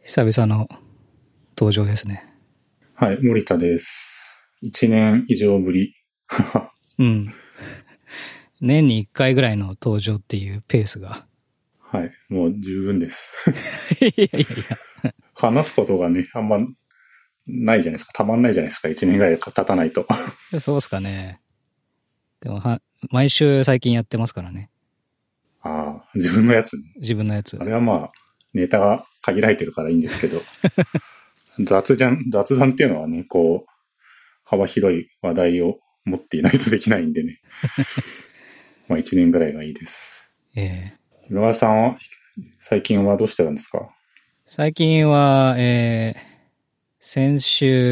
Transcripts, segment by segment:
久々の登場ですね。 はい、森田です。1年以上ぶり。 うん。年に1回ぐらいの登場っていうペースが。 はい、もう十分です。 いやいやいや。 話すことがね、あんまないじゃないですか。たまんないじゃないですか。1年ぐらい経たないと。 そうっすかね。でも毎週最近やってますからね。 ああ、自分のやつね。 自分のやつ。 あれはまあ、ネタが限られてるからいいんですけど。雑談っていうのはね、こう、幅広い話題を持っていないとできないんでね。まあ1年ぐらいがいいです。今川さんは、最近はどうしてたんですか？ 最近は、先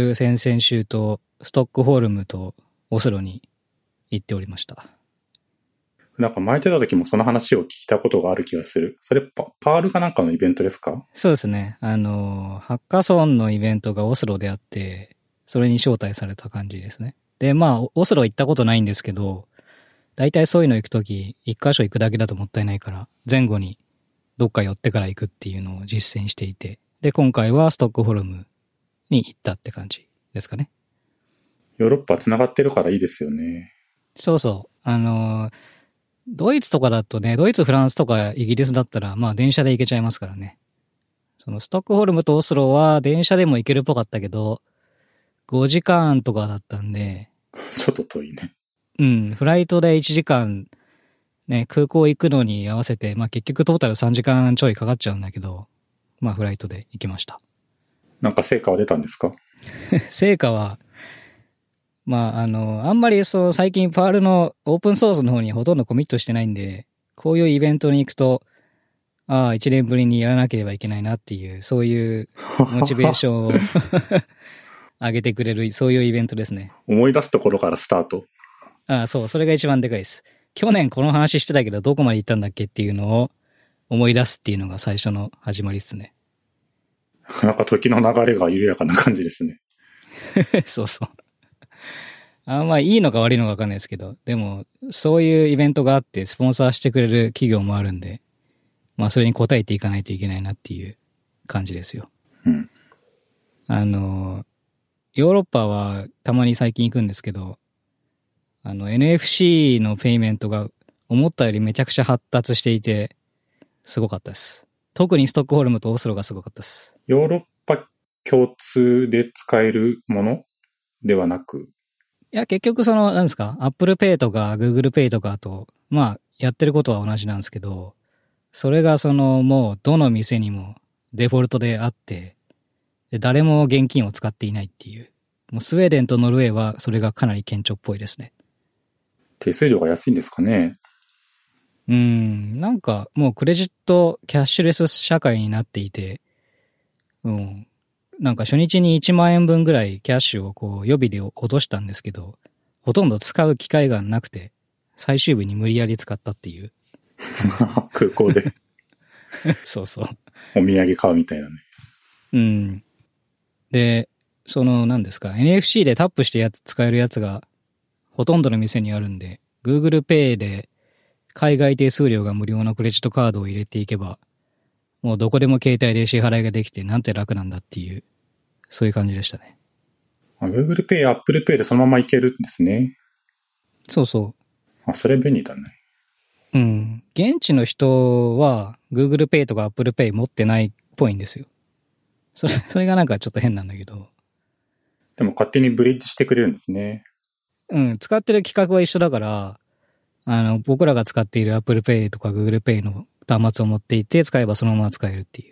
々週とストックホルムとオスロに行っておりました。 なんか前出た時もその話を聞いたことがある気がする。それパールかなんかのイベントですか？ そうですね。ハッカソンのイベントがオスロであって、それに招待された感じですね。で、まあ、オスロ行ったことないんですけど、大体そういうの行くとき、一箇所行くだけだともったいないから、前後にどっか寄ってから行くっていうのを実践していて、で、今回はストックホルムに行ったって感じですかね。 ヨーロッパ繋がってるからいいですよね。 そうそう。ドイツとかだとね、ドイツ、フランスとかイギリスだったら、まあ電車で行けちゃいますからね。そのストックホルムとオスロは電車でも行けるっぽかったけど、5時間とかだったんで。 ちょっと遠いね。 うん、フライトで1時間、ね、空港行くのに合わせて、まあ結局トータル3時間ちょいかかっちゃうんだけど、まあフライトで行きました。 なんか成果は出たんですか？ 成果は、まああんまり最近パールのオープンソースの方にほとんどコミットしてないんで、こういうイベントに行くと、ああ、1年ぶりにやらなければいけないなっていう、そういうモチベーションを上げてくれる、そういうイベントですね。 思い出すところからスタート。 ああ、そう、それが一番でかいです。去年この話してたけど、どこまで行ったんだっけっていうのを思い出すっていうのが最初の始まりですね。 なんか時の流れが緩やかな感じですね。 そうそう。まあいいのか悪いのかわかんないですけど、でも、そういうイベントがあって、スポンサーしてくれる企業もあるんで、まあそれに応えていかないといけないなっていう感じですよ。 うん。 ヨーロッパはたまに最近行くんですけど、NFC のペイメントが思ったよりめちゃくちゃ発達していて、すごかったです。特にストックホルムとオスロがすごかったです。 ヨーロッパ共通で使えるものではなく。 いや、結局なんですか、Apple Pay とか Google Pay とかと、まあ、やってることは同じなんですけど、それがもう、どの店にもデフォルトであって、で誰も現金を使っていないっていう。もうスウェーデンとノルウェーはそれがかなり顕著っぽいですね。 手数料が安いんですかね？ なんかもうクレジットキャッシュレス社会になっていて、なんか初日に1万円分ぐらいキャッシュをこう予備で落としたんですけど、ほとんど使う機会がなくて、最終日に無理やり使ったっていう。 空港でそうそう。 お土産買うみたいなね。 で、何ですか、NFC でタップして使えるやつがほとんどの店にあるんで、Google Pay で海外手数料が無料のクレジットカードを入れていけば、もうどこでも携帯で支払いができてなんて楽なんだっていう、そういう感じでしたね。 Google Pay、Apple Pay でそのままいけるんですね。 そうそう。 それ便利だね。 現地の人は Google Pay とか Apple Pay 持ってないっぽいんですよ。それがなんかちょっと変なんだけど。 でも勝手にブリッジしてくれるんですね。 使ってる規格は一緒だから、僕らが使っている Apple Pay とか Google Pay の端末を持っていて使えばそのまま使えるっていう。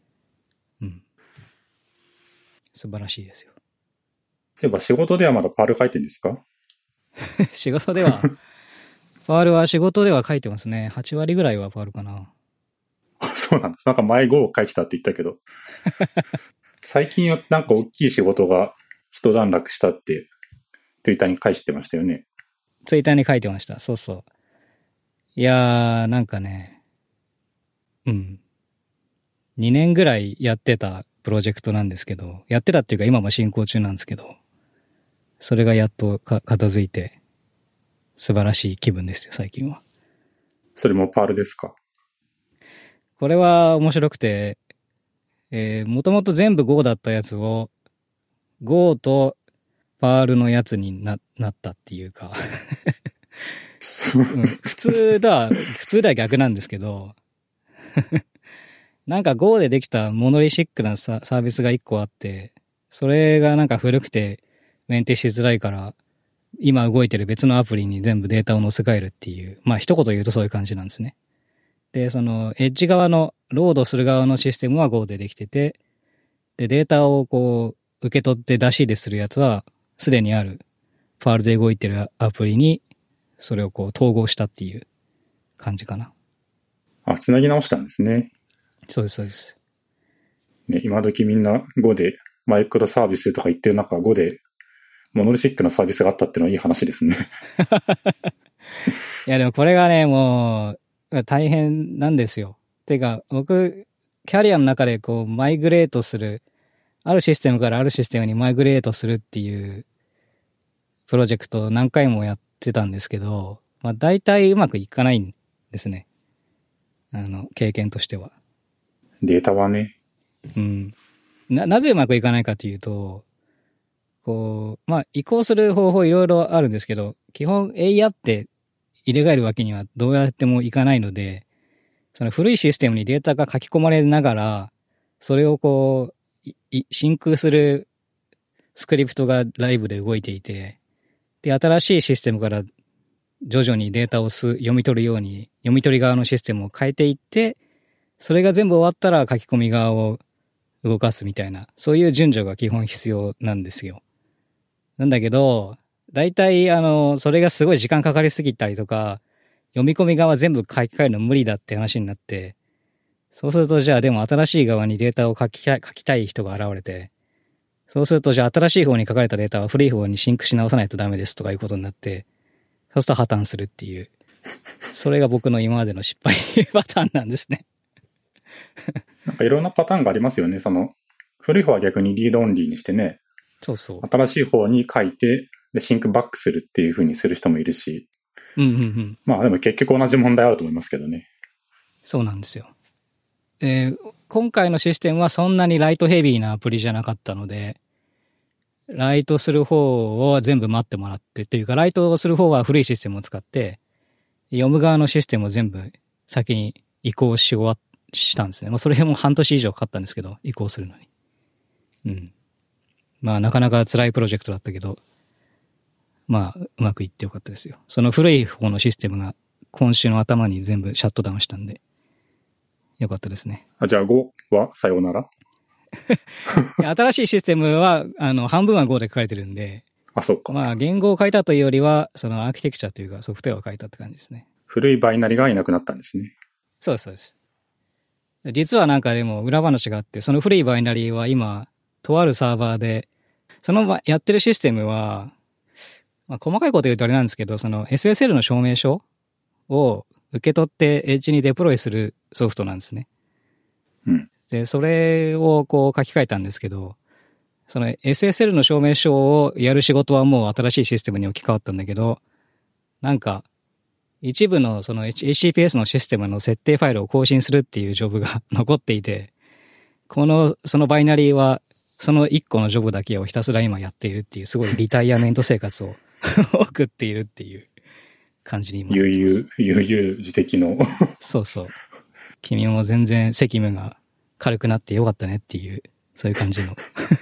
素晴らしいですよ。 そういえば仕事ではまだパール書いてるんですか？ 仕事では、パールは仕事では書いてますね。8割ぐらいはパールかな。 そうなんです。なんか前5を書いてたって言ったけど。最近はなんか大きい仕事が一段落したって、ツイッターに返してましたよね。 ツイッターに書いてました。そうそう。いやー、なんかね、2年ぐらいやってたプロジェクトなんですけど、やってたっていうか今も進行中なんですけど、それがやっと片付いて、素晴らしい気分ですよ、最近は。 それもパールですか？ これは面白くて、 もともと全部 Go だったやつを Go とパールのやつになったっていうか、普通では逆なんですけど、なんか Go でできたモノリシックなサービスが1個あって、それがなんか古くてメンテしづらいから、今動いてる別のアプリに全部データを載せ替えるっていう、まあ一言言うとそういう感じなんですね。で、そのエッジ側のロードする側のシステムは Go でできてて、で、データをこう受け取って出し入れするやつはすでにあるパールで動いてるアプリにそれをこう統合したっていう感じかな。 あ、つなぎ直したんですね。 そうです、そうです。 ね、今時みんな Go でマイクロサービスとか言ってる中、Go でモノリシックなサービスがあったっていうのはいい話ですね。 いやでもこれがね、もう大変なんですよ。てか、僕、キャリアの中でこうマイグレートする、あるシステムからあるシステムにマイグレートするっていうプロジェクトを何回もやってたんですけど、まあ大体うまくいかないんですね。経験としては。 データはね。 うん。なぜうまくいかないかというと、こう、まあ移行する方法いろいろあるんですけど、基本って入れ替えるわけにはどうやってもいかないので、その古いシステムにデータが書き込まれながら、それをこう、真空するスクリプトがライブで動いていて、で、新しいシステムから徐々にデータを読み取るように、読み取り側のシステムを変えていって、それが全部終わったら書き込み側を動かすみたいな、そういう順序が基本必要なんですよ。なんだけど、大体それがすごい時間かかりすぎたりとか、読み込み側全部書き換えるの無理だって話になって、そうするとじゃあでも新しい側にデータを書きたい人が現れて、そうするとじゃあ新しい方に書かれたデータは古い方にシンクし直さないとダメですとかいうことになって、そうすると破綻するっていう。それが僕の今までの失敗パターンなんですね。 なんかいろんなパターンがありますよね。古い方は逆にリードオンリーにしてね。 そうそう。 新しい方に書いて、で、シンクバックするっていう風にする人もいるし。まあでも結局同じ問題あると思いますけどね。 そうなんですよ。今回のシステムはそんなにライトヘビーなアプリじゃなかったので、ライトする方を全部待ってもらってというか、ライトする方は古いシステムを使って、読む側のシステムを全部先に移行したんですね。まあそれも半年以上かかったんですけど、移行するのに。うん。まあなかなか辛いプロジェクトだったけど、まあうまくいってよかったですよ。その古い方のシステムが今週の頭に全部シャットダウンしたんで、よかったですね。 じゃあ Go はさようなら新しいシステムは、半分は Go で書かれてるんで、 あ、そうか。 まあ、言語を変えたというよりは、そのアーキテクチャというかソフトウェアを変えたって感じですね。 古いバイナリがいなくなったんですね。 そうです、そうです。実はなんかでも裏話があって、その古いバイナリーは今、とあるサーバーで、そのやってるシステムは、まあ、細かいこと言うとあれなんですけど、その SSL の証明書を受け取ってエッジにデプロイするソフトなんですね。 うん。 で、それをこう書き換えたんですけど、その SSL の証明書をやる仕事はもう新しいシステムに置き換わったんだけど、なんか、一部のその HTTPS のシステムの設定ファイルを更新するっていうジョブが残っていて、そのバイナリーは、その一個のジョブだけをひたすら今やっているっていう、すごいリタイアメント生活を送っているっていう感じに今。 悠々自適の。 そうそう。君も全然責務が軽くなってよかったねっていう、そういう感じの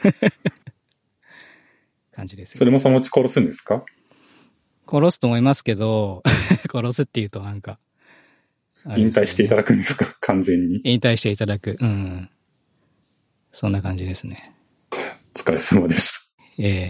感じですよ。 それもそのうち殺すんですか？ 殺すと思いますけど、殺すっていうとなんか、 引退していただくんですか？完全に。 引退していただく。うん。そんな感じですね。 お疲れ様でした。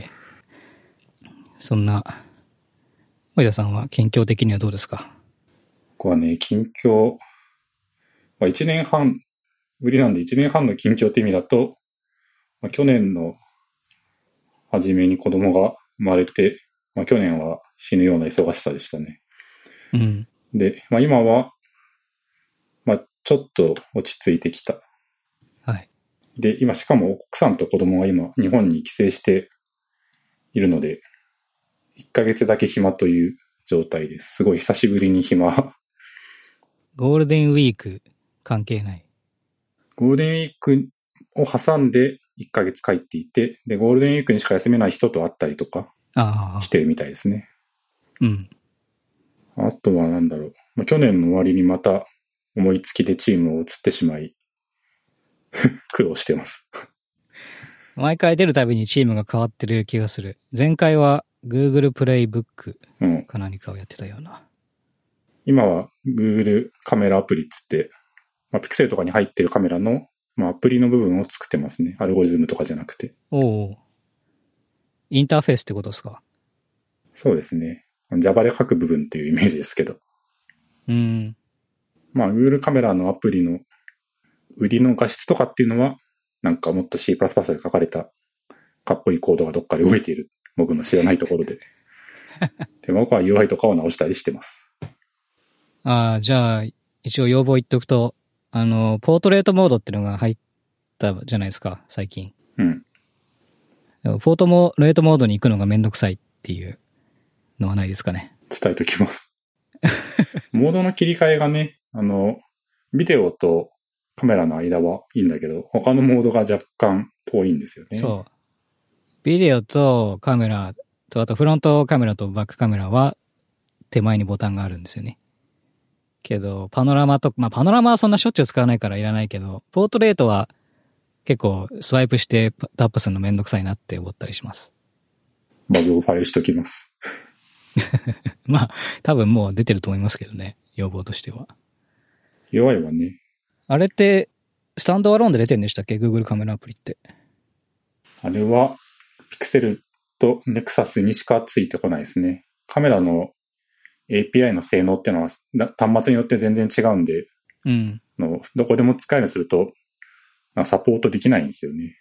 そんな、森田さんは近況的にはどうですか？ ここはね、近況、まあ、1年半ぶりなんで1年半の近況って意味だと、まあ、去年の初めに子供が生まれて、まあ、去年は死ぬような忙しさでしたね。 うん。 で、まあ、今は、まあ、ちょっと落ち着いてきた。 はい。 で、今しかも奥さんと子供が今日本に帰省しているので、1ヶ月だけ暇という状態です。すごい久しぶりに暇。 ゴールデンウィーク関係ない。 ゴールデンウィークを挟んで1ヶ月帰っていて、で、ゴールデンウィークにしか休めない人と会ったりとかしてるみたいですね。 うん。 あとはなんだろう。去年の終わりにまた思いつきでチームを移ってしまい、苦労してます。 毎回出るたびにチームが変わってる気がする。前回は Google プレイブックか何かをやってたような。 今は Google カメラアプリっつって、ピクセルとかに入ってるカメラの、アプリの部分を作ってますね。アルゴリズムとかじゃなくて。 おお。インターフェースってことですか？ そうですね。Java で書く部分っていうイメージですけど。Google カメラのアプリの売りの画質とかっていうのは、なんかもっと C++ で書かれたかっこいいコードがどっかで動いている。僕の知らないところで。で、僕は UI とかを直したりしてます。 じゃあ、一応要望言っておくと、ポートレートモードっていうのが入ったじゃないですか、最近。 うん。 でもポートレートモードに行くのがめんどくさいっていうのはないですかね。 伝えときます。モードの切り替えがね、ビデオとカメラの間はいいんだけど、他のモードが若干遠いんですよね。 そう。ビデオとカメラと、あとフロントカメラとバックカメラは手前にボタンがあるんですよね。けど、パノラマと、パノラマはそんなしょっちゅう使わないからいらないけど、ポートレートは結構スワイプしてタップするのめんどくさいなって思ったりします。 バグをファイルしときます。 多分もう出てると思いますけどね、要望としては。 弱いわね。 あれって、スタンドアローンで出てるんでしたっけ？ Google カメラアプリって。あれは、ピクセルと Nexus にしかついてこないですね。カメラの API の性能っていうのは端末によって全然違うんで、どこでも使えるようにすると、サポートできないんですよね。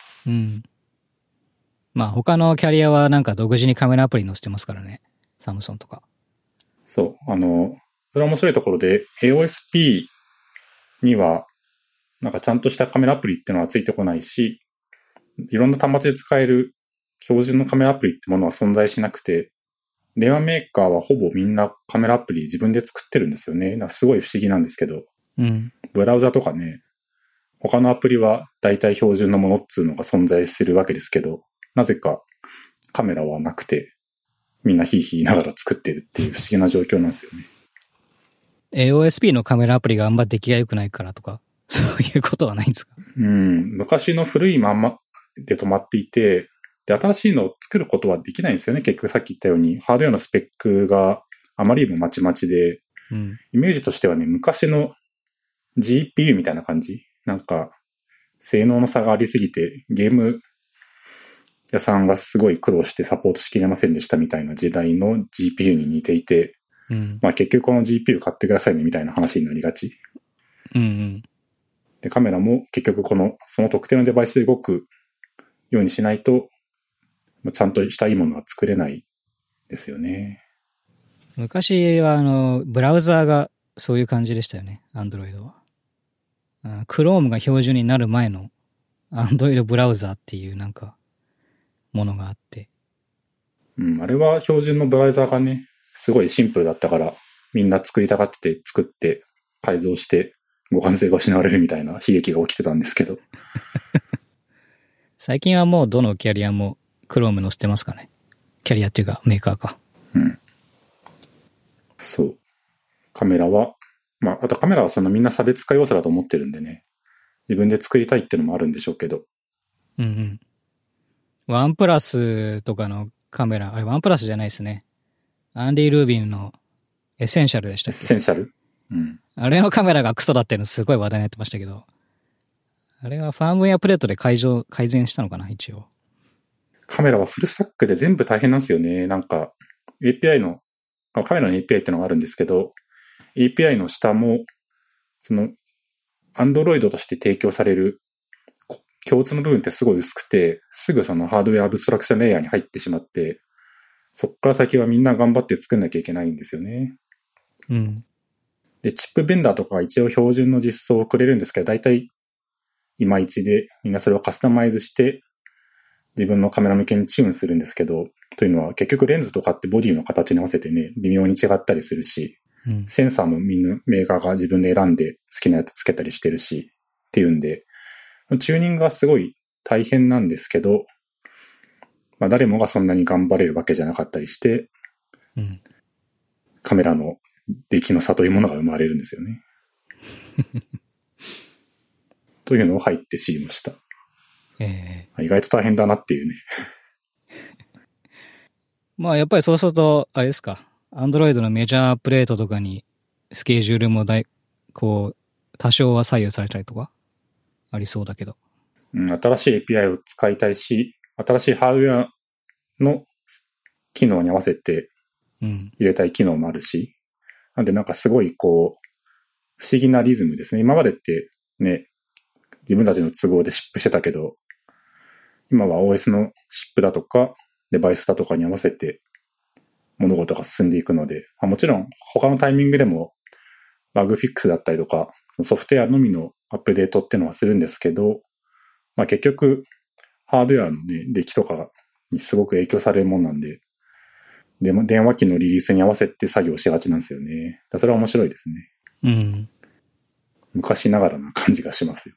他のキャリアはなんか独自にカメラアプリ載せてますからね。サムソンとか。 そう。それは面白いところで、AOSP には、なんかちゃんとしたカメラアプリっていうのはついてこないし、いろんな端末で使える標準のカメラアプリってものは存在しなくて、電話メーカーはほぼみんなカメラアプリ自分で作ってるんですよね。すごい不思議なんですけど。ブラウザとかね、他のアプリは大体標準のものっつうのが存在するわけですけど、なぜかカメラはなくて、みんなヒーヒー言いながら作ってるっていう不思議な状況なんですよね。 AOSP のカメラアプリがあんま出来が良くないからとか、そういうことはないんですか？ 昔の古いまんまで止まっていて、で、新しいのを作ることはできないんですよね。結局さっき言ったように、ハードウェアのスペックがあまりにもまちまちで、イメージとしてはね、昔の GPU みたいな感じ。なんか、性能の差がありすぎて、ゲーム屋さんがすごい苦労してサポートしきれませんでしたみたいな時代の GPU に似ていて、結局この GPU 買ってくださいねみたいな話になりがち。で、カメラも結局その特定のデバイスで動くようにしないと、ちゃんとしたいいものは作れないですよね。 昔はブラウザーがそういう感じでしたよね、Android は。Chrome が標準になる前の Android ブラウザーっていうなんか、ものがあって。 あれは標準のブラウザーがね、すごいシンプルだったから、みんな作りたがってて作って改造して互換性が失われるみたいな悲劇が起きてたんですけど。 最近はもうどのキャリアも Chrome 載せてますかね。キャリアっていうかメーカーか。 そう。カメラは、あとカメラはみんな差別化要素だと思ってるんでね。自分で作りたいっていうのもあるんでしょうけど。 ワンプラスとかのカメラ、あれワンプラスじゃないですね。アンディ・ルービンのエッセンシャルでしたっけ？ エッセンシャル？ あれのカメラがクソだっていうのすごい話題になってましたけど。あれはファームウェアプレートで改善したのかな、一応。 カメラはフルスタックで全部大変なんですよね。なんか、API の、カメラの API ってのがあるんですけど、API の下も、Android として提供される共通の部分ってすごい薄くて、すぐハードウェアアブストラクションレイヤーに入ってしまって、そっから先はみんな頑張って作んなきゃいけないんですよね。で、チップベンダーとかは一応標準の実装をくれるんですけど、大体いまいちでみんなそれをカスタマイズして自分のカメラ向けにチューンするんですけど、というのは結局レンズとかってボディの形に合わせてね、微妙に違ったりするし、センサーもみんなメーカーが自分で選んで好きなやつつけたりしてるし、っていうんで、 チューニングはすごい大変なんですけど、まあ誰もがそんなに頑張れるわけじゃなかったりして、 うん。 カメラの出来の差というものが生まれるんですよね。というのを入って知りました。意外と大変だなっていうね。 まあやっぱりそうすると、あれですか。Android のメジャーアップデートとかにスケジュールもこう、多少は左右されたりとかありそうだけど。 うん、新しい API を使いたいし、新しいハードウェアの機能に合わせて入れたい機能もあるし、なんでなんかすごいこう、不思議なリズムですね。今までってね、自分たちの都合でシップしてたけど、今は OS のシップだとか、デバイスだとかに合わせて物事が進んでいくので、もちろん他のタイミングでもバグフィックスだったりとか、ソフトウェアのみのアップデートっていうのはするんですけど、まあ結局、ハードウェアのね、出来とかにすごく影響されるもんなんで、でも電話機のリリースに合わせて作業しがちなんですよね。それは面白いですね。 うん。 昔ながらな感じがしますよ。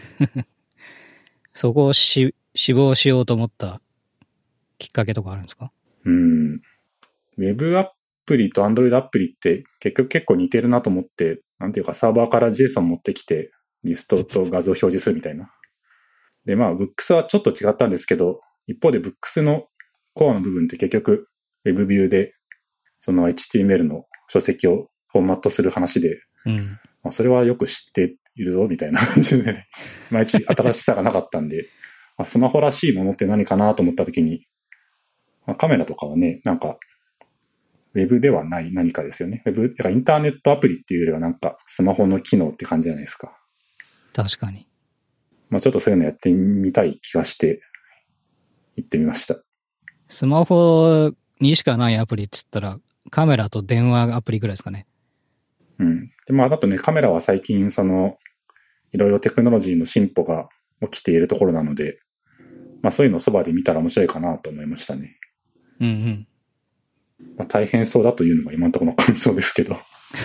そこを志望しようと思ったきっかけとかあるんですか？ ウェブアプリと Android アプリって結局結構似てるなと思って、なんていうかサーバーから JSON 持ってきて、リストと画像を表示するみたいな。で、まあ、Books はちょっと違ったんですけど、一方で Books のコアの部分って結局 Web ビューで、その HTML の書籍をフォーマットする話で、まあ、それはよく知っているぞ、みたいな感じで、いまいち新しさがなかったんで、まあ、スマホらしいものって何かなと思ったときに、まあ、カメラとかはね、なんか、ウェブではない何かですよね。ウェブ、インターネットアプリっていうよりはなんか、スマホの機能って感じじゃないですか。 確かに。 まあちょっとそういうのやってみたい気がして、行ってみました。 スマホにしかないアプリっつったら、カメラと電話アプリぐらいですかね。 うん。で、まあ、だとね、カメラは最近、いろいろテクノロジーの進歩が起きているところなので、まあそういうのをそばで見たら面白いかなと思いましたね。まあ、大変そうだというのが今のところの感想ですけど。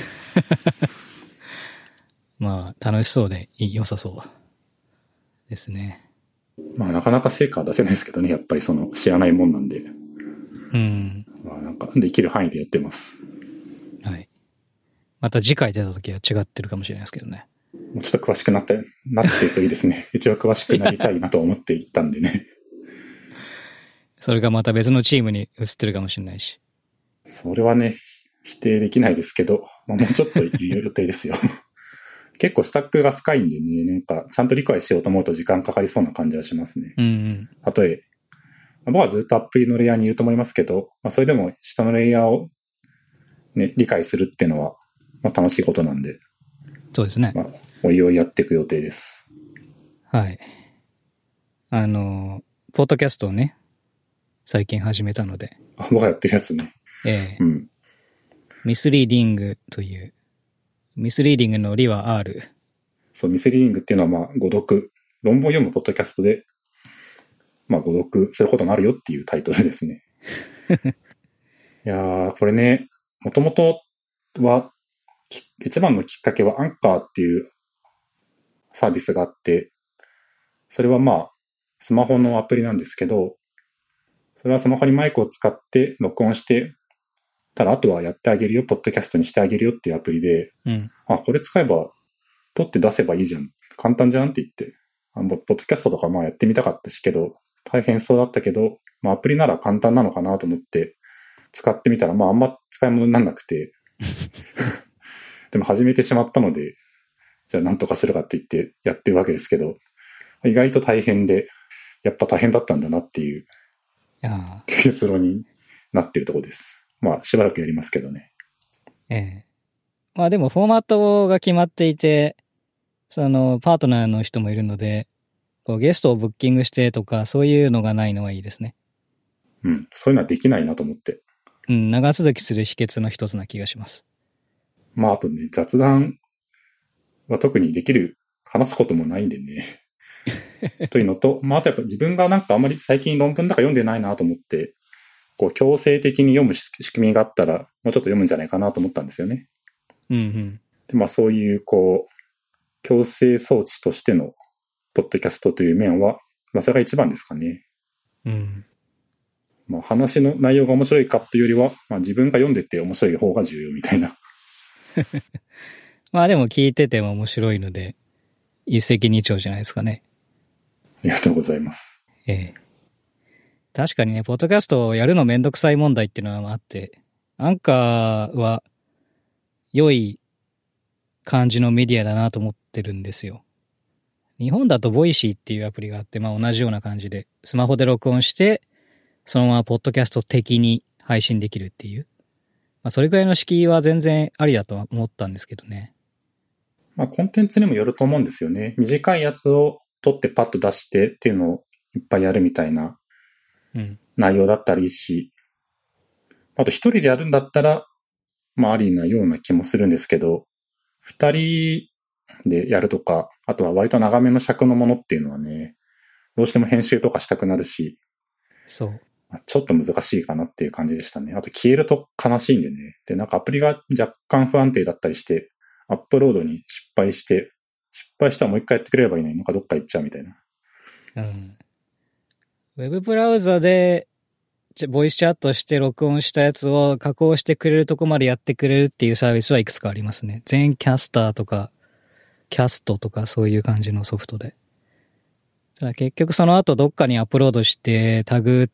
まあ、楽しそうで良さそうですね。 まあなかなか成果は出せないですけどね、やっぱり知らないもんなんで。まあなんかできる範囲でやってます。 はい。また次回出た時は違ってるかもしれないですけどね。 もうちょっと詳しくなってるといいですね。一応詳しくなりたいなと思っていったんでね。 それがまた別のチームに移ってるかもしれないし。 それはね、否定できないですけど、まあ、もうちょっといる予定ですよ。結構スタックが深いんでね、なんかちゃんと理解しようと思うと時間かかりそうな感じはしますね。例え、僕はずっとアプリのレイヤーにいると思いますけど、まあ、それでも下のレイヤーをね、理解するっていうのは、まあ楽しいことなんで。 そうですね。 まあ、おいおいやっていく予定です。 はい。ポッドキャストをね、最近始めたので。 僕がやってるやつね。 ミスリーディングという、ミスリーディングの理は R。 そう、ミスリーディングっていうのはまあ誤読、論文を読むポッドキャストで、まあ誤読することもあるよっていうタイトルですね。いやー、これね、もともとは、一番のきっかけはアンカーっていうサービスがあって、それはまあ、スマホのアプリなんですけど、それはスマホにマイクを使って録音して、ただあとはやってあげるよ、ポッドキャストにしてあげるよっていうアプリで、これ使えば、撮って出せばいいじゃん。簡単じゃんって言って。ポッドキャストとかまあやってみたかったしけど、大変そうだったけど、まあアプリなら簡単なのかなと思って使ってみたら、まああんま使い物にならなくて。でも始めてしまったので、じゃあなんとかするかって言ってやってるわけですけど、意外と大変で、やっぱ大変だったんだなっていう結論になってるところです。まあしばらくやりますけどね。 まあでもフォーマットが決まっていて、パートナーの人もいるので、こうゲストをブッキングしてとか、そういうのがないのはいいですね。 そういうのはできないなと思って。 長続きする秘訣の一つな気がします。 まああとね、雑談は特にできる、話すこともないんでね。というのと、まああとやっぱ自分がなんかあんまり最近論文とか読んでないなと思って、こう強制的に読む仕組みがあったら、もうちょっと読むんじゃないかなと思ったんですよね。でまあそういうこう、強制装置としてのポッドキャストという面は、まあそれが一番ですかね。 うん。 まあ話の内容が面白いかっていうよりは、まあ自分が読んでて面白い方が重要みたいな。 まあでも聞いてても面白いので、一石二鳥じゃないですかね。 ありがとうございます。 ええ。確かにね、ポッドキャストをやるのめんどくさい問題っていうのはあって、アンカーは良い感じのメディアだなと思ってるんですよ。日本だとボイシーっていうアプリがあって、まあ同じような感じで、スマホで録音して、そのままポッドキャスト的に配信できるっていう。まあそれくらいの敷居は全然ありだとは思ったんですけどね。 まあコンテンツにもよると思うんですよね。短いやつを撮ってパッと出してっていうのをいっぱいやるみたいな内容だったらいいし、あと一人でやるんだったら、まあありなような気もするんですけど、二人でやるとか、あとは割と長めの尺のものっていうのはね、どうしても編集とかしたくなるし、 そう。 ちょっと難しいかなっていう感じでしたね。あと消えると悲しいんでね。で、なんかアプリが若干不安定だったりして、アップロードに失敗したらもう一回やってくれればいいのになんかどっか行っちゃうみたいな。 うん。ウェブブラウザで、ボイスチャットして録音したやつを加工してくれるとこまでやってくれるっていうサービスはいくつかありますね。全キャスターとか、キャストとかそういう感じのソフトで。ただ結局その後どっかにアップロードしてタグって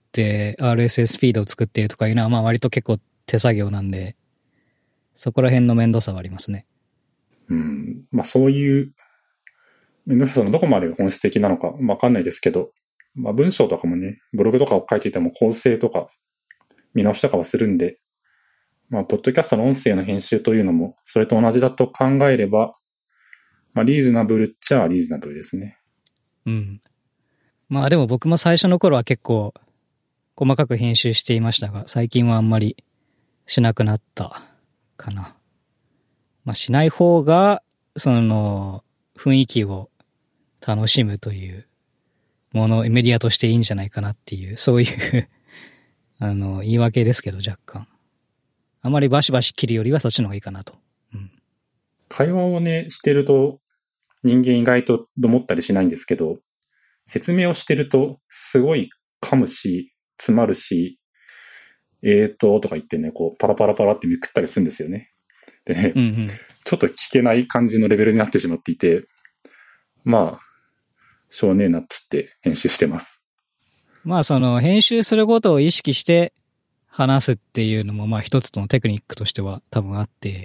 RSS フィードを作ってとかいうのはまあ割と結構手作業なんで、そこら辺の面倒さはありますね。 まあそういう面倒さのどこまでが本質的なのかわかんないですけど、まあ文章とかもね、ブログとかを書いていても構成とか見直しとかはするんで、まあポッドキャストの音声の編集というのもそれと同じだと考えれば、まあリーズナブルっちゃリーズナブルですね。 うん。まあでも僕も最初の頃は結構細かく編集していましたが、最近はあんまりしなくなったかな。まあしない方が、その雰囲気を楽しむというもの、メディアとしていいんじゃないかなっていう、そういう言い訳ですけど若干。あまりバシバシ切るよりはそっちの方がいいかなと。うん。 会話をね、してると人間意外と思ったりしないんですけど、説明をしてるとすごい噛むし、詰まるし、とか言ってね、こうパラパラパラってめくったりするんですよね。でね、 うんうん。 ちょっと聞けない感じのレベルになってしまっていて、まあ、しょうねえなっつって編集してます。 まあその編集することを意識して話すっていうのもまあ一つのテクニックとしては多分あって、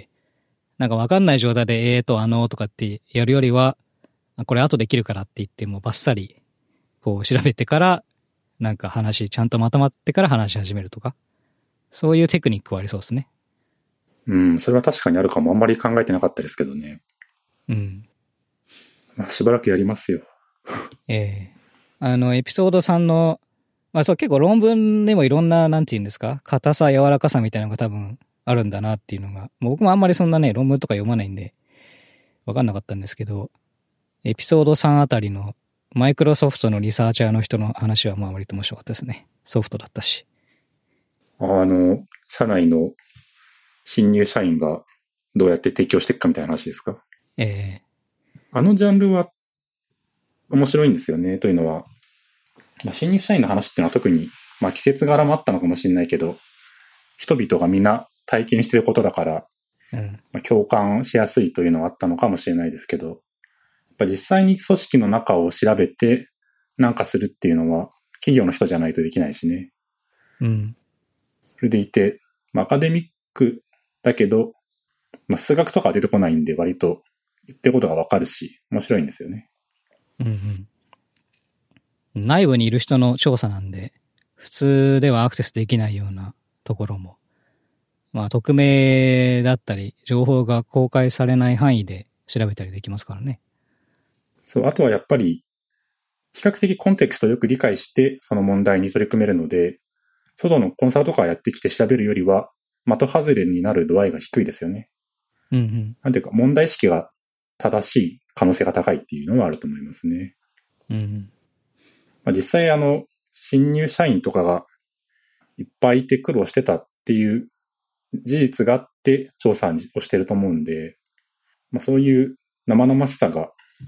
なんかわかんない状態でととかってやるよりは、これ後できるからって言ってもバッサリこう調べてからなんか話ちゃんとまとまってから話し始めるとか、そういうテクニックはありそうですね。 それは確かにあるかも。あんまり考えてなかったですけどね。 うん。 まあ、しばらくやりますよ。 エピソード3の、まあそう結構論文でもいろんな、なんて言うんですか、硬さ、柔らかさみたいなのが多分あるんだなっていうのが、もう僕もあんまりそんなね、論文とか読まないんで、わかんなかったんですけど、エピソード3あたりのマイクロソフトのリサーチャーの人の話はまあ割と面白かったですね。ソフトだったし。 社内の新入社員がどうやって提供していくかみたいな話ですか？あのジャンルは面白いんですよね。というのは、まあ、新入社員の話っていうのは特に、まあ季節柄もあったのかもしれないけど、人々がみんな体験していることだから、まあ、共感しやすいというのはあったのかもしれないですけど、やっぱ実際に組織の中を調べてなんかするっていうのは企業の人じゃないとできないしね。 うん。 それでいて、まあ、アカデミックだけど、まあ、数学とかは出てこないんで割と言ってることがわかるし、面白いんですよね。 うんうん。内部にいる人の調査なんで、普通ではアクセスできないようなところも、まあ匿名だったり、情報が公開されない範囲で調べたりできますからね。 そう、あとはやっぱり、比較的コンテクストをよく理解してその問題に取り組めるので、外のコンサルとかやってきて調べるよりは、的外れになる度合いが低いですよね。 うんうん。 なんていうか、問題意識が正しい可能性が高いっていうのはあると思いますね。 うんうん。 まあ、実際新入社員とかがいっぱいいて苦労してたっていう事実があって調査をしてると思うんで、まあ、そういう生々しさが、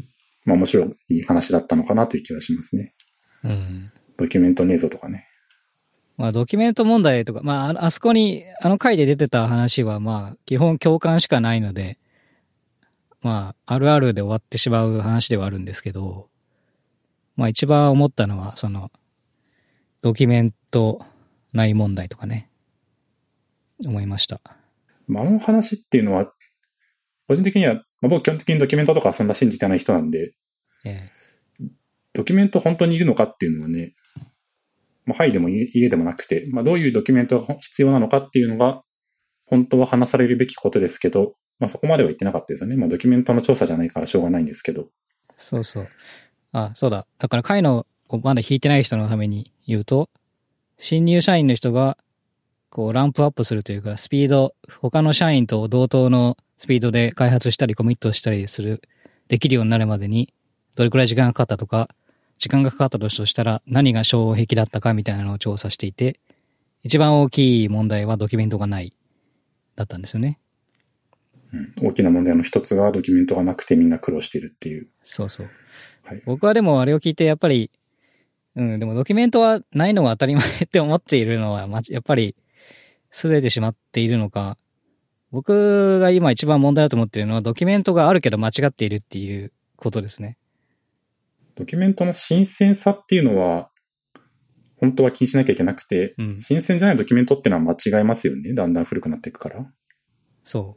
まあ面白い話だったのかなという気がしますね。 うん。 ドキュメントねえぞとかね。 まあドキュメント問題とか、まああそこに、あの回で出てた話はまあ基本共感しかないので、まああるあるで終わってしまう話ではあるんですけど、まあ一番思ったのはそのドキュメントない問題とかね、思いました。 まあ、あの話っていうのは、個人的には、まあ、僕基本的にドキュメントとかそんな信じてない人なんで、ドキュメント本当にいるのかっていうのはね、まあ、はいでもいいえでもなくて、まあ、どういうドキュメントが必要なのかっていうのが、本当は話されるべきことですけど、まあ、そこまでは言ってなかったですよね。まあ、ドキュメントの調査じゃないからしょうがないんですけど。 そうそう。あ、そうだ。だから回のまだ引いてない人のために言うと、新入社員の人がこうランプアップするというか、スピード、他の社員と同等のスピードで開発したりコミットしたりする、できるようになるまでに、どれくらい時間がかかったとか、時間がかかったとしたら何が障壁だったかみたいなのを調査していて、一番大きい問題はドキュメントがない、だったんですよね。 うん、大きな問題の一つがドキュメントがなくてみんな苦労しているっていう。 そうそう。 はい、 僕はでもあれを聞いてやっぱり、でもドキュメントはないのが当たり前って思っているのは、やっぱり、すれてしまっているのか、僕が今一番問題だと思っているのはドキュメントがあるけど間違っているっていうことですね。 ドキュメントの新鮮さっていうのは、本当は気にしなきゃいけなくて、新鮮じゃないドキュメントってのは間違えますよね。だんだん古くなっていくから。 そう。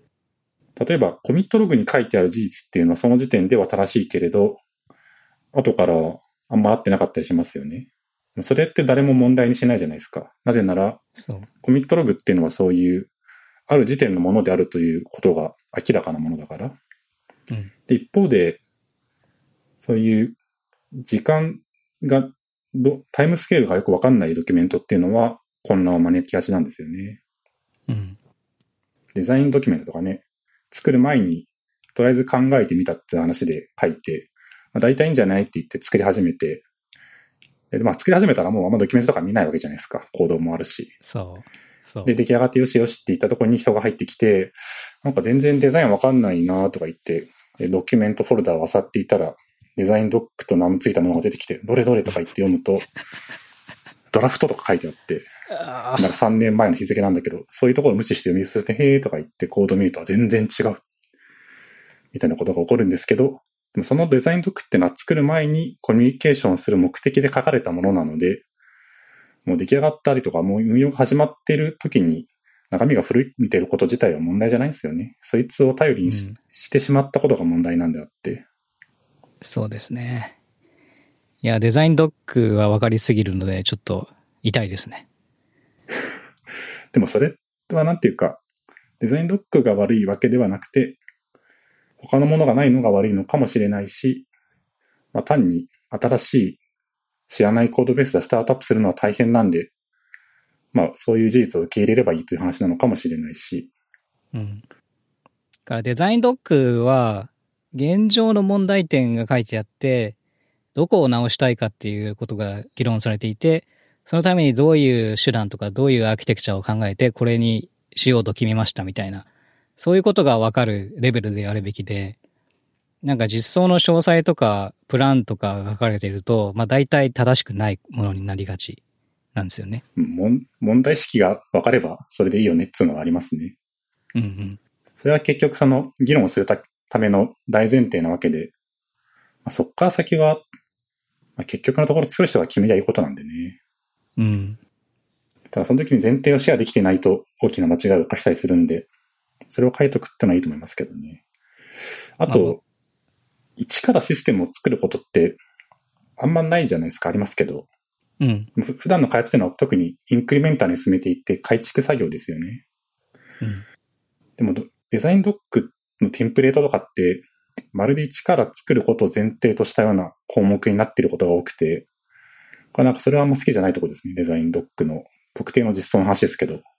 例えば、コミットログに書いてある事実っていうのはその時点では正しいけれど、後からあんま合ってなかったりしますよね。それって誰も問題にしないじゃないですか。なぜなら、コミットログっていうのはそういう、ある時点のものであるということが明らかなものだから。 うん、 で、一方で、そういう時間が、タイムスケールがよくわかんないドキュメントっていうのは混乱を招きがちなんですよね。 うん。 デザインドキュメントとかね、作る前にとりあえず考えてみたって話で書いて、まあ、大体いいんじゃないって言って作り始めて、で、まあ作り始めたらもうあんまドキュメントとか見ないわけじゃないですか。コードもあるし。 そう。 で、出来上がってよしよしって言ったところに人が入ってきて、なんか全然デザインわかんないなとか言って、ドキュメントフォルダを漁っていたら、デザインドックと名の付いたものが出てきて、どれどれとか言って読むと、ドラフトとか書いてあって、なんか3年前の日付なんだけど、そういうところを無視して読み進めて、へーとか言ってコード見ると全然違う。みたいなことが起こるんですけど、でもそのデザインドックってのは作る前にコミュニケーションする目的で書かれたものなので、もう出来上がったりとか、もう運用が始まってる時に中身が古い見てること自体は問題じゃないんですよね。そいつを頼りにしてしまったことが問題なんであって。 そうですね。いや、デザインドックは分かりすぎるので、ちょっと痛いですね。 でもそれはなんていうか、デザインドックが悪いわけではなくて、他のものがないのが悪いのかもしれないし、まあ、単に新しい知らないコードベースでスタートアップするのは大変なんで、まあそういう事実を受け入れればいいという話なのかもしれないし。 うん。だからデザインドックは現状の問題点が書いてあって、どこを直したいかっていうことが議論されていて、そのためにどういう手段とかどういうアーキテクチャを考えてこれにしようと決めましたみたいな、そういうことがわかるレベルであるべきで、なんか実装の詳細とかプランとかが書かれていると、まあ大体正しくないものになりがちなんですよね。 問題意識が分かればそれでいいよねっていうのはありますね。 うんうん。 それは結局その議論をするための大前提なわけで、まあ、そっから先は、まあ、結局のところ強い人が決めりゃいいことなんでね。 うん。 ただその時に前提をシェアできてないと大きな間違いを犯したりするんで、それを書いとくってのはいいと思いますけどね。あと、一からシステムを作ることってあんまないじゃないですか。ありますけど。 うん。 普段の開発っていうのは特にインクリメンタルに進めていって改築作業ですよね。 うん。 でもデザインドックのテンプレートとかってまるで一から作ることを前提としたような項目になっていることが多くて、なんかそれはあんま好きじゃないところですね。デザインドックの特定の実装の話ですけど。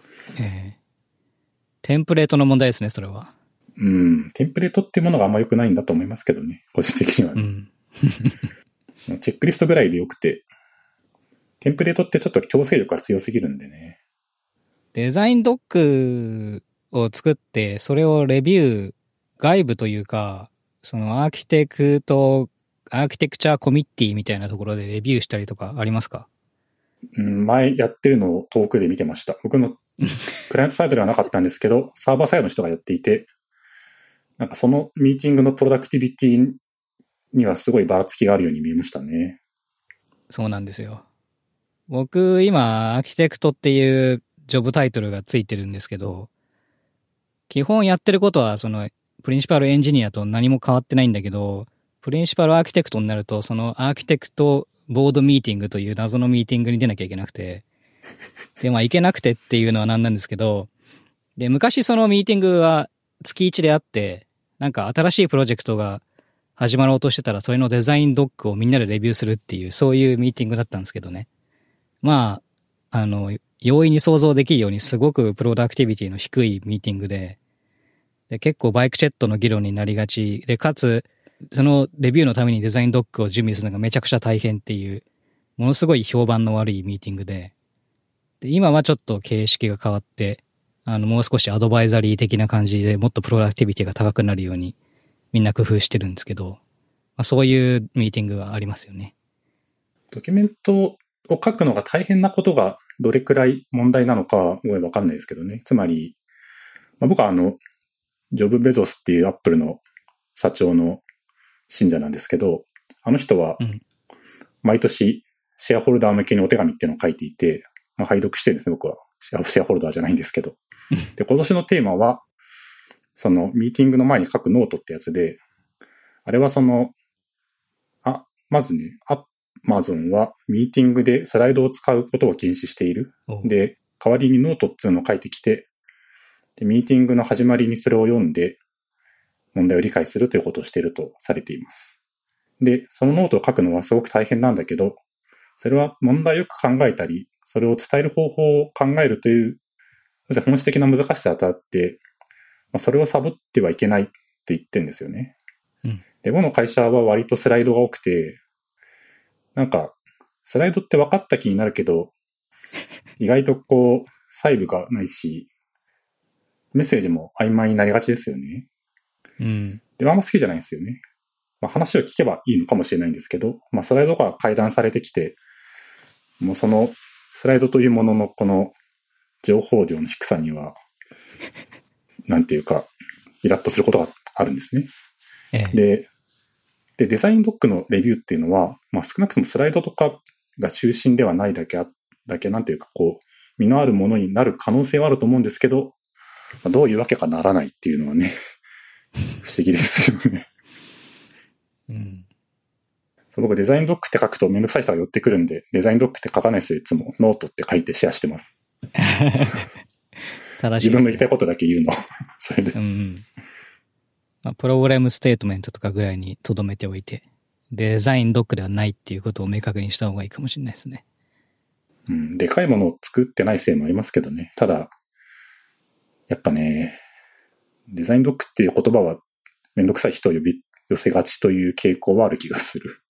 テンプレートの問題ですね、それは。 テンプレートっていうものがあんま良くないんだと思いますけどね。個人的には、ね。チェックリストぐらいで良くて、テンプレートってちょっと強制力が強すぎるんでね。 デザインドックを作って、それをレビュー、外部というか、 そのアーキテクチャーコミッティみたいなところでレビューしたりとかありますか？ 前やってるのを遠くで見てました。僕のクライアントサイドではなかったんですけど、サーバーサイドの人がやっていて、なんかそのミーティングのプロダクティビティにはすごいばらつきがあるように見えましたね。 そうなんですよ。僕、今、アーキテクトっていうジョブタイトルがついてるんですけど、基本やってることは、その、プリンシパルエンジニアと何も変わってないんだけど、プリンシパルアーキテクトになると、そのアーキテクトボードミーティングという謎のミーティングに出なきゃいけなくて、で、まあ、行けなくてっていうのはなんなんですけど、で、昔そのミーティングは月1であって、なんか新しいプロジェクトが始まろうとしてたら、それのデザインドックをみんなでレビューするっていう、そういうミーティングだったんですけどね。まあ、容易に想像できるようにすごくプロダクティビティの低いミーティングで、結構バイクチェットの議論になりがちで、かつ、そのレビューのためにデザインドックを準備するのがめちゃくちゃ大変っていう、ものすごい評判の悪いミーティングで、今はちょっと形式が変わって、もう少しアドバイザリー的な感じでもっとプロダクティビティが高くなるようにみんな工夫してるんですけど、そういうミーティングがありますよね。 ドキュメントを書くのが大変なことがどれくらい問題なのかはわかんないですけどね。つまり、僕はジョブ・ベゾスっていうアップルの社長の信者なんですけど、あの人は毎年シェアホルダー向けにお手紙っていうのを書いていて、拝読してるんですね、僕は。シェアホルダーじゃないんですけど。で、今年のテーマは、そのミーティングの前に書くノートってやつで、あれはまずね、Amazon はミーティングでスライドを使うことを禁止している。で、代わりにノートっていうのを書いてきて、で、ミーティングの始まりにそれを読んで、問題を理解するということをしているとされています。で、そのノートを書くのはすごく大変なんだけど、それは問題をよく考えたり、それを伝える方法を考えるという、本質的な難しさがあって、それをサボってはいけないって言ってるんですよね。で、僕の会社は割とスライドが多くて、なんか、スライドって分かった気になるけど、意外と細部がないし、メッセージも曖昧になりがちですよね。で、あんま好きじゃないんですよね。話を聞けばいいのかもしれないんですけど、スライドが改ざんされてきて、もうそのスライドというもののこの情報量の低さには、なんていうか、イラッとすることがあるんですね。で、デザインドックのレビューっていうのは、少なくともスライドとかが中心ではないだけなんていうか身のあるものになる可能性はあると思うんですけど、どういうわけかならないっていうのはね、不思議ですよね。僕デザインドックって書くとめんどくさい人が寄ってくるんで、デザインドックって書かないですよ。いつもノートって書いてシェアしてます。正しいですね。自分の言いたいことだけ言うの。それで。 プログラムステートメントとかぐらいに留めておいて、デザインドックではないっていうことを明確にした方がいいかもしれないですね。 でかいものを作ってないせいもありますけどね。ただ、やっぱね、デザインドックっていう言葉はめんどくさい人を寄せがちという傾向はある気がする。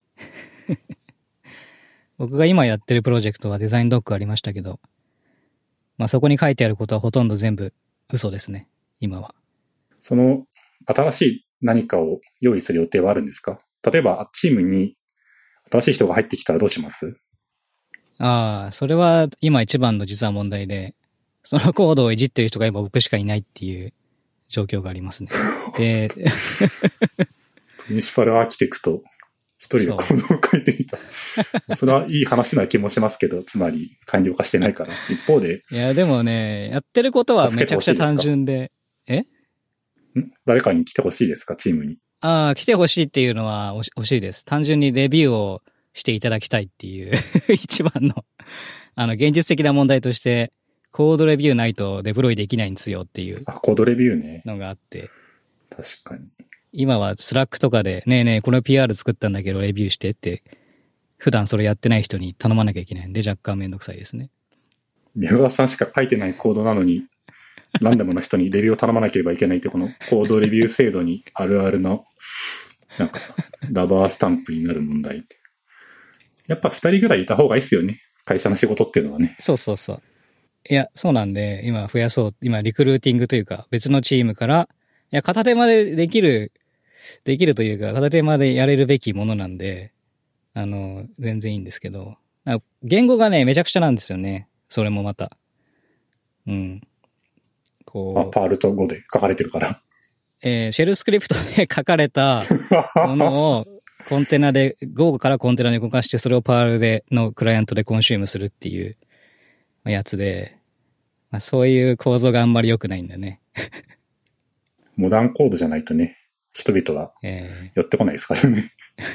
僕が今やってるプロジェクトはデザインドックありましたけど、そこに書いてあることはほとんど全部嘘ですね、今は。 その新しい何かを用意する予定はあるんですか？例えばチームに新しい人が入ってきたらどうします？ それは今一番の実は問題で、そのコードをいじってる人が今僕しかいないっていう状況がありますね。で、プリンシパルアーキテクト一人でコードを書いていた。それはいい話な気もしますけど、つまり完了化してないから。一方で。 いや、でもね、やってることはめちゃくちゃ単純で。 誰かに来てほしいですか、チームに。 来てほしいっていうのは欲しいです。単純にレビューをしていただきたいっていう一番の、現実的な問題として、コードレビューないとデプロイできないんですよっていう。 コードレビューね。 のがあって。 確かに。 今はスラックとかで、ねえねえ、この PR 作ったんだけどレビューしてって、普段それやってない人に頼まなきゃいけないんで若干めんどくさいですね。 宮川さんしか書いてないコードなのに、ランダムな人にレビューを頼まなければいけないって、このコードレビュー制度にあるあるの、なんか、ラバースタンプになる問題。やっぱ2人ぐらいいた方がいいっすよね。会社の仕事っていうのはね。 そうそうそう。いや、そうなんで、今増やそう。今リクルーティングというか、別のチームから、いや、片手までできるできるというか、片手間でやれるべきものなんで、全然いいんですけど、言語がね、めちゃくちゃなんですよね。それもまた。うん。 パールと語で書かれてるから。 シェルスクリプトで書かれたものをコンテナで、Go からコンテナに動かして、それをパールでのクライアントでコンシュームするっていうやつで、そういう構造があんまり良くないんだね。 モダンコードじゃないとね、人々は寄ってこないですからね。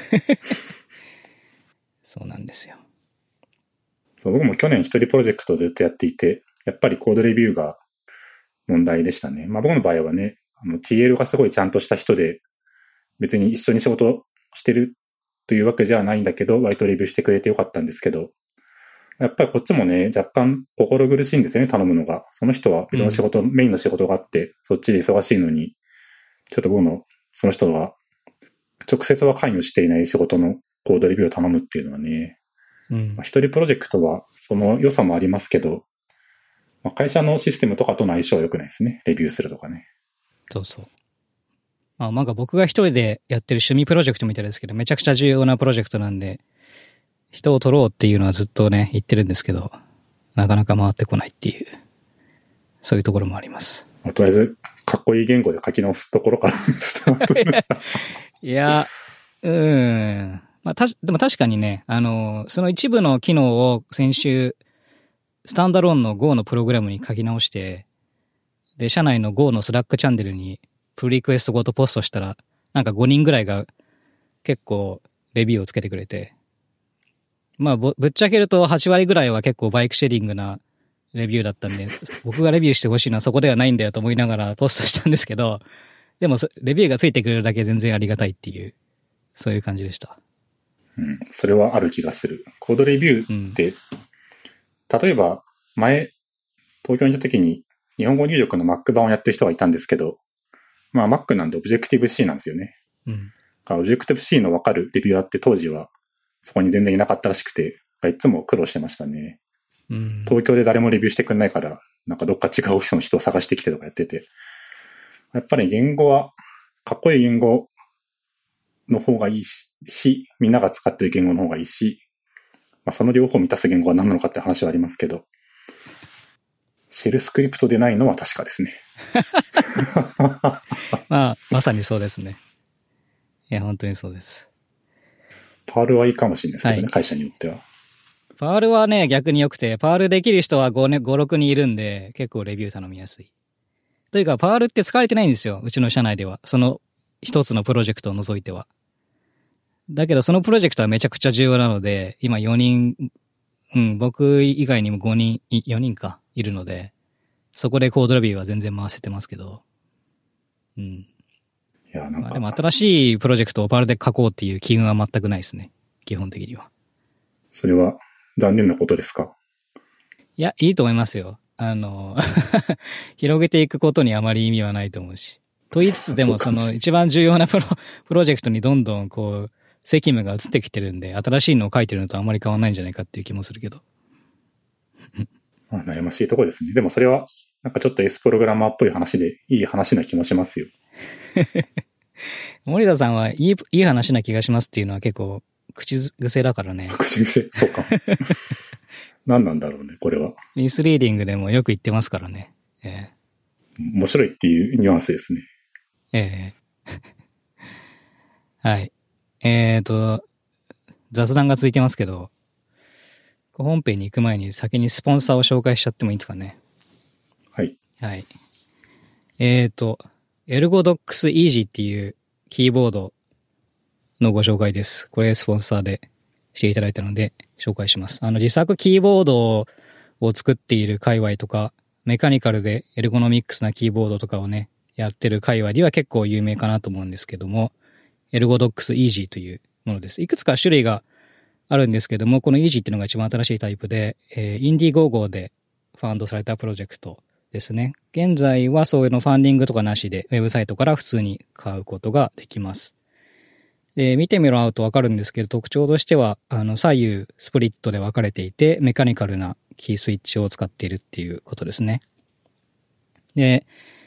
そうなんですよ。 そう、僕も去年一人プロジェクトをずっとやっていて、やっぱりコードレビューが問題でしたね。僕の場合はね、TL がすごいちゃんとした人で、別に一緒に仕事してるというわけじゃないんだけど、割とレビューしてくれてよかったんですけど、やっぱりこっちもね、若干心苦しいんですよね、頼むのが。その人は別の仕事、メインの仕事があって、そっちで忙しいのに、ちょっとその人は、直接は関与していない仕事のコードレビューを頼むっていうのはね、一人プロジェクトはその良さもありますけど、会社のシステムとかとの相性は良くないですね。レビューするとかね。 そうそう。なんか僕が一人でやってる趣味プロジェクトみたいですけど、めちゃくちゃ重要なプロジェクトなんで、人を取ろうっていうのはずっとね、言ってるんですけど、なかなか回ってこないっていう、そういうところもあります。 とりあえず、かっこいい言語で書き直すところからスタート。 いや、でも確かにね、その一部の機能を先週、スタンダローンの Go のプログラムに書き直して、で、社内の Go のスラックチャンネルにプリクエストごとポストしたら、なんか5人ぐらいが結構レビューをつけてくれて、ぶっちゃけると8割ぐらいは結構バイクシェリングなレビューだったんで、僕がレビューしてほしいのはそこではないんだよと思いながらポストしたんですけど、でもレビューがついてくれるだけ全然ありがたいっていう、そういう感じでした。 それはある気がする。コードレビューって、例えば前、東京にいた時に日本語入力の Mac 版をやってる人がいたんですけど、Mac なんで Objective-C なんですよね。Objective-C の分かるレビューアーって当時はそこに全然いなかったらしくて、いつも苦労してましたね。東京で誰もレビューしてくれないから、なんかどっか違うオフィスの人を探してきてとかやってて。やっぱり言語は、かっこいい言語の方がいいし、みんなが使ってる言語の方がいいし、その両方を満たす言語は何なのかって話はありますけど、シェルスクリプトでないのは確かですね。 まさにそうですね。いや、本当にそうです。 パールはいいかもしれないですけどね、会社によっては。 パールはね、逆に良くて、パールできる人は5、6人いるんで、結構レビュー頼みやすい。というか、パールって使われてないんですよ。うちの社内では。その一つのプロジェクトを除いては。だけど、そのプロジェクトはめちゃくちゃ重要なので、今4人、僕以外にも4人か、いるので、そこでコードレビューは全然回せてますけど。いや、なんか。でも新しいプロジェクトをパールで書こうっていう機運は全くないですね。基本的には。 それは残念なことですか？ いや、いいと思いますよ。広げていくことにあまり意味はないと思うし。と言いつつでも、その一番重要なプロジェクトにどんどん責務が移ってきてるんで、新しいのを書いてるのとあまり変わんないんじゃないかっていう気もするけど。 悩ましいところですね。でもそれは、なんかちょっと S プログラマーっぽい話で、いい話な気もしますよ。 森田さんはいい話な気がしますっていうのは結構、口癖だからね。 口癖、そうか。何なんだろうね、これは。 ミスリーディングでもよく言ってますからね。 面白いっていうニュアンスですね。 はい。雑談がついてますけど、本編に行く前に先にスポンサーを紹介しちゃってもいいですかね。 はい。 はい。Ergodox Easy っていうキーボードのご紹介です。これスポンサーでしていただいたので紹介します。自作キーボードを作っている界隈とか、メカニカルでエルゴノミックスなキーボードとかをね、やってる界隈では結構有名かなと思うんですけども、Ergodox Easy というものです。いくつか種類があるんですけども、この Easy っていうのが一番新しいタイプで、Indiegogo でファンドされたプロジェクトですね。現在はそういうのファンディングとかなしで、ウェブサイトから普通に買うことができます。で、見てみるとわかるんですけど、特徴としては、左右スプリットで分かれていて、メカニカルなキースイッチを使っているっていうことですね。で、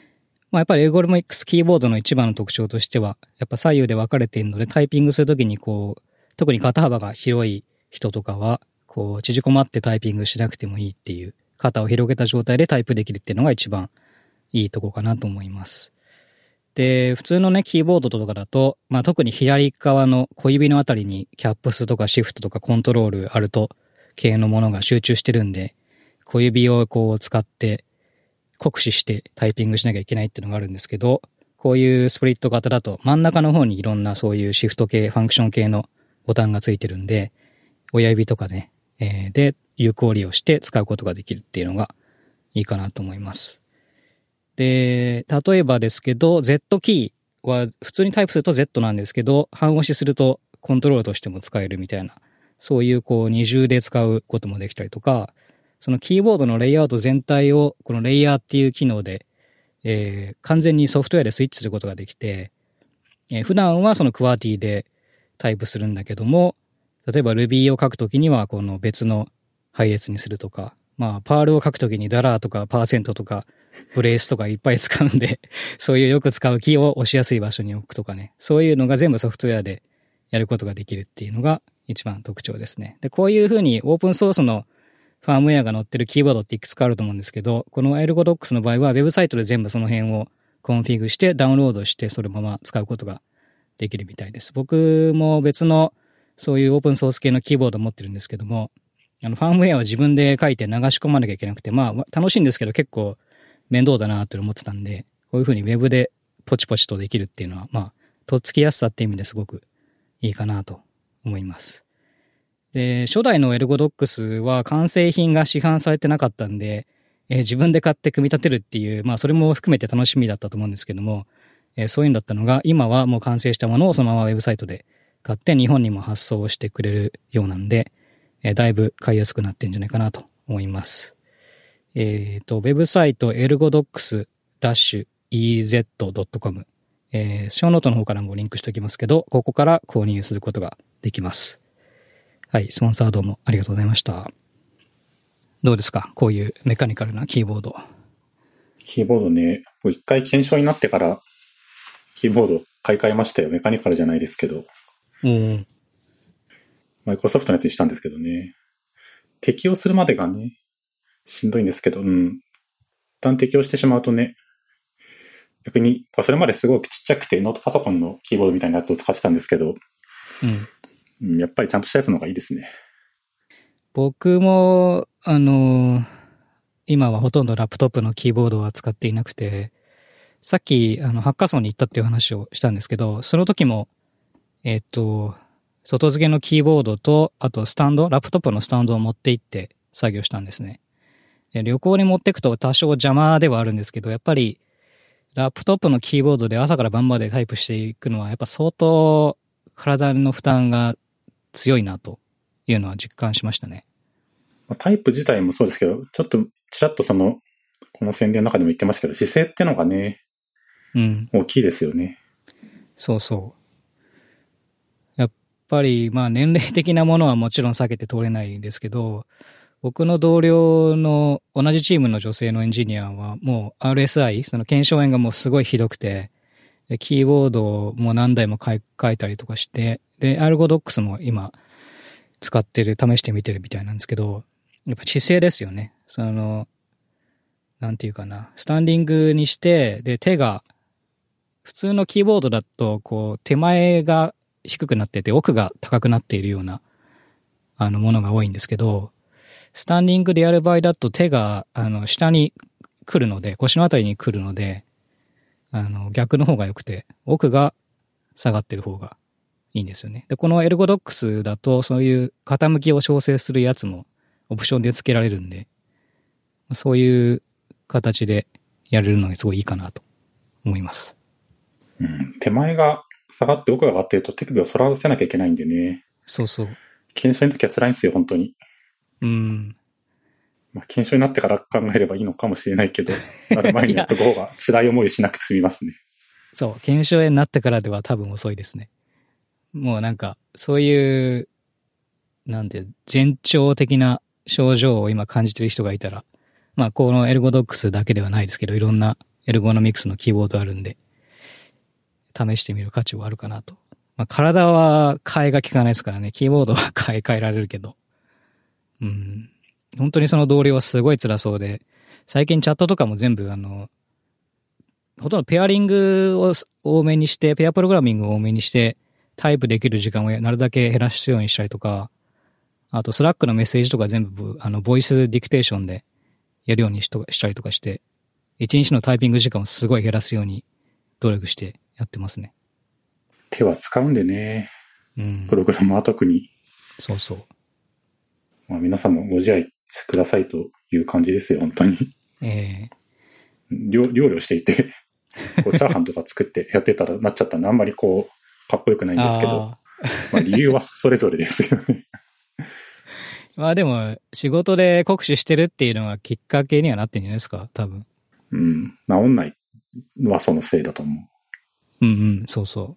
まあやっぱりエルゴリミックスキーボードの一番の特徴としては、やっぱ左右で分かれているので、タイピングするときにこう、特に肩幅が広い人とかは、こう、縮こまってタイピングしなくてもいいっていう、肩を広げた状態でタイプできるっていうのが一番いいとこかなと思います。で、普通のね、キーボードとかだと、まあ特に左側の小指のあたりにキャップスとかシフトとかコントロール、アルト系のものが集中してるんで、小指をこう使って酷使してタイピングしなきゃいけないっていうのがあるんですけど、こういうスプリット型だと真ん中の方にいろんなそういうシフト系、ファンクション系のボタンがついてるんで、親指とかね、で有効利用して使うことができるっていうのがいいかなと思います。で、例えばですけど、Z キーは普通にタイプすると Z なんですけど、半押しするとコントロールとしても使えるみたいな、そういうこう二重で使うこともできたりとか、そのキーボードのレイアウト全体をこのレイヤーっていう機能で、完全にソフトウェアでスイッチすることができて、普段はそのクワーティでタイプするんだけども、例えば Ruby を書くときにはこの別の配列にするとか、まあ、パールを書くときにダラーとかパーセントとかブレースとかいっぱい使うんで、そういうよく使うキーを押しやすい場所に置くとかね、そういうのが全部ソフトウェアでやることができるっていうのが一番特徴ですね。で、こういうふうにオープンソースのファームウェアが載ってるキーボードっていくつかあると思うんですけど、この Ergodox の場合はウェブサイトで全部その辺をコンフィグしてダウンロードしてそのまま使うことができるみたいです。僕も別のそういうオープンソース系のキーボードを持ってるんですけども、ファームウェアを自分で書いて流し込まなきゃいけなくて、まあ楽しいんですけど結構面倒だなって思ってたんで、こういう風にウェブでポチポチとできるっていうのは、まあ、とっつきやすさっていう意味ですごくいいかなと思います。で、初代のエルゴドックスは完成品が市販されてなかったんで、自分で買って組み立てるっていう、まあそれも含めて楽しみだったと思うんですけども、そういうんだったのが、今はもう完成したものをそのままウェブサイトで買って日本にも発送してくれるようなんで、だいぶ買いやすくなってんじゃないかなと思います。ウェブサイト ergodocs-ez.com、ショーノートの方からもリンクしておきますけど、ここから購入することができます。はい、スポンサーどうもありがとうございました。どうですか？こういうメカニカルなキーボード。 キーボードね、一回検証になってからキーボード買い替えましたよ。メカニカルじゃないですけど。マイクロソフトのやつにしたんですけどね。適用するまでがね、しんどいんですけど、一旦適用してしまうとね、逆に、それまですごくちっちゃくてノートパソコンのキーボードみたいなやつを使ってたんですけど、やっぱりちゃんとしたやつの方がいいですね。 僕も、今はほとんどラップトップのキーボードは使っていなくて、さっき、ハッカソンに行ったっていう話をしたんですけど、その時も、外付けのキーボードと、あとスタンド、ラップトップのスタンドを持って行って作業したんですね。で、旅行に持ってくと多少邪魔ではあるんですけど、やっぱり、ラップトップのキーボードで朝から晩までタイプしていくのは、やっぱ相当体の負担が強いなというのは実感しましたね。 タイプ自体もそうですけど、ちょっとちらっとこの宣伝の中でも言ってましたけど、姿勢ってのがね、大きいですよね。 そうそう。やっぱり、まあ年齢的なものはもちろん避けて通れないんですけど、僕の同僚の同じチームの女性のエンジニアはもう RSI、その腱鞘炎がもうすごいひどくて、キーボードも何台も書いたりとかして、で、Ergodox も今使ってる、試してみてるみたいなんですけど、やっぱ姿勢ですよね。なんていうかな、スタンディングにして、で、手が、普通のキーボードだと、こう、手前が低くなってて、奥が高くなっているような、ものが多いんですけど、スタンディングでやる場合だと手が、下に来るので、腰のあたりに来るので、逆の方が良くて、奥が下がってる方がいいんですよね。で、この Ergodox だと、そういう傾きを調整するやつもオプションで付けられるんで、そういう形でやれるのがすごいいいかなと思います。 手前が下がって奥が上がってると手首を反らせなきゃいけないんでね。 そうそう。 検証の時は辛いんですよ、本当に。まあ、検証になってから考えればいいのかもしれないけど、なる前にやっとく方が辛い思いをしなくて済みますね。 そう、検証炎になってからでは多分遅いですね。もうなんか、そういう、なんて、前兆的な症状を今感じてる人がいたら、まあ、このエルゴドックスだけではないですけど、いろんなエルゴノミクスのキーボードあるんで、試してみる価値はあるかなと。まあ、体は替えが効かないですからね。キーボードは替えられるけど。本当にその同僚はすごい辛そうで、最近チャットとかも全部ほとんどペアリングを多めにして、ペアプログラミングを多めにして、タイプできる時間をなるだけ減らすようにしたりとか、あとスラックのメッセージとか全部、ボイスディクテーションでやるようにしたりとかして、一日のタイピング時間をすごい減らすように努力してやってますね。 手は使うんでね。プログラマーは特に。 そうそう。 まあ皆さんもご自愛くださいという感じですよ、本当に。料理していて、こうチャーハンとか作ってやってたらなっちゃったんで、あんまりこう、かっこよくないんですけど、まあ理由はそれぞれですよね。 まあでも、仕事で酷使してるっていうのがきっかけにはなってんじゃないですか、多分。 治んないのはそのせいだと思う。そうそう。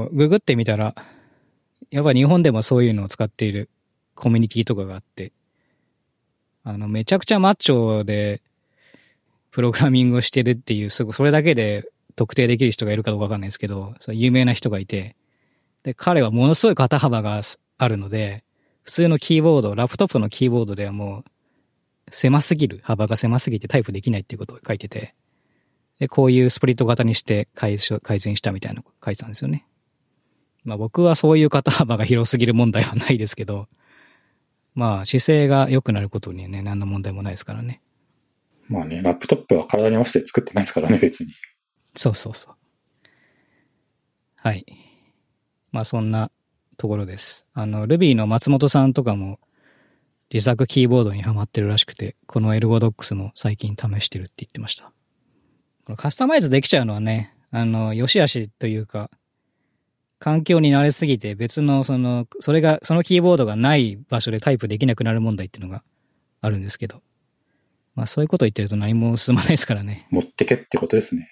ググってみたら、やっぱり日本でもそういうのを使っているコミュニティとかがあって、めちゃくちゃマッチョで、プログラミングをしてるっていう、それだけで特定できる人がいるかどうかわかんないですけど、有名な人がいて、で、彼はものすごい肩幅があるので、普通のキーボード、ラップトップのキーボードではもう、幅が狭すぎてタイプできないっていうことを書いてて、で、こういうスプリット型にして改善したみたいなのを書いてたんですよね。まあ僕はそういう肩幅が広すぎる問題はないですけど、まあ姿勢が良くなることにはね、何の問題もないですからね。 まあね、ラップトップは体に合わせて作ってないですからね、別に。 そうそうそう。はい。まあそんなところです。Ruby の松本さんとかも自作キーボードにハマってるらしくて、このエルゴドックスも最近試してるって言ってました。このカスタマイズできちゃうのはね、良し悪しというか、環境に慣れすぎて別のそのキーボードがない場所でタイプできなくなる問題っていうのがあるんですけど。まあそういうこと言ってると何も進まないですからね。 持ってけってことですね。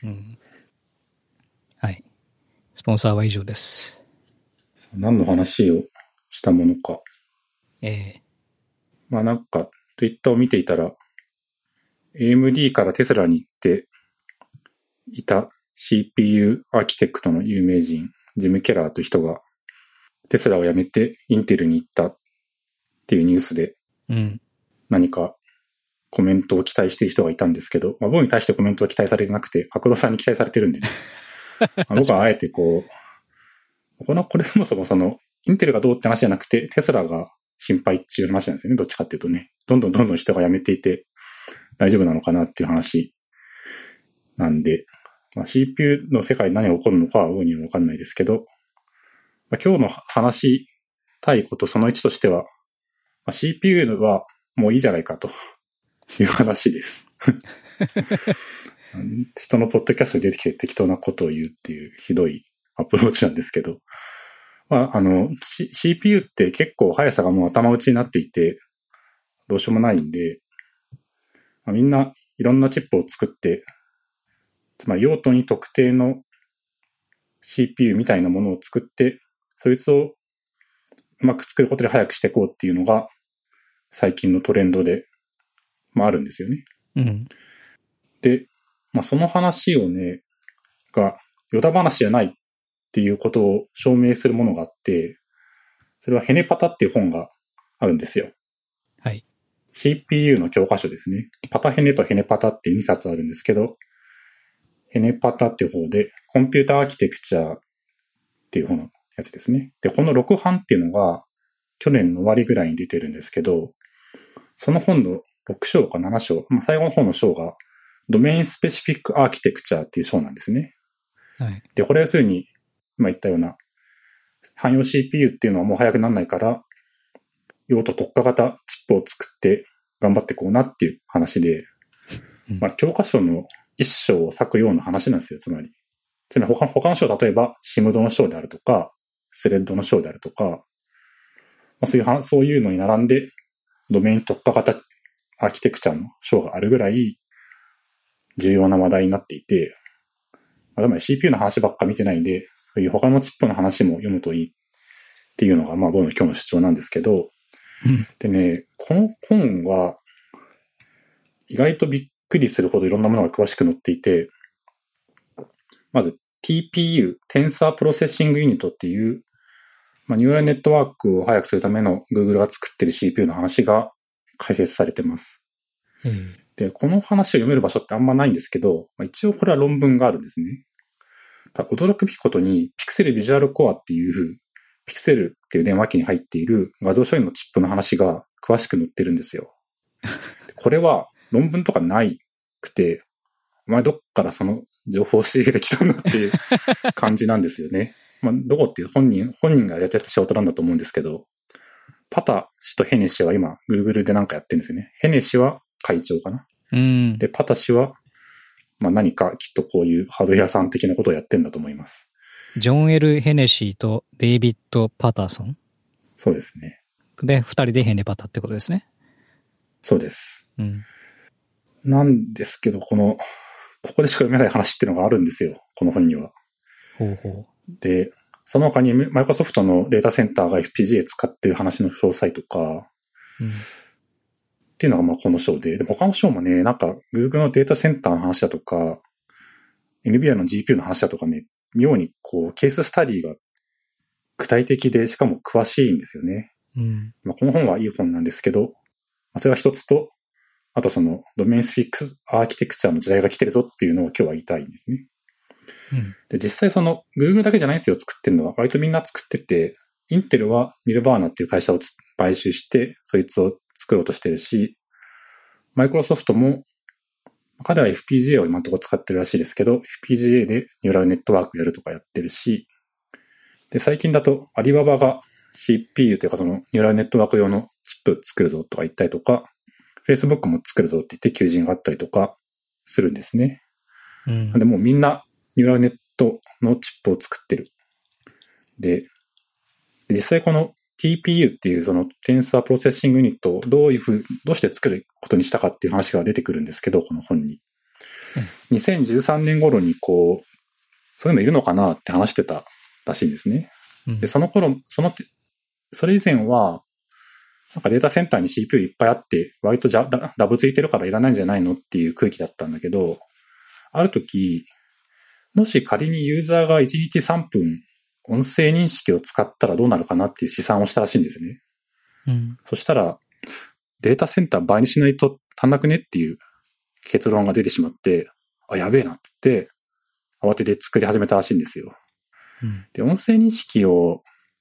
はい。スポンサーは以上です。 何の話をしたものか。まあなんか、ツイッターを見ていたら、AMD からテスラに行っていた CPU アーキテクトの有名人、ジム・ケラーという人が、テスラを辞めてインテルに行ったっていうニュースで、何かコメントを期待している人がいたんですけど、まあ、僕に対してコメントを期待されてなくて、白露さんに期待されてるんでね。僕はあえてこれそもそもその、インテルがどうって話じゃなくて、テスラが心配っていう話なんですよね。どっちかっていうとね。どんどん人が辞めていて、大丈夫なのかなっていう話なんで、まあ、CPU の世界に何が起こるのかは僕にはわかんないですけど、まあ、今日の話したいことその1としては、まあ、CPU はもういいじゃないかという話です。人のポッドキャストに出てきて適当なことを言うっていうひどいアプローチなんですけど、まあ、CPU って結構速さがもう頭打ちになっていて、どうしようもないんで、まあ、みんないろんなチップを作って、つまり用途に特定の CPU みたいなものを作って、そいつをうまく作ることで速くしていこうっていうのが最近のトレンドで、まああるんですよね。で、まあその話をね、ヨタ話じゃないっていうことを証明するものがあって、それはヘネパタっていう本があるんですよ。 はい。 CPU の教科書ですね。パタヘネとヘネパタって2冊あるんですけど、ヘネパタっていう方で、コンピューターアーキテクチャーっていう方のやつですね。で、この6版っていうのが、去年の終わりぐらいに出てるんですけど、その本の6章か7章、最後の方の章が、ドメインスペシフィックアーキテクチャーっていう章なんですね。 はい。 で、これは要するに、今言ったような、汎用 CPU っていうのはもう速くならないから、用途特化型チップを作って頑張ってこうなっていう話で、まあ、教科書の一章を割くような話なんですよ、つまり。他の章、例えば、シムドの章であるとか、スレッドの章であるとか、まあ、そういうのに並んで、ドメイン特化型アーキテクチャの章があるぐらい重要な話題になっていて、つまり CPU の話ばっか見てないんで、そういう他のチップの話も読むといいっていうのが、まあ僕の今日の主張なんですけど、でね、この本は意外とびっくりするほどいろんなものが詳しく載っていて、まず TPU、Tensor Processing Unit っていう、ニューラルネットワークを速くするための Google が作ってる CPU の話が解説されてます。で、この話を読める場所ってあんまないんですけど、一応これは論文があるんですね。驚くべきことに、Pixel Visual Core っていう、Pixel っていう電話機に入っている画像処理のチップの話が詳しく載ってるんですよ。これは論文とかないくて、お前どっからその情報を仕入れてきたんだっていう感じなんですよね。どこっていう本人がやってた仕事なんだと思うんですけど、パタ氏とヘネ氏は今 Google でなんかやってるんですよね。ヘネ氏は会長かな。で、パタ氏は何かきっとこういうハードウェアさん的なことをやってんだと思います。 ジョン・エル・ヘネシーとデイビッド・パターソン。 そうですね。 で、二人でヘネパタってことですね。 そうです。なんですけど、ここでしか読めない話っていうのがあるんですよ。この本には。で、その他にマイクロソフトのデータセンターが FPGA 使ってる話の詳細とか、っていうのがこの章で、他の章もね、なんか Google のデータセンターの話だとか、NVIDIA の GPU の話だとかね、妙にケーススタディが具体的で、しかも詳しいんですよね。この本はいい本なんですけど、それは一つと、あとそのドメインスフィックスアーキテクチャの時代が来てるぞっていうのを今日は言いたいんですね。で、実際その Google だけじゃないんですよ、作ってるのは。割とみんな作ってて、インテルはニルバーナっていう会社を買収して、そいつを作ろうとしてるし、マイクロソフトも、彼は FPGA を今のところ使ってるらしいですけど、FPGA でニューラルネットワークやるとかやってるし、で、最近だとアリババが CPU というかそのニューラルネットワーク用のチップ作るぞとか言ったりとか、Facebook も作るぞって言って求人があったりとかするんですね。でもうみんなニューラルネットのチップを作ってる。で、実際この TPU っていうその Tensor Processing Unit をどうして作ることにしたかっていう話が出てくるんですけど、この本に。2013年頃にそういうのいるのかなって話してたらしいんですね。で、その頃、それ以前は、なんかデータセンターに CPU いっぱいあって、割とダブついてるからいらないんじゃないのっていう空気だったんだけど、ある時、もし仮にユーザーが1日3分音声認識を使ったらどうなるかなっていう試算をしたらしいんですね。そしたら、データセンター倍にしないと足んなくねっていう結論が出てしまって、やべえなって言って、慌てて作り始めたらしいんですよ。で、音声認識を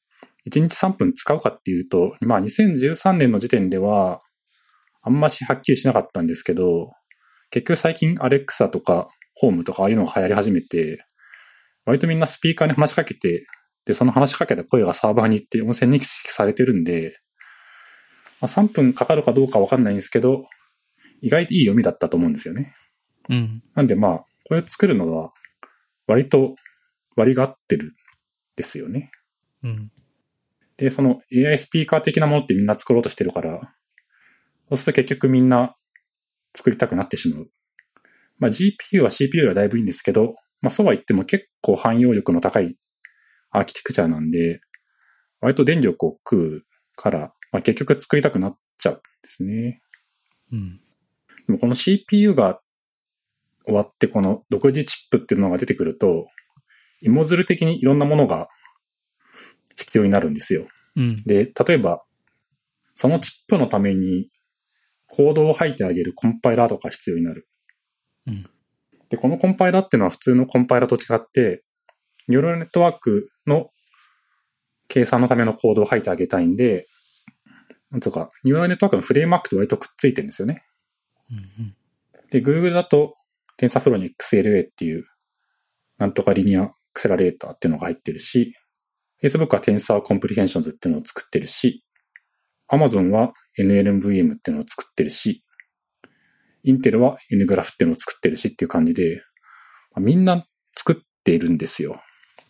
1日3分使うかっていうと、2013年の時点では、あんましはっきりしなかったんですけど、結局最近 Alexa とか Home とかああいうのが流行り始めて、割とみんなスピーカーに話しかけて、で、その話しかけた声がサーバーに行って音声認識されてるんで、3分かかるかどうかわかんないんですけど、意外といい読みだったと思うんですよね。なんでこれを作るのは、割と割が合ってるんですよね。で、その AI スピーカー的なものってみんな作ろうとしてるから、そうすると結局みんな作りたくなってしまう。GPU は CPU よりはだいぶいいんですけど、そうは言っても結構汎用力の高いアーキテクチャなんで、割と電力を食うから、結局作りたくなっちゃうんですね。でもこの CPU が終わってこの独自チップっていうのが出てくると、芋づる的にいろんなものが必要になるんですよ。で、例えば、そのチップのためにコードを書いてあげるコンパイラーとか必要になる。で、このコンパイラーっていうのは普通のコンパイラーと違って、ニューラルネットワークの計算のためのコードを書いてあげたいんで、ニューラルネットワークのフレームワークと割とくっついてるんですよね。で、Google だと TensorFlow に XLA っていう、なんとかリニアアクセラレーターっていうのが入ってるし、Facebook は Tensor Comprehensions っていうのを作ってるし、Amazon は NLMVM っていうのを作ってるし、インテルは NGraph っていうのを作ってるしっていう感じで、みんな作っているんですよ。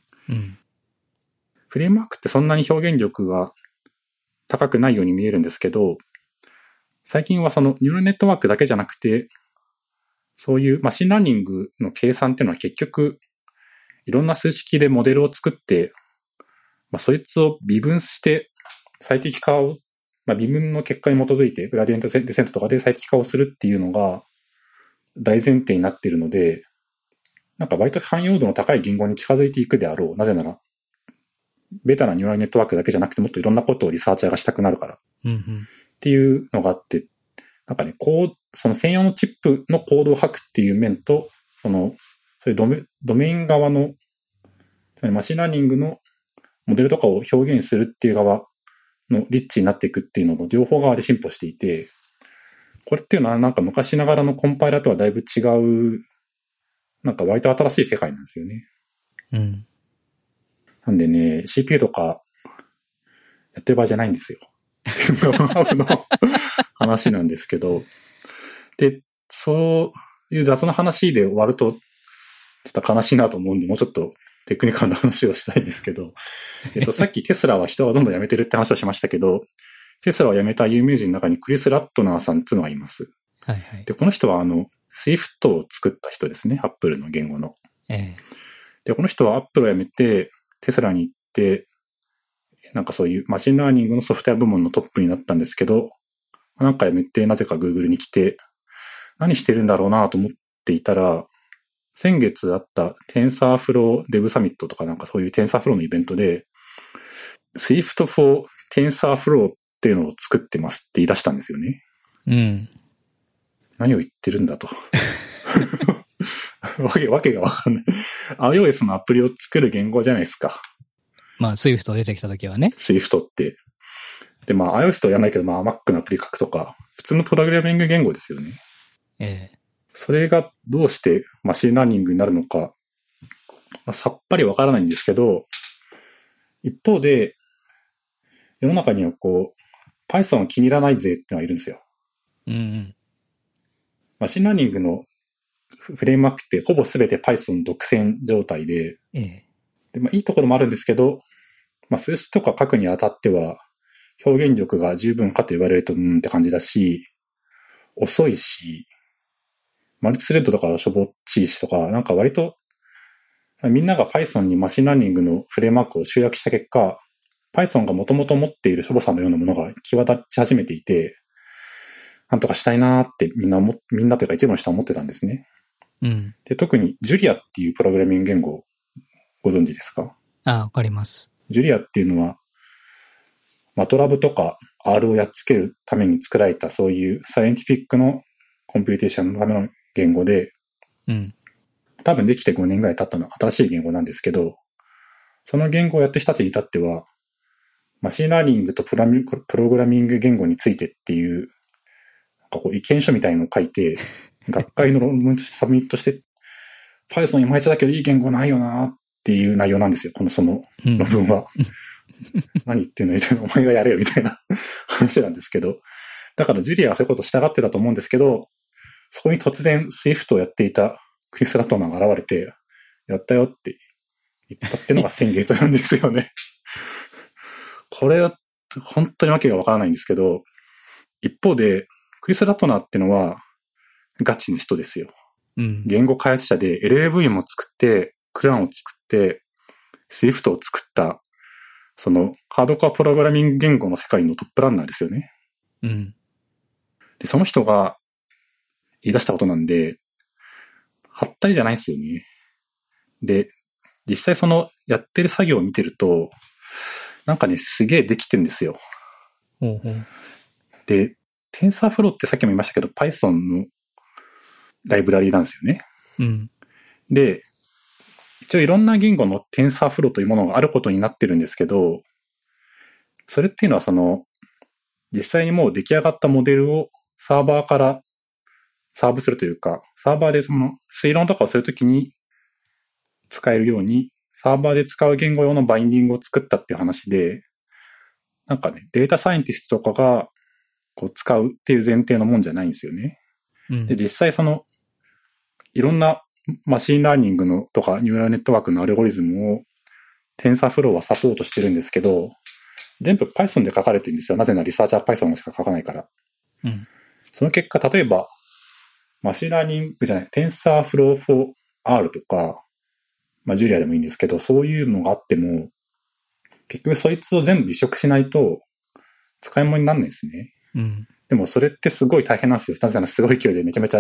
フレームワークってそんなに表現力が高くないように見えるんですけど、最近はそのニューラルネットワークだけじゃなくて、そういうマシンラーニングの計算っていうのは結局、いろんな数式でモデルを作って、そいつを微分して最適化を、微分の結果に基づいてグラディエントデセントとかで最適化をするっていうのが、 大前提になっているので、なんか割と汎用度の高い言語に近づいていくであろう。なぜなら、ベタなニューラルネットワークだけじゃなくてもっといろんなことをリサーチャーがしたくなるから。っていうのがあって、なんかね、その専用のチップのコードを吐くっていう面と、そういうドメイン側の、つまりマシンラーニングのモデルとかを表現するっていう側のリッチになっていくっていうのの両方側で進歩していて、これっていうのはなんか昔ながらのコンパイラーとはだいぶ違う、なんか割と新しい世界なんですよね。 うん。 なんでね、CPU とかやってる場合じゃないんですよ。の話なんですけど、で、そういう雑な話で終わると、ちょっと悲しいなと思うんで、もうちょっとテクニカルな話をしたいんですけど、さっきテスラは人がどんどん辞めてるって話をしましたけど、テスラを辞めた有名人の中にクリス・ラットナーさんっていうのがいます。 はいはい。 で、この人はSwift を作った人ですね。Apple の言語の。で、この人は Apple を辞めて、テスラに行って、なんかそういうマシンラーニングのソフトウェア部門のトップになったんですけど、なんか辞めてなぜか Google に来て、何してるんだろうなと思っていたら、先月あった TensorFlow Dev Summit とかなんかそういう TensorFlow のイベントで、Swift for TensorFlow っていうのを作ってますって言い出したんですよね。 うん。 何を言ってるんだと。わけがわかんない。iOS のアプリを作る言語じゃないですか。 まあ、Swift 出てきたときはね。 Swift って。で、まあ iOS とはやらないけど、まあ Mac のアプリ書くとか、普通のプログラミング言語ですよね。それがどうしてマシンラーニングになるのか、まあ、さっぱりわからないんですけど、一方で、世の中にはPython を気に入らないぜっていうのがいるんですよ。 うんうん。 マシンラーニングのフレームワークってほぼ全て Python 独占状態で、でまあ、いいところもあるんですけど、まあ、数式とか書くにあたっては、表現力が十分かと言われると、って感じだし、遅いし、マルチスレッドとかしょぼっちいしとか、なんか割と、みんなが Python にマシンラーニングのフレームワークを集約した結果、Python がもともと持っているしょぼさのようなものが際立ち始めていて、なんとかしたいなーってみんなというか一部の人は思ってたんですね。 うん。 で、特に Julia っていうプログラミング言語ご存知ですか？ わかります。 Julia っていうのは、MATLAB とか R をやっつけるために作られたそういうサイエンティフィックのコンピューテーションのための言語で、 うん。 多分できて5年ぐらい経ったのは新しい言語なんですけど、その言語をやってる人たちに至っては、マシンラーニングとプログラミング言語についてっていう、意見書みたいのを書いて、学会の論文としてサブミットして、Python いまいちだけどいい言語ないよなっていう内容なんですよ、その論文は。何言ってんのみたいな、お前がやれよみたいな話なんですけど。だからジュリアはそういうことをしたがってたと思うんですけど、そこに突然 Swift をやっていたクリス・ラットナーが現れて、やったよって言ったってのが先月なんですよね。これは本当にわけがわからないんですけど、一方で、クリス・ラットナーってのはガチな人ですよ。言語開発者で LLV も作って、クランを作って、Swift を作った、そのハードコアプログラミング言語の世界のトップランナーですよね。で、その人が言い出したことなんで、はったりじゃないですよね。で、実際やってる作業を見てると、なんかね、すげえできてるんですよ。で、TensorFlow ってさっきも言いましたけど、Python のライブラリーなんですよね。で、一応いろんな言語の TensorFlow というものがあることになってるんですけど、それっていうのは実際にもう出来上がったモデルをサーバーからサーブするというか、サーバーで推論とかをするときに使えるように、サーバーで使う言語用のバインディングを作ったっていう話で、なんかね、データサイエンティストとかが使うっていう前提のもんじゃないんですよね。で、実際いろんなマシンラーニングのとかニューラルネットワークのアルゴリズムを TensorFlow はサポートしてるんですけど、全部 Python で書かれてるんですよ。なぜならリサーチャー Python しか書かないから。その結果、例えば、マシンラーニングじゃない、TensorFlow for R とか、Julia でもいいんですけど、そういうのがあっても、結局そいつを全部移植しないと使い物にならないですね。でもそれってすごい大変なんですよ。なぜならすごい勢いでめちゃめちゃ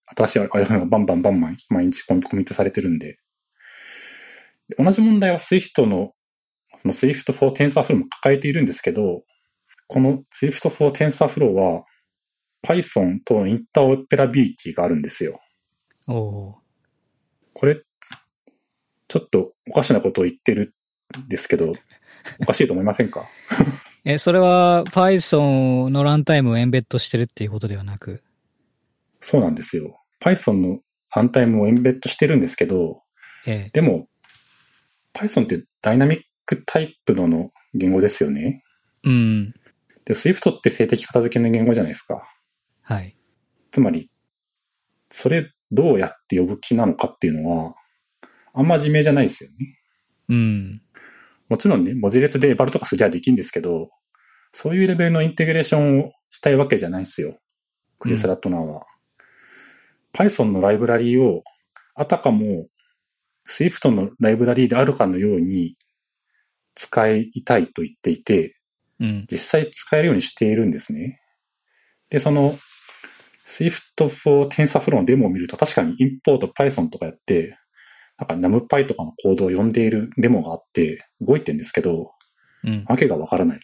新しいアルゴリズムがバンバン毎日コミットされてるんで。同じ問題は Swift の、その Swift for TensorFlow も抱えているんですけど、この Swift for TensorFlow は Python とのインターオペラビリティがあるんですよ。 おこれ、ちょっとおかしなことを言ってるんですけど、おかしいと思いませんか？ それは Python のランタイムをエンベッドしてるっていうことではなく。 そうなんですよ。Python のランタイムをエンベッドしてるんですけど、でも、Python ってダイナミックタイプの言語ですよね。 うん。 で、Swift って静的片付けの言語じゃないですか。 はい。 つまり、それどうやって呼ぶ気なのかっていうのは、あんま自明じゃないですよね。 うん。 もちろんね、文字列でバルとかすりゃできるんですけど、そういうレベルのインテグレーションをしたいわけじゃないですよ。クリス・ラットナーは。Python のライブラリーを、あたかも Swift のライブラリーであるかのように使いたいと言っていて、実際使えるようにしているんですね。で、その Swift for TensorFlow のデモを見ると確かにインポート Python とかやって、なんか NumPy とかのコードを読んでいるデモがあって動いてるんですけど、わけがわからない。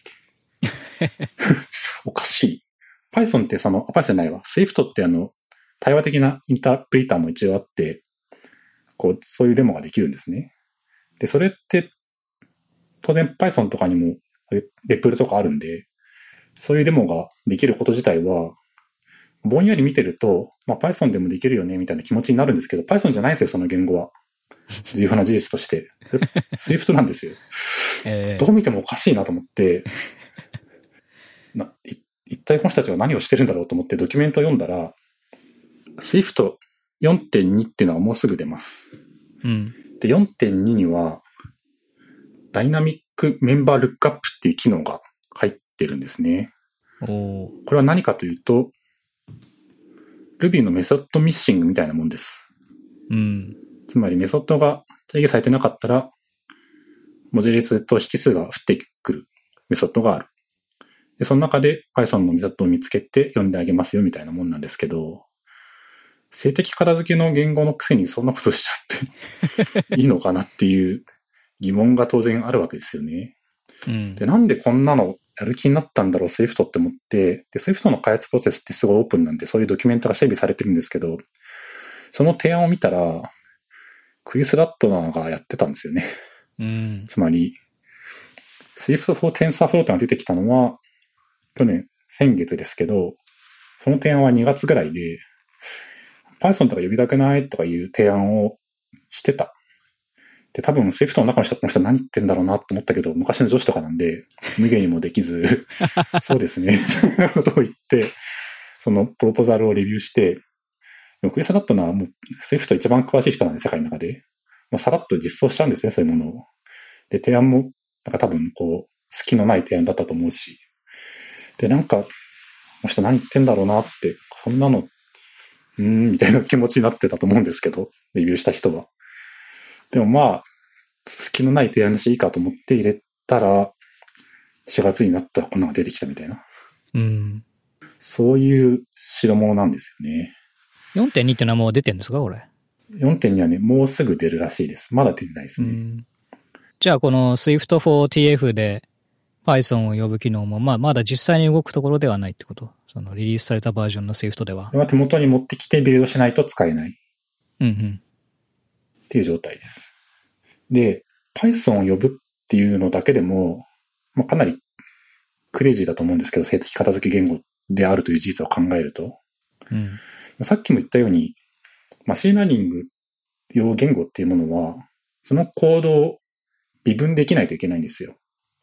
おかしい。Python ってPython じゃないわ。Swift って対話的なインタープリーターも一応あって、そういうデモができるんですね。で、それって、当然 Python とかにもレプルとかあるんで、そういうデモができること自体は、ぼんやり見てると、Python でもできるよね、みたいな気持ちになるんですけど、Python じゃないですよ、その言語は。重要な事実として。Swift なんですよ。どう見てもおかしいなと思って、一体この人たちは何をしてるんだろうと思ってドキュメントを読んだら、Swift 4.2 っていうのはもうすぐ出ます。で、4.2 には、ダイナミックメンバールックアップっていう機能が入ってるんですね。これは何かというと、Ruby のメソッドミッシングみたいなもんです。つまりメソッドが定義されてなかったら、文字列と引数が降ってくるメソッドがある。で、その中で Python のメソッドを見つけて読んであげますよみたいなもんなんですけど、静的片付けの言語のくせにそんなことしちゃっていいのかなっていう疑問が当然あるわけですよね。で、なんでこんなのやる気になったんだろう、Swift って思って、で、Swift の開発プロセスってすごいオープンなんで、そういうドキュメントが整備されてるんですけど、その提案を見たら、クリス・ラットナーがやってたんですよね。つまり、Swift for TensorFlow が出てきたのは、先月ですけど、その提案は2月ぐらいで、Python とか呼びたくないとかいう提案をしてた。で、多分 Swift の中の人、この人何言ってんだろうなと思ったけど、昔の女子とかなんで、無限にもできず、そうですね、そんなことを言って、そのプロポザルをレビューして、でもクリス・ラットナーはもう Swift 一番詳しい人なんで、世界の中で。もうさらっと実装しちゃうんですね、そういうものを。で、提案も、なんか多分隙のない提案だったと思うし。で、なんか、この人何言ってんだろうなって、そんなの、みたいな気持ちになってたと思うんですけど、レビューした人は。でも隙のない提案だしいいかと思って入れたら、4月になったらこんなのが出てきたみたいな。そういう代物なんですよね。 4.2 ってのはもう出てんですかこれ。 4.2 はね、もうすぐ出るらしいです。まだ出てないですね。 じゃあこの Swift for TF で Python を呼ぶ機能も、まだ実際に動くところではないってこと？そのリリースされたバージョンの Swift では。 これは手元に持ってきてビルドしないと使えない。っていう状態です。で、Python を呼ぶっていうのだけでも、かなりクレイジーだと思うんですけど、静的片付け言語であるという事実を考えると。さっきも言ったように、マシンラーニング用言語っていうものは、そのコードを微分できないといけないんですよ。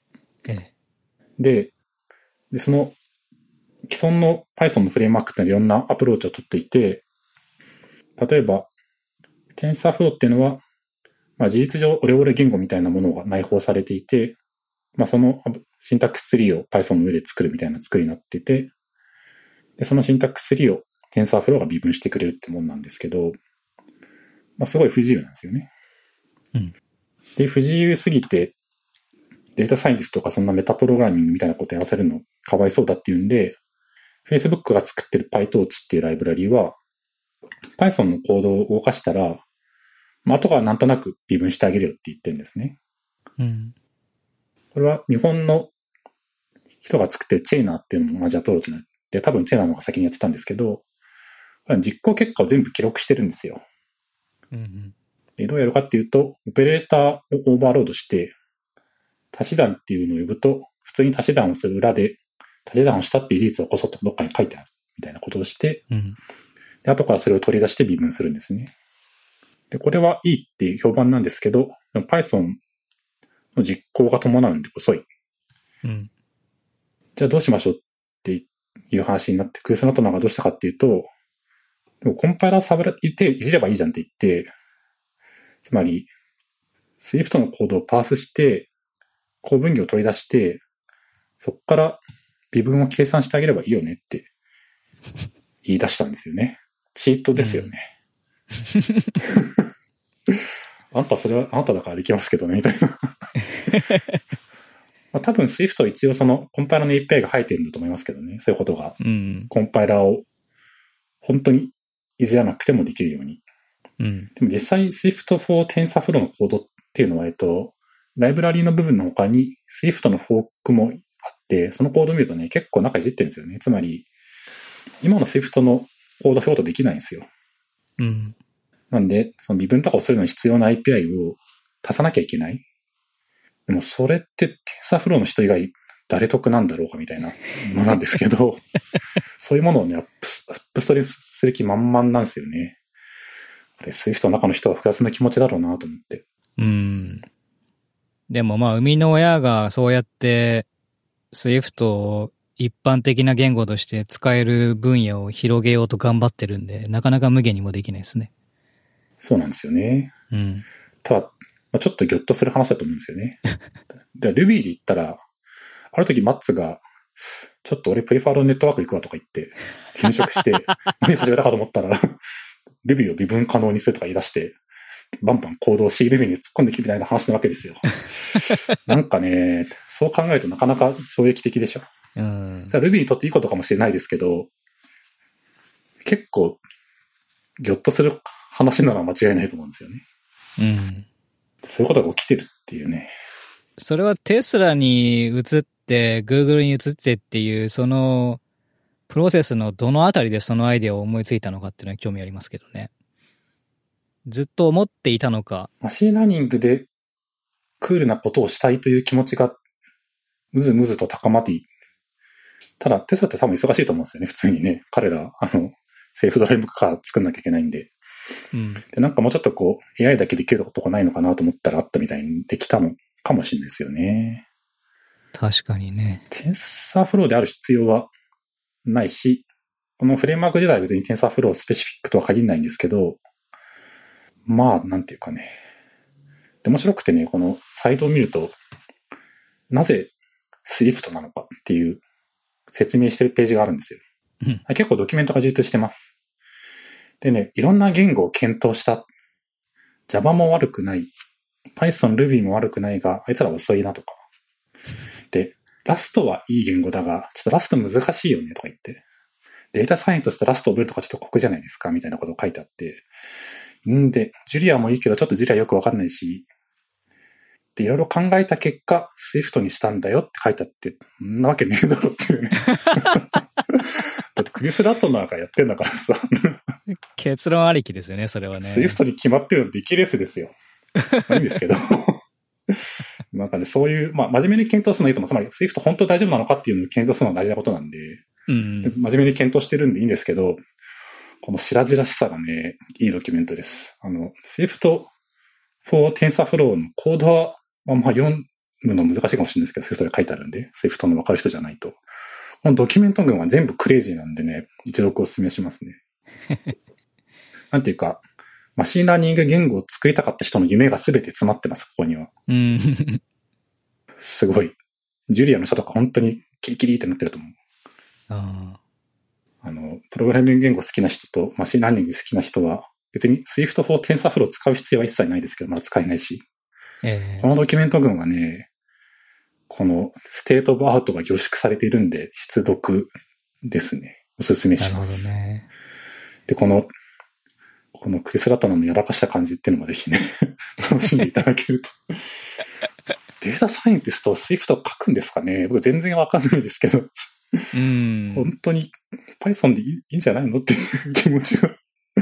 で、その既存の Python のフレームワークっていろんなアプローチを取っていて、例えば、TensorFlow っていうのは、事実上オレオレ言語みたいなものが内包されていて、そのシンタックスツリーを Python の上で作るみたいな作りになってて、で、そのシンタックスツリーを TensorFlow が微分してくれるってもんなんですけど、すごい不自由なんですよね。で、不自由すぎて、データサイエンティストとかそんなメタプログラミングみたいなことやらせるのかわいそうだっていうんで、Facebook が作ってる PyTorch っていうライブラリーは、 Python のコードを動かしたら、まあ、後からなんとなく微分してあげるよって言ってるんですね。 うん。 これは日本の人が作ってるチェイナーっていうのも同じアプローチなんで、多分チェイナーの方が先にやってたんですけど、実行結果を全部記録してるんですよ。 うんうん。 でどうやるかっていうと、オペレーターをオーバーロードして、足し算っていうのを呼ぶと、普通に足し算をする裏で、足し算をしたっていう事実をこそっとどっかに書いてあるみたいなことをして、 うん、 で後からそれを取り出して微分するんですね。で、これはいいっていう評判なんですけど、Python の実行が伴うんで遅い。 うん。 じゃあどうしましょうっていう話になって、クルスナトナがどうしたかっていうと、でもコンパイラーサブいじればいいじゃんって言って、つまり、Swift のコードをパースして、公分岐を取り出して、そこから微分を計算してあげればいいよねって言い出したんですよね。チートですよね。あんたそれはあなただからできますけどね、みたいな。まあ、多分 Swift は一応そのコンパイラーの API が入っているんだと思いますけどね。そういうことが。 うん。 コンパイラーを本当にいじらなくてもできるように。 うん。 でも実際 Swift for TensorFlow のコードっていうのは、ライブラリーの部分の他に Swift のフォークもあって、そのコードを見るとね、結構中いじってるんですよね。つまり、今の Swift のコード仕事できないんですよ。 うん。 なんで、その微分とかをするのに必要な API を足さなきゃいけない。でもそれって TensorFlow の人以外誰得なんだろうかみたいなものなんですけど、そういうものをね、アップストリームする気満々なんですよね。これ Swift の中の人は複雑な気持ちだろうなと思って。 うん。でもまあ、生みの親がそうやって、Swift を一般的な言語として使える分野を広げようと頑張ってるんで、なかなか無限にもできないですね。 そうなんですよね。 うん。 ただ、ちょっとギョッとする話だと思うんですよね。で、Ruby で言ったら、ある時マッツが、ちょっと俺プレファードネットワーク行くわとか言って、転職して、何始めたかと思ったら、Ruby を微分可能にするとか言い出して、バンバンコードを C Ruby に突っ込んできてみたいな話なわけですよ。なんかね、そう考えるとなかなか衝撃的でしょ。 うん。 それは Ruby にとっていいことかもしれないですけど、結構、ギョッとする話なのは間違いないと思うんですよね。 うん。 そういうことが起きてるっていうね。 それはテスラに移って、Google に移ってっていう、その、プロセスのどのあたりでそのアイデアを思いついたのかっていうのは興味ありますけどね。ずっと思っていたのか。 マシンラーニングでクールなことをしたいという気持ちがむずむずと高まって、ただテスラって多分忙しいと思うんですよね、普通にね。彼ら、セルフドライブカー作んなきゃいけないんで。 うん。で、 なんかもうちょっとこう、AI だけできるとこないのかなと思ったらあったみたいにできたのかもしれないですよね。 確かにね。 テンサーフローである必要はないし、このフレームワーク自体は別にテンサーフロースペシフィックとは限らないんですけど、まあ、なんていうかね。で、面白くてね、このサイトを見ると、なぜ Swift なのかっていう説明してるページがあるんですよ。 うん、 結構ドキュメントが充実してます。でね、いろんな言語を検討した。Java も悪くない。Python、Ruby も悪くないが、あいつら遅いなとか。で、ラストはいい言語だが、ちょっとラスト難しいよねとか言って。データサイエントしてラスト覚えるとかちょっと酷じゃないですかみたいなことを書いてあって。んで、ジュリアもいいけど、ちょっとジュリアよくわかんないし、で、いろいろ考えた結果、Swift にしたんだよって書いてあって、んなわけねえだろっていうね。だってクリス・ラトナーがやってんだからさ。 結論ありきですよね、それはね。 Swift に決まってるのディキレースですよ。いいんですけど。なんかね、そういう、まあ、真面目に検討するのいいと思う。つまり、Swift 本当大丈夫なのかっていうのを検討するのは大事なことなんで、 うん、 真面目に検討してるんでいいんですけど、この白々しさがね、いいドキュメントです。Swift for TensorFlow のコードは、まあ読むの難しいかもしれないですけど、Swift で書いてあるんで、Swift の分かる人じゃないと。このドキュメント群は全部クレイジーなんでね、一読お勧めしますね。なんていうか、マシンラーニング言語を作りたかった人の夢が全て詰まってます、ここには。 うん、 すごい。ジュリアの人とか本当にキリキリってなってると思う。プログラミング言語好きな人とマシンラーニング好きな人は、別に Swift for TensorFlow を使う必要は一切ないですけど、まだ使えないし。このドキュメント群はね、このステートオブアートが凝縮されているんで、必読ですね。おすすめします。 なるほどね。 で、このこのクリス・ラタナのやらかした感じっていうのもぜひね、楽しんでいただけると。データサイエンティスト、Swift 書くんですかね？僕全然わかんないですけど。本当に Python でいいんじゃないのっていう気持ちが。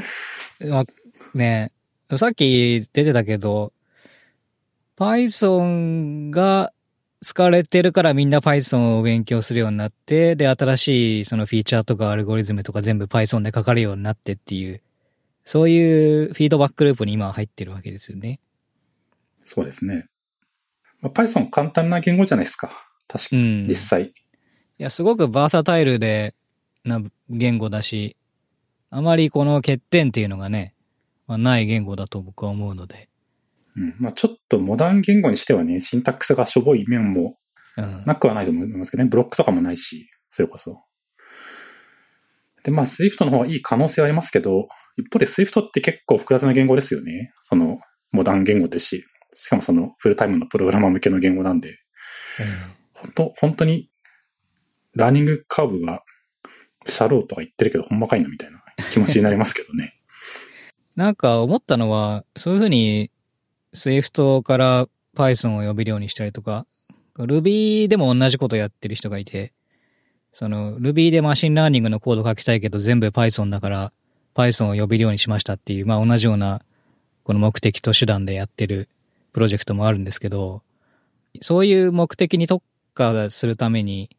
ねえ、さっき出てたけど、Python が使われてるからみんな Python を勉強するようになって、で、新しいそのフィーチャーとかアルゴリズムとか全部 Python で書かれるようになってっていう、そういうフィードバックループに今は入ってるわけですよね。 そうですね。Python 簡単な言語じゃないですか。確かに、実際。いや、すごくバーサタイルでな言語だし、あまりこの欠点っていうのがね、ない言語だと僕は思うので。 ちょっとモダン言語にしてはね、シンタックスがしょぼい面もなくはないと思いますけどね。ブロックとかもないし、それこそ。で、Swift の方はいい可能性はありますけど、一方で Swift って結構複雑な言語ですよね。その、モダン言語ですし、しかもその、フルタイムのプログラマー向けの言語なんで、本当に、ラーニングカーブが、シャローとか言ってるけど、ほんまかいなみたいな気持ちになりますけどね。 なんか思ったのは、そういうふうに、Swift から Python を呼べるようにしたりとか、Ruby でも同じことやってる人がいて、その Ruby でマシンラーニングのコード書きたいけど全部 Python だから Python を呼べるようにしましたっていう、同じようなこの目的と手段でやってるプロジェクトもあるんですけど、そういう目的に特化するために、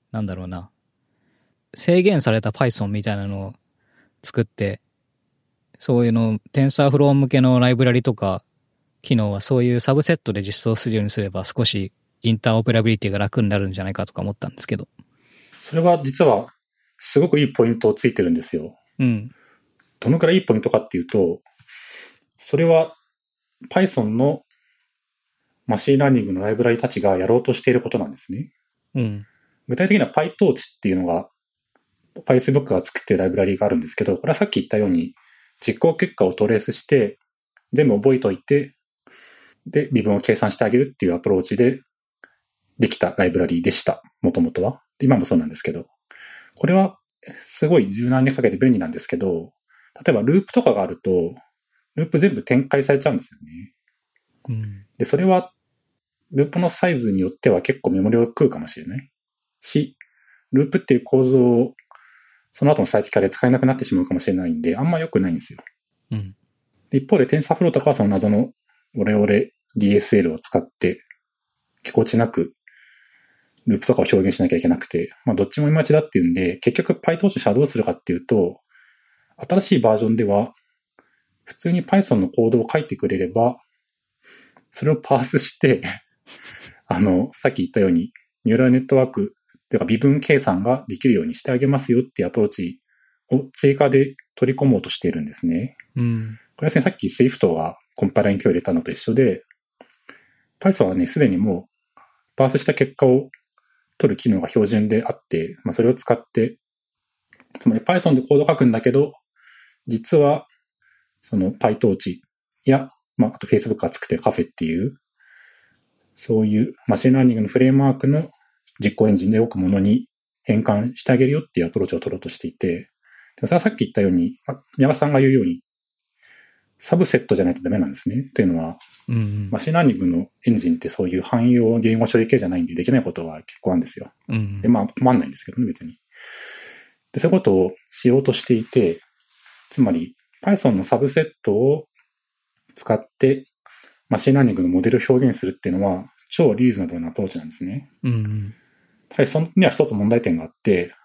制限された Python みたいなのを作って、そういうの、TensorFlow 向けのライブラリとか、機能はそういうサブセットで実装するようにすれば少しインターオペラビリティが楽になるんじゃないかとか思ったんですけど。 それは実はすごくいいポイントをついてるんですよ。どのくらいいいポイントかっていうと、それは Python のマシンラーニングのライブラリたちがやろうとしていることなんですね。具体的には PyTorch っていうのが Facebook が作っているライブラリがあるんですけど、これはさっき言ったように実行結果をトレースして全部覚えといて、で、微分を計算してあげるっていうアプローチでできたライブラリでした。もともとは。今もそうなんですけど。これはすごい柔軟にかけて便利なんですけど、例えばループとかがあると、ループ全部展開されちゃうんですよね。で、それはループのサイズによっては結構メモリを食うかもしれないし、ループっていう構造をその後の最適化で使えなくなってしまうかもしれないんで、あんま良くないんですよ。で一方で TensorFlow とかはその謎のオレオレ DSL を使ってぎこちなくループとかを表現しなきゃいけなくて、どっちもいまいちだっていうんで、結局 PyTorch 社どうするかっていうと、新しいバージョンでは普通に Python のコードを書いてくれれば、それをパースしてさっき言ったようにニューラルネットワークというか微分計算ができるようにしてあげますよっていうアプローチを追加で取り込もうとしているんですね。これはさっき Swift がコンパイラに今日入れたのと一緒で、Python はね、すでにもうパースした結果を取る機能が標準であって、それを使って、つまり Python でコード書くんだけど、実はその PyTorch や、あと Facebook が作ってるカフェっていう、そういうマシンラーニングのフレームワークの実行エンジンで動くものに変換してあげるよっていうアプローチを取ろうとしていて、それはさっき言ったように、宮川さんが言うように、サブセットじゃないとダメなんですね。というのは、マシンラーニングのエンジンってそういう汎用言語処理系じゃないんでできないことは結構あるんですよ。で、困んないんですけどね、別に。で、そういうことをしようとしていて、つまり Python のサブセットを使ってマシンラーニングのモデルを表現するっていうのは超リーズナブルなアプローチなんですね。ただそれには一つ問題点があって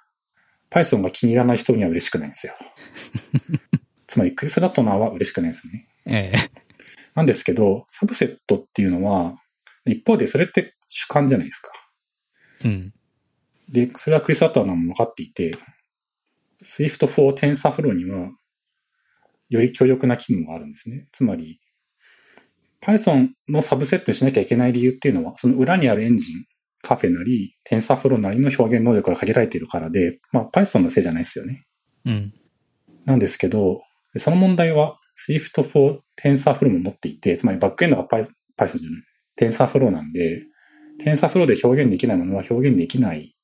、Python が気に入らない人には嬉しくないんですよ。つまりクリス・ラトナーは嬉しくないですね。なんですけど、サブセットっていうのは、一方でそれって主観じゃないですか。で、それはクリス・ラトナーも分かっていて、Swift for TensorFlow には、より強力な機能があるんですね。つまり、Python のサブセットにしなきゃいけない理由っていうのは、その裏にあるエンジン、カフェなり、TensorFlow なりの表現能力が限られているからで、Python のせいじゃないですよね。なんですけど、その問題は Swift for TensorFlow も持っていて、つまりバックエンドが Python じゃない、TensorFlow なんで、TensorFlow で表現できないものは表現できない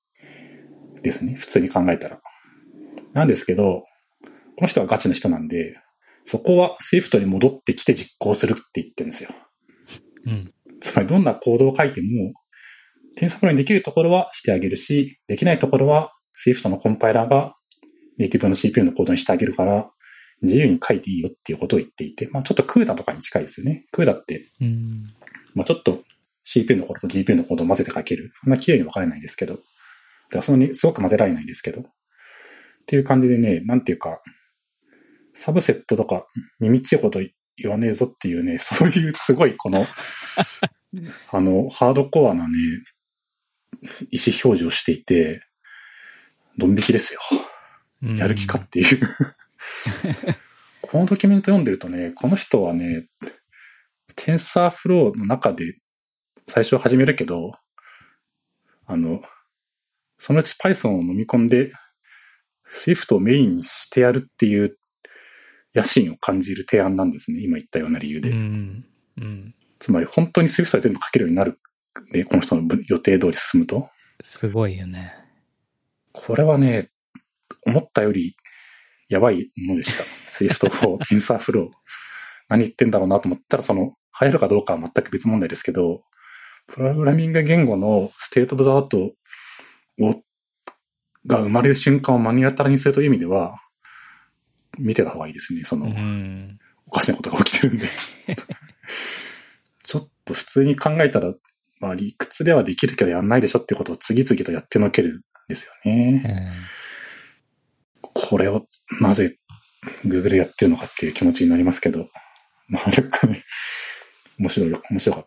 ですね。普通に考えたら。なんですけど、この人はガチな人なんで、 そこは Swift に戻ってきて実行するって言ってるんですよ。 うん。 つまりどんなコードを書いても、TensorFlow にできるところはしてあげるし、できないところは Swift のコンパイラーがネイティブの CPU のコードにしてあげるから、自由に書いていいよっていうことを言っていて、まあちょっと CUDA とかに近いですよね。CUDA って、まあちょっと CPU のコードと GPU のコードを混ぜて書ける。そんな綺麗に分かれないですけど。だからそんなにすごく混ぜられないですけど。っていう感じでね、なんていうか、サブセットとか耳っちいこと言わねえぞっていうね、そういうすごいこの、ハードコアなね、意思表示をしていて、ドン引きですよ。やる気かっていう。このドキュメント読んでるとね、この人はね、TensorFlow の中で最初始めるけど、そのうち Python を飲み込んで、Swift をメインにしてやるっていう野心を感じる提案なんですね。今言ったような理由で。つまり本当に Swift で全部書けるようになるで、この人の予定通り進むと。 すごいよね。 これはね、思ったよりやばいものでした。Swift for TensorFlow。何言ってんだろうなと思ったら、流行るかどうかは全く別問題ですけど、プログラミング言語のステートオブザアートが生まれる瞬間を目の当たりにするという意味では、見てた方がいいですね。おかしなことが起きてるんで。ちょっと普通に考えたら、まあ理屈ではできるけどやんないでしょってことを次々とやってのけるんですよね。これをなぜ Google やってるのかっていう気持ちになりますけど、まあなんかね、面白かったです。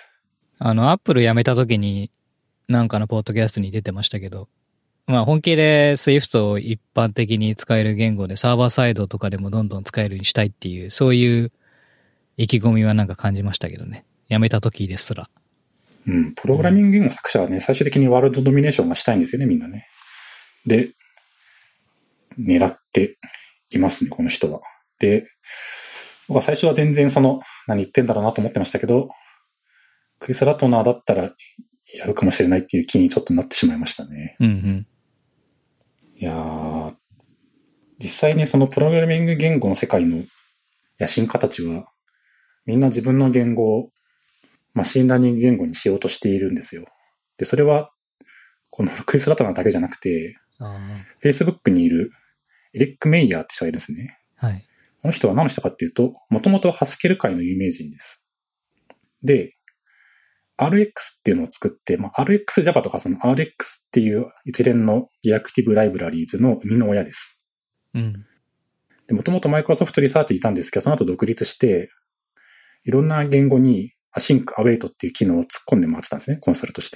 Apple 辞めた時に、なんかのポッドキャストに出てましたけど、まあ本気で Swift を一般的に使える言語でサーバーサイドとかでもどんどん使えるようにしたいっていう、そういう意気込みはなんか感じましたけどね。辞めた時ですら。 うん、プログラミング言語作者はね、最終的にワールドドミネーションがしたいんですよね、みんなね。で、狙っていますね、この人は。で、僕は最初は全然何言ってんだろうなと思ってましたけど、クリス・ラトナーだったらやるかもしれないっていう気にちょっとなってしまいましたね。いやー、実際にプログラミング言語の世界の野心家たちは、みんな自分の言語をマシンラーニング言語にしようとしているんですよ。で、それは、このクリス・ラトナーだけじゃなくて、Facebook にいるエリック・メイヤーって人がいるんですね。 はい。 この人は何の人かっていうと、もともとハスケル界の有名人です。で、RX っていうのを作って、まあ、RxJava とかRX っていう一連のリアクティブライブラリーズの生みの親です。で、もともとマイクロソフトリサーチにいたんですけど、その後独立して、いろんな言語にアシンクアウェイトっていう機能を突っ込んで回ってたんですね、コンサルとして。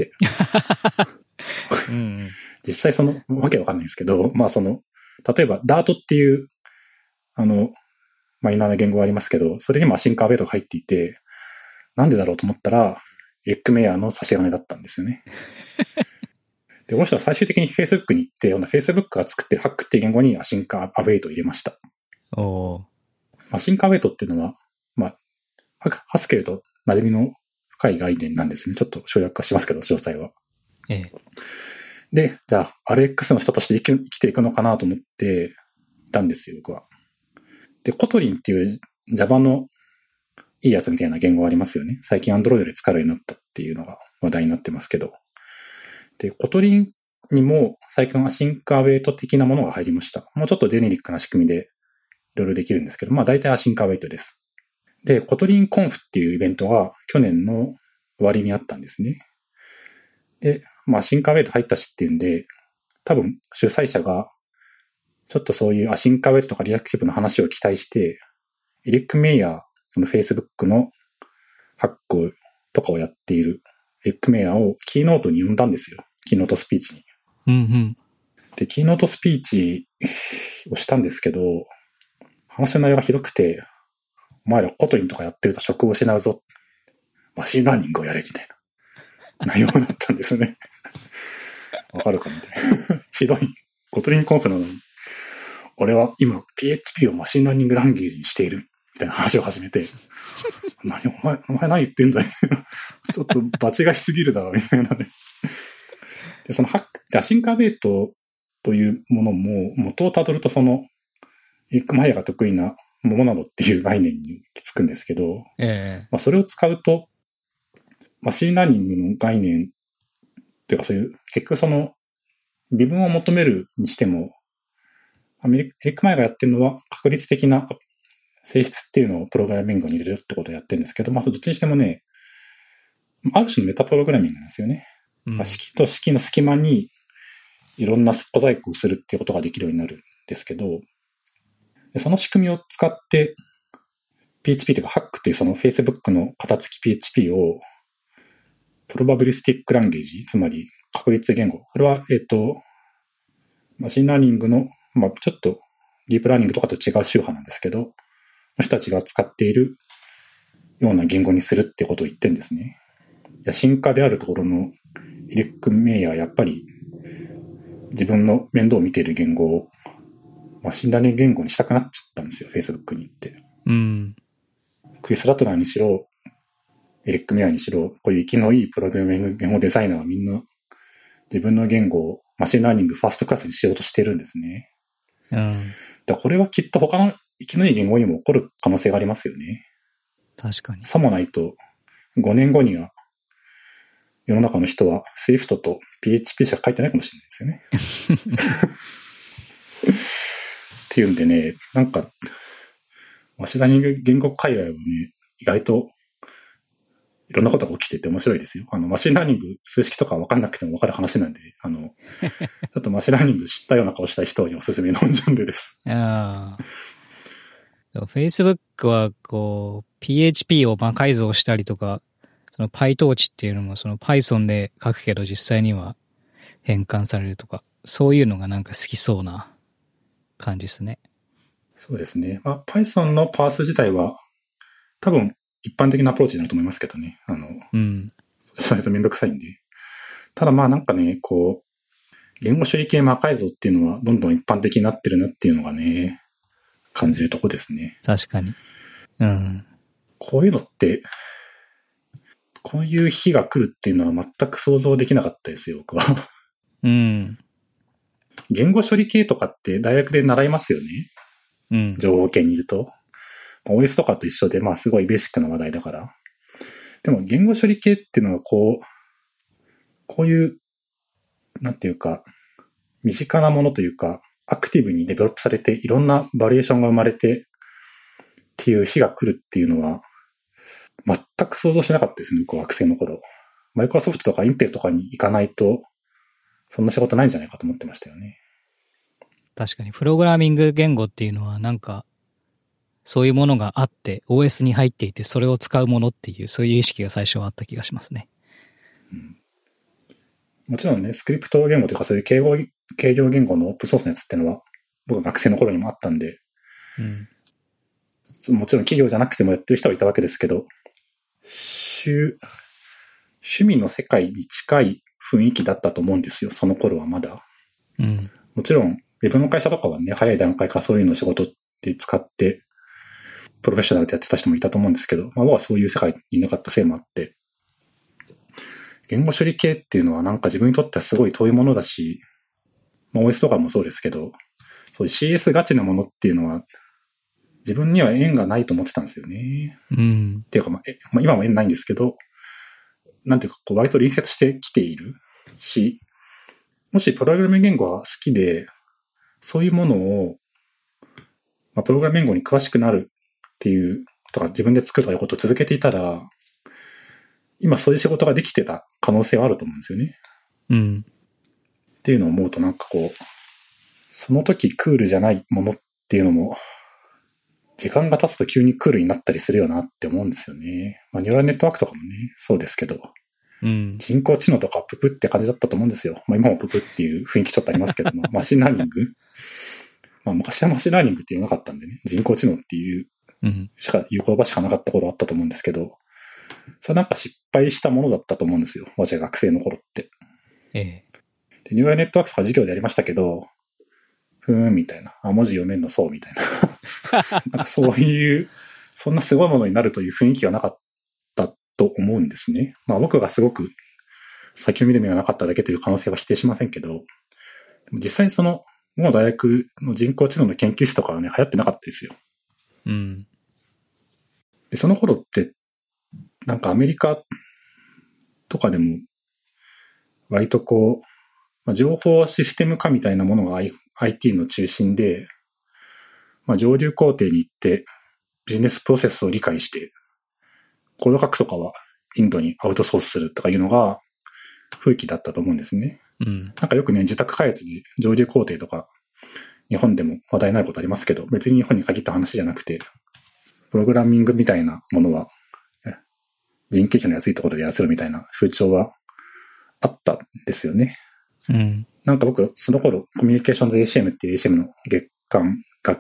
実際わけわかんないんですけど、まあ例えば Dart っていう、マイナーな言語がありますけど、それにもアシンクアウェイトが入っていて、なんでだろうと思ったら、エッグメイヤーの差し金だったんですよね。で、この人は最終的に Facebook に行って、Facebook が作ってるハックっていう言語にアシンクアウェイトを入れました。アシンクアウェイトっていうのは、まあ、ハスケルと馴染みの深い概念なんですね。ちょっと省略化しますけど、詳細は。で、じゃあ、RX の人として生きていくのかなと思ってたんですよ、僕は。で、コトリンっていう Java のいいやつみたいな言語ありますよね。最近 Android で使えるようになったっていうのが話題になってますけど。で、コトリンにも最近アシンクアウェイト的なものが入りました。もうちょっとジェネリックな仕組みでいろいろできるんですけど、まあ大体アシンクアウェイトです。で、コトリンコンフっていうイベントが去年の終わりにあったんですね。で、まあアシンクアウェイト入ったしっていうんで、多分主催者がちょっとそういうアシンクアウェイトとかリアクティブの話を期待して、エリック・メイヤー、Facebook のハックとかをやっているエリック・メイヤーをキーノートに呼んだんですよ。キーノートスピーチに。で、キーノートスピーチをしたんですけど、話の内容がひどくて、お前らコトリンとかやってると職を失うぞ。マシンラーニングをやれみたいな内容だったんですね。わかるかみたいな。ひどい。コトリンコンフなのに、俺は今 PHP をマシンラーニングランゲージにしている。みたいな話を始めて、お前何言ってんだよ。ちょっと場違いすぎるだろ、みたいなね。で、アシンクアウェイトというものも、元をたどるとエリック・マイヤーが得意なものなのっていう概念に行き着くんですけど、それを使うと、マシンラーニングの概念というかそういう、結局その微分を求めるにしても、エリック・マイがやってるのは確率的な性質っていうのをプログラミングに入れるってことをやってるんですけど、どっちにしてもね、ある種のメタプログラミングなんですよね。式と式の隙間にいろんな小細工をするっていうことができるようになるんですけど、その仕組みを使って PHP というか Hack っていうその Facebook の型付き PHP をプロバビリスティックランゲージ、つまり確率言語。これは、マシンラーニングの、ちょっとディープラーニングとかと違う宗派なんですけど、人たちが使っているような言語にするってことを言ってるんですね。野心家であるところのエリック・メイヤーはやっぱり自分の面倒を見ている言語をマシンラーニング言語にしたくなっちゃったんですよ、Facebook に行って。クリス・ラトナーにしろ、エリック・メイヤーにしろ、こういう息のいいプログラミング言語デザイナーはみんな自分の言語をマシンラーニングファーストクラスにしようとしてるんですね。だこれはきっと他の息のいい言語にも起こる可能性がありますよね。 確かに。 さもないと、5年後には世の中の人は Swift と PHP しか書いてないかもしれないですよね。っていうんでね、なんか、マシンラーニング言語界隈はね、意外といろんなことが起きてて面白いですよ。マシンラーニング数式とかわかんなくてもわかる話なんで、ちょっとマシンラーニング知ったような顔したい人におすすめのジャンルです。 Facebook はこう、PHP を魔改造したりとか、その PyTorch っていうのもその Python で書くけど実際には変換されるとか、そういうのがなんか好きそうな感じですね。 そうですね。Python のパース自体は多分一般的なアプローチになると思いますけどね。それとめんどくさいんで。ただなんかね、こう、言語処理系魔改造っていうのはどんどん一般的になってるなっていうのがね、感じるとこですね。 確かに。 こういうのって、こういう日が来るっていうのは全く想像できなかったですよ、僕は。言語処理系とかって大学で習いますよね。情報系にいると。OS とかと一緒で、すごいベーシックな話題だから。でも言語処理系っていうのはこういう、なんていうか、身近なものというか、アクティブにデベロップされて、いろんなバリエーションが生まれて、っていう日が来るっていうのは、全く想像しなかったですね、僕は学生の頃。マイクロソフトとかインテルとかに行かないと、そんな仕事ないんじゃないかと思ってましたよね。 確かに、プログラミング言語っていうのはなんか、そういうものがあって、OS に入っていて、それを使うものっていう、そういう意識が最初はあった気がしますね。 もちろんね、スクリプト言語というかそういう計量言語のオープンソースのやつっていうのは、僕が学生の頃にもあったんで、もちろん企業じゃなくてもやってる人はいたわけですけど、趣味の世界に近い雰囲気だったと思うんですよ、その頃はまだ。もちろん、ウェブの会社とかはね、早い段階からそういうのを仕事で使って、プロフェッショナルでやってた人もいたと思うんですけど、僕はそういう世界にいなかったせいもあって、言語処理系っていうのはなんか自分にとってはすごい遠いものだし、OS とかもそうですけど、そういう CS ガチなものっていうのは、自分には縁がないと思ってたんですよね。っていうか、今も縁ないんですけど、なんていうか、割と隣接してきているし、もしプログラミング言語が好きで、そういうものを、プログラミング言語に詳しくなるっていう、とか自分で作るということを続けていたら、今そういう仕事ができてた可能性はあると思うんですよね。っていうのを思うとなんかこう、その時クールじゃないものっていうのも、時間が経つと急にクールになったりするよなって思うんですよね。ニューラルネットワークとかもね、そうですけど、人工知能とかププって感じだったと思うんですよ。今もププっていう雰囲気ちょっとありますけども、マシンラーニング昔はマシンラーニングって言わなかったんでね、人工知能っていう、いう言葉しかなかった頃あったと思うんですけど、それなんか失敗したものだったと思うんですよ。私は学生の頃って。でニューラルネットワークとか授業でやりましたけど、みたいな。文字読めんのそうみたいな。なんかそういう、そんなすごいものになるという雰囲気がなかったと思うんですね。僕がすごく先読みで目がなかっただけという可能性は否定しませんけど、実際にもう大学の人工知能の研究室とかはね、流行ってなかったですよ。 うん。 で、その頃って、なんかアメリカとかでも、割とこう、まあ、情報システム化みたいなものが IT の中心で、まあ、上流工程に行ってビジネスプロセスを理解して、コード書くとかはインドにアウトソースするとかいうのが風紀だったと思うんですね。 うん。 なんかよくね、受託開発で上流工程とか日本でも話題になることありますけど、別に日本に限った話じゃなくて、プログラミングみたいなものは人件費の安いところでやらせるみたいな風潮はあったんですよね。 うん。 なんか僕、その頃、コミュニケーションズ ACM っていう ACM の月間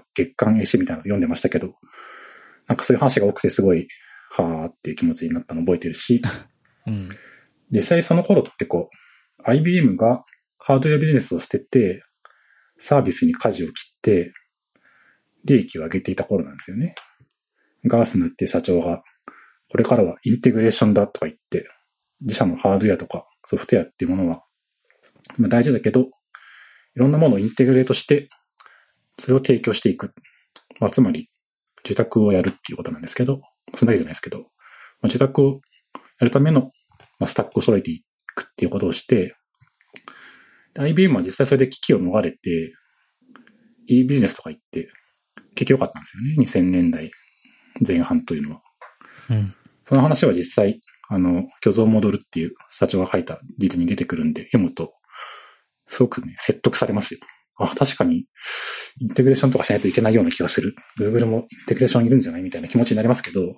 AC みたいなの読んでましたけど、なんかそういう話が多くてすごい、はーっていう気持ちになったのを覚えてるし、 うん。 実際その頃ってこう、IBM がハードウェアビジネスを捨てて、サービスに舵を切って、利益を上げていた頃なんですよね。ガースナーっていう社長が、これからはインテグレーションだとか言って、自社のハードウェアとかソフトウェアっていうものは、まあ大事だけど、いろんなものをインテグレートして、それを提供していく。まあ、つまり、受託をやるっていうことなんですけど、そんなわけじゃないですけど、まあ、受託をやるための、まあ、スタックを揃えていくっていうことをして、IBM は実際それで危機を逃れて、いいビジネスとか言って、結局良かったんですよね。2000年代前半というのは。 うん。 その話は実際、虚像戻るっていう社長が書いた辞典に出てくるんで、読むと、すごくね、説得されますよ。あ、確かに、インテグレーションとかしないといけないような気がする。Google もインテグレーションいるんじゃないみたいな気持ちになりますけど、 うん、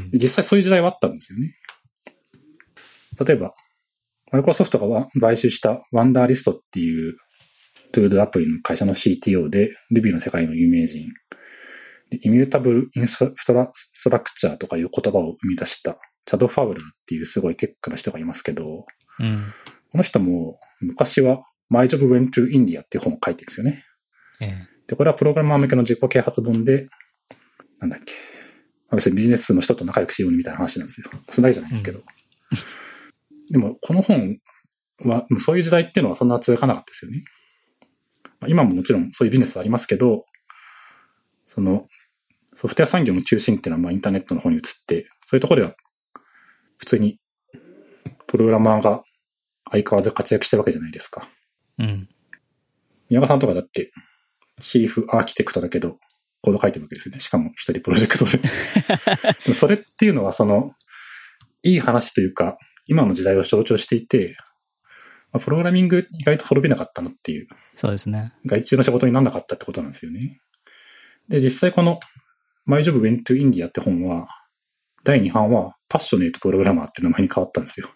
実際そういう時代はあったんですよね。例えば、マイクロソフトが買収したワンダーリストっていうトゥードアプリの会社の CTO で、Ruby の世界の有名人。イミュータブルインストラクチャーとかいう言葉を生み出したチャド・ファウラーっていうすごいテックな人がいますけど、 うん、 この人も昔は My Job Went to India っていう本を書いてるんですよね。で、これはプログラマー向けの自己啓発本で、なんだっけ。別にビジネスの人と仲良くしようみたいな話なんですよ。そんなわけじゃないですけど。でも、この本は、そういう時代っていうのはそんな続かなかったですよね。今ももちろんそういうビジネスはありますけど、その、ソフトウェア産業の中心っていうのはインターネットの方に移って、そういうところでは普通にプログラマーが相変わらず活躍してるわけじゃないですか。 うん。 宮川さんとかだってチーフアーキテクトだけどコード書いてるわけですよね。しかも一人プロジェクトで。でもそれっていうのはいい話というか、今の時代を象徴していて、プログラミング意外と滅びなかったのっていう。 そうですね。 外注の仕事にならなかったってことなんですよね。で、実際この My Job Went to India って本は、第2版はパッショネートプログラマーっていう名前に変わったんですよ。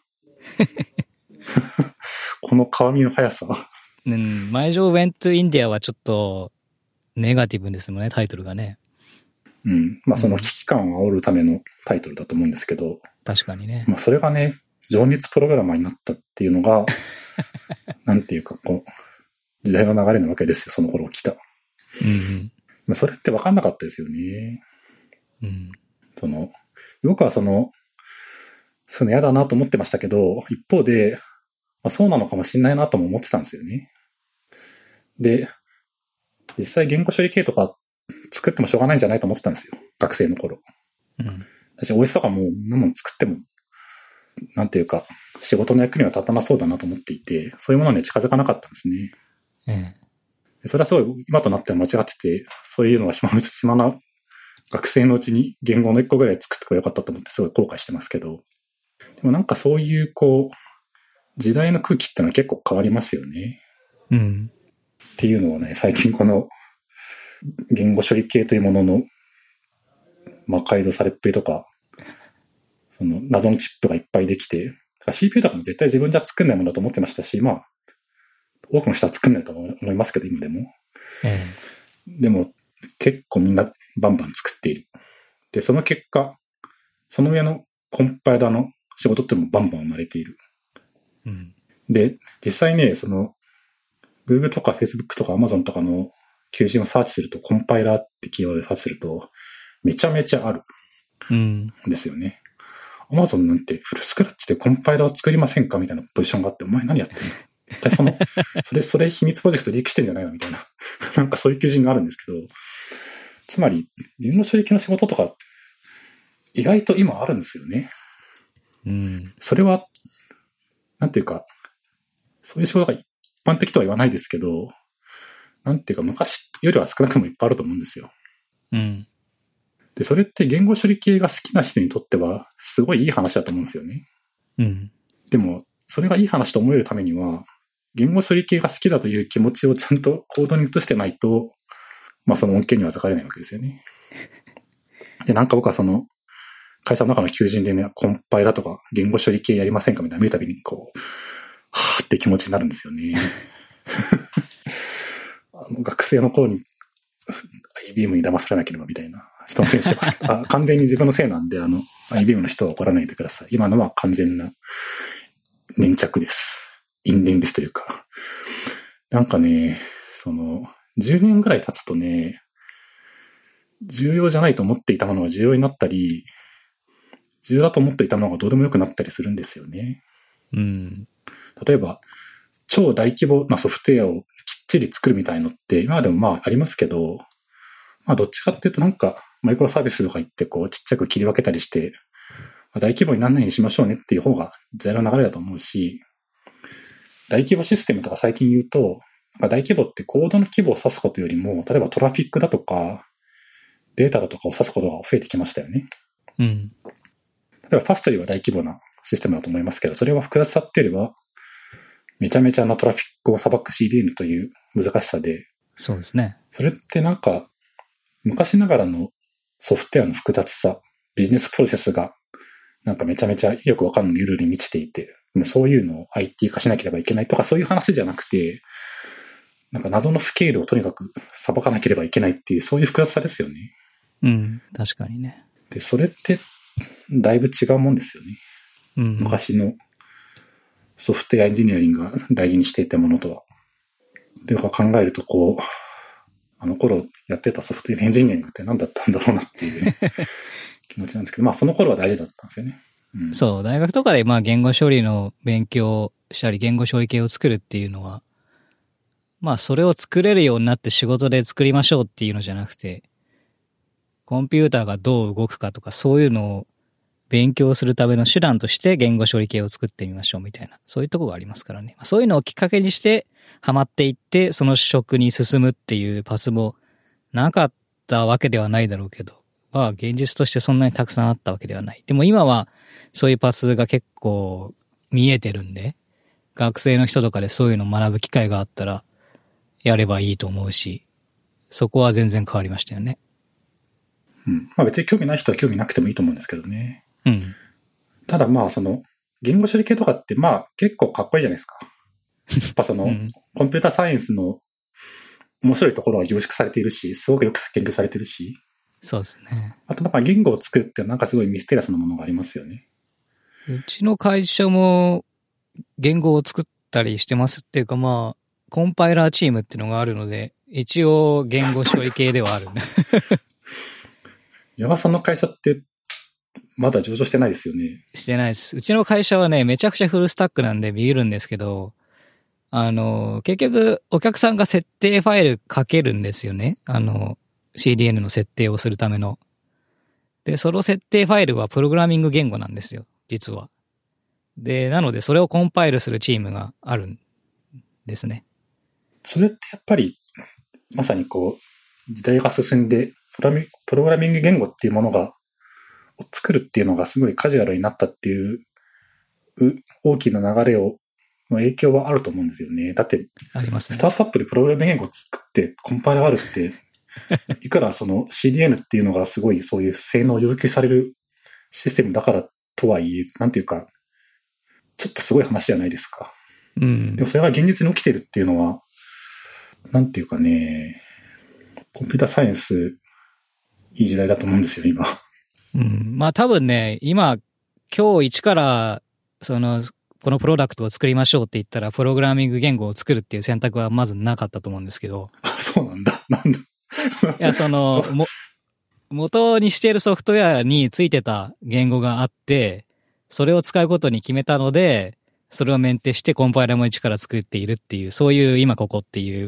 この顔見の速さ。 うん。My Job Went to India はちょっとネガティブですもんね、タイトルがね。 うん。その危機感を煽るためのタイトルだと思うんですけど。 確かにね。 それがね、情熱プログラマーになったっていうのが、なんていうか時代の流れなわけですよ、その頃起きた。 うんうん。 それって分かんなかったですよね。 うん。 僕はそういうの嫌だなと思ってましたけど、一方で、そうなのかもしれないなとも思ってたんですよね。で、実際言語処理系とか作ってもしょうがないんじゃないと思ってたんですよ。学生の頃。 うん。 私 OS とかも何も作っても、なんていうか、仕事の役には立たなそうだなと思っていて、そういうものには近づかなかったんですね。それはすごい今となっては間違ってて、そういうのは暇な学生のうちに言語の1個ぐらい作ってくればよかったと思ってすごい後悔してますけど、でもなんかそういう時代の空気ってのは結構変わりますよね。 うん。 っていうのをね、最近この言語処理系というものの魔改造されっぷりとか、その謎のチップがいっぱいできて、CPU とかも絶対自分じゃ作んないものだと思ってましたし、多くの人は作んないと思いますけど、今でも。でも、結構みんなバンバン作っている。で、その結果、その上のコンパイラーの仕事っていうのもバンバン生まれている。 うん、 で、実際ね、Google とか Facebook とか Amazon とかの求人をサーチすると、コンパイラーってキーワードでサーチすると、めちゃめちゃある。んですよね。Amazon なんてフルスクラッチでコンパイラーを作りませんかみたいなポジションがあって、お前何やってんの絶対それ秘密プロジェクトで生きしてんじゃないのみたいな。なんかそういう求人があるんですけど、 つまり、言語処理系の仕事とか、意外と今あるんですよね。 うん。 それは、なんていうか、そういう仕事が一般的とは言わないですけど、なんていうか、昔よりは少なくともいっぱいあると思うんですよ。 うん。 で、それって言語処理系が好きな人にとっては、すごいいい話だと思うんですよね。 うん。 でも、それがいい話と思えるためには、言語処理系が好きだという気持ちをちゃんとコードに移してないと、まあその恩恵には預かれないわけですよね。で、なんか僕はその、会社の中の求人でね、コンパイラとか言語処理系やりませんかみたいな見るたびにこう、はーって気持ちになるんですよね。学生の頃に IBM に騙されなければみたいな人のせいにしてますけど、完全に自分のせいなんで、IBM の人は怒らないでください。今のは完全な粘着です。因縁ですというか。なんかね、10年ぐらい経つとね、重要じゃないと思っていたものが重要になったり、重要だと思っていたものがどうでもよくなったりするんですよね。 うん。 例えば、超大規模なソフトウェアをきっちり作るみたいのって、今でもまあありますけど、まあどっちかっていうとなんか、マイクロサービスとか言ってこうちっちゃく切り分けたりして、まあ、大規模にならないようにしましょうねっていう方が時代の流れだと思うし、大規模システムとか最近言うと、大規模ってコードの規模を指すことよりも、例えばトラフィックだとか、データだとかを指すことが増えてきましたよね。 うん。 例えばファストリーは大規模なシステムだと思いますけど、それは複雑さっていうよりは、めちゃめちゃなトラフィックを裁く CDN という難しさで、 そうですね。 それってなんか、昔ながらのソフトウェアの複雑さ、ビジネスプロセスが、なんかめちゃめちゃよくわかんないルールに満ちていて、そういうのを IT 化しなければいけないとかそういう話じゃなくて、なんか謎のスケールをとにかく裁かなければいけないっていう、そういう複雑さですよね。 うん。確かにね。 で、それってだいぶ違うもんですよね。 うん。 昔のソフトウェアエンジニアリングが大事にしていたものとは。というか考えるとこう、あの頃やってたソフトウェアエンジニアリングって何だったんだろうなっていう、ね、気持ちなんですけど、まあその頃は大事だったんですよね。 うん、そう、大学とかでまあ言語処理の勉強したり言語処理系を作るっていうのは、まあそれを作れるようになって仕事で作りましょうっていうのじゃなくて、コンピューターがどう動くかとかそういうのを勉強するための手段として言語処理系を作ってみましょうみたいな、そういうとこがありますからね。そういうのをきっかけにしてハマっていってその職に進むっていうパスもなかったわけではないだろうけど、まあ現実としてそんなにたくさんあったわけではない。でも今はそういうパスが結構見えてるんで、学生の人とかでそういうのを学ぶ機会があったらやればいいと思うし、そこは全然変わりましたよね。 うん。まあ別に興味ない人は興味なくてもいいと思うんですけどね。 うん。 ただまあ言語処理系とかってまあ結構かっこいいじゃないですか。やっぱうん、コンピューターサイエンスの面白いところは凝縮されているし、すごくよく研究されているし。 そうですね。 あとなんか言語を作るってなんかすごいミステリアスなものがありますよね。 うちの会社も言語を作ったりしてますっていうかまあ、コンパイラーチームっていうのがあるので、一応言語処理系ではあるね。 山さんの会社ってまだ上場してないですよね。 してないです。うちの会社はね、めちゃくちゃフルスタックなんでビビるんですけど、結局お客さんが設定ファイル書けるんですよね。CDN の設定をするための。で、その設定ファイルはプログラミング言語なんですよ、実は。で、なのでそれをコンパイルするチームがあるんですね。 それってやっぱり、まさにこう、時代が進んで、プログラミング言語っていうものが、作るっていうのがすごいカジュアルになったっていう、大きな流れの影響はあると思うんですよね。だって、 ありますね。 スタートアップでプログラミング言語を作ってコンパイラがあるって、いくらCDN っていうのがすごいそういう性能を要求されるシステムだからとはいえ、なんていうか、ちょっとすごい話じゃないですか。 うん。 でもそれが現実に起きてるっていうのは、なんていうかね、コンピューターサイエンス、いい時代だと思うんですよ、今。 うん。まあ多分ね、今日一から、このプロダクトを作りましょうって言ったら、プログラミング言語を作るっていう選択はまずなかったと思うんですけど。 そうなんだ。なんだ。 いや、元にしているソフトウェアについてた言語があって、それを使うことに決めたので、それをメンテしてコンパイラも一から作っているっていう、そういう今ここっていう、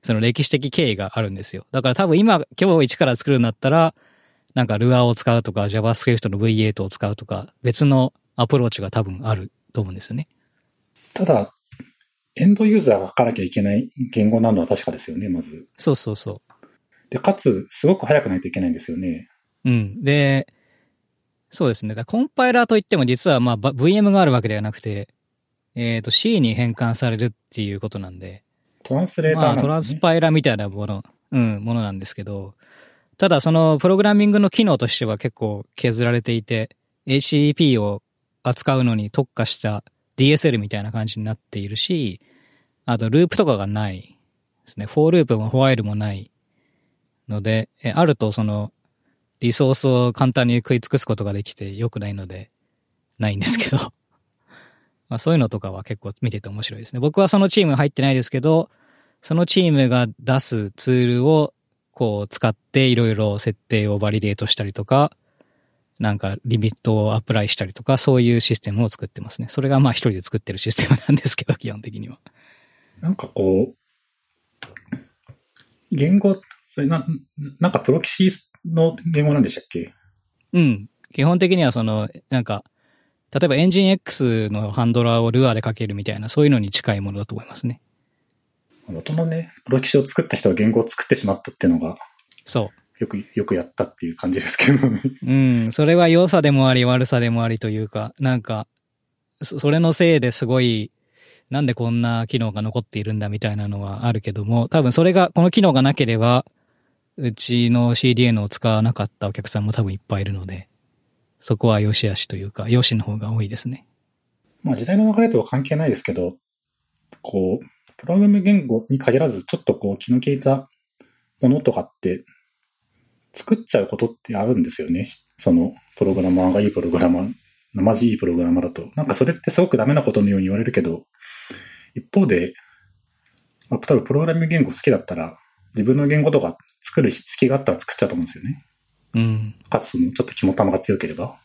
その歴史的経緯があるんですよ。だから多分今日一から作るんだったら、なんか Lua を使うとか JavaScript の V8 を使うとか別のアプローチが多分あると思うんですよね。 ただ、エンドユーザーが書かなきゃいけない言語なのは確かですよね、まず。 そうそうそう。 で、かつ、すごく早くないといけないんですよね。 うん。で、そうですね。だコンパイラーといっても実はまあ VM があるわけではなくて、C に変換されるっていうことなんで。 トランスレーターまあなんですね。 トランスパイラーみたいなものなんですけど、ただそのプログラミングの機能としては結構削られていて、HTTP を扱うのに特化した DSL みたいな感じになっているし、あとループとかがないですね。フォーループもホワイルもないので、あるとそのリソースを簡単に食い尽くすことができて良くないので、ないんですけど。まあそういうのとかは結構見てて面白いですね。僕はそのチーム入ってないですけど、そのチームが出すツールをこう使っていろいろ設定をバリデートしたりとか、なんかリミットをアプライしたりとか、そういうシステムを作ってますね。それがまあ一人で作ってるシステムなんですけど、基本的には。 なんかこう、言語、それなんかプロキシの言語なんでしたっけ？ うん。基本的にはその、なんか、例えばエンジン X のハンドラーをルアーでかけるみたいな、そういうのに近いものだと思いますね。 元のね、プロキシを作った人が言語を作ってしまったっていうのが、 そう。 よくやったっていう感じですけどね。 うん。それは良さでもあり悪さでもありというか、なんか、それのせいですごい、なんでこんな機能が残っているんだみたいなのはあるけども、多分それが、この機能がなければ、うちの CDN を使わなかったお客さんも多分いっぱいいるので、そこは良し悪しというか、良しの方が多いですね。 まあ時代の流れとは関係ないですけど、こう、プログラム言語に限らず、ちょっとこう気の利いたものとかって、作っちゃうことってあるんですよね。その、プログラマーがいいプログラマー、マジいいプログラマーだと。なんかそれってすごくダメなことのように言われるけど、一方で、まあ、例えばプログラミング言語好きだったら、自分の言語とか作る隙があったら作っちゃうと思うんですよね。 うん。 かつ、ちょっと肝玉が強ければ。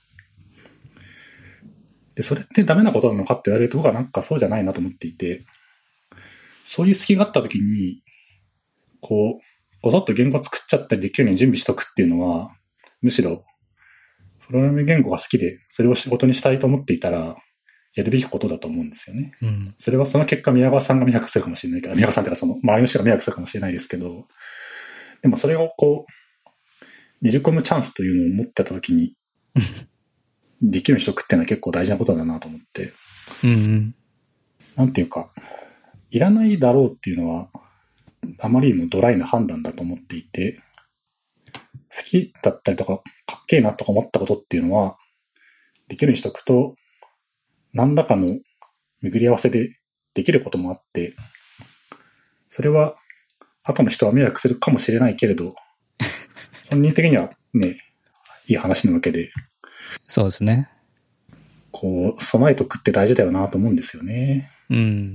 で、それってダメなことなのかって言われると僕はなんかそうじゃないなと思っていて、そういう隙があった時に、こう、ごそっと言語作っちゃったりできるように準備しとくっていうのは、むしろ、プログラミング言語が好きで、それを仕事にしたいと思っていたら、やるべきことだと思うんですよね。 うん。 それはその結果、宮川さんが迷惑するかもしれないから、宮川さんっていうかその周りの人が迷惑するかもしれないですけど、でもそれをこう、ねじ込むチャンスというのを持ってた時に、できるようにしとくっていうのは結構大事なことだなと思って。 うんうん。 なんていうか、いらないだろうっていうのは、あまりにもドライな判断だと思っていて、好きだったりとか、かっけえなとか思ったことっていうのは、できるようにしとくと、何らかの巡り合わせでできることもあって、それは、後の人は迷惑するかもしれないけれど、本人的にはね、いい話なわけで、 そうですね。 こう、備えとくって大事だよなと思うんですよね。 うん。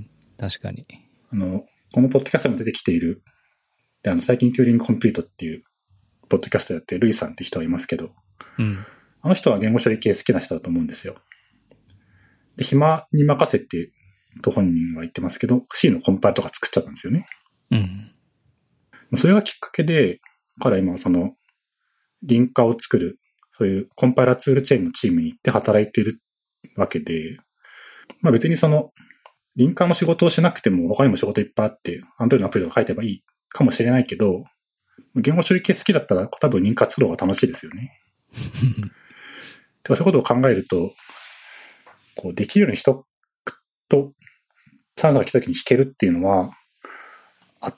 確かに。 このポッドキャストにも出てきている、で、最近 Turing Complete っていう、ポッドキャストやってるルイさんって人がいますけど、 うん。 あの人は言語処理系好きな人だと思うんですよ。で、暇に任せて、と本人は言ってますけど、C のコンパイルとか作っちゃったんですよね。 うん。 それがきっかけで、彼は今その、リンカーを作る、そういうコンパイラーツールチェーンのチームに行って働いているわけで、まあ別にその、リンカーの仕事をしなくても他にも仕事いっぱいあって、Android のアプリとか書いてばいいかもしれないけど、言語処理系好きだったら多分リンカー作る方が楽しいですよね。そういうことを考えると、こうできるようにしとくと、チャンスが来た時に弾けるっていうのはあって、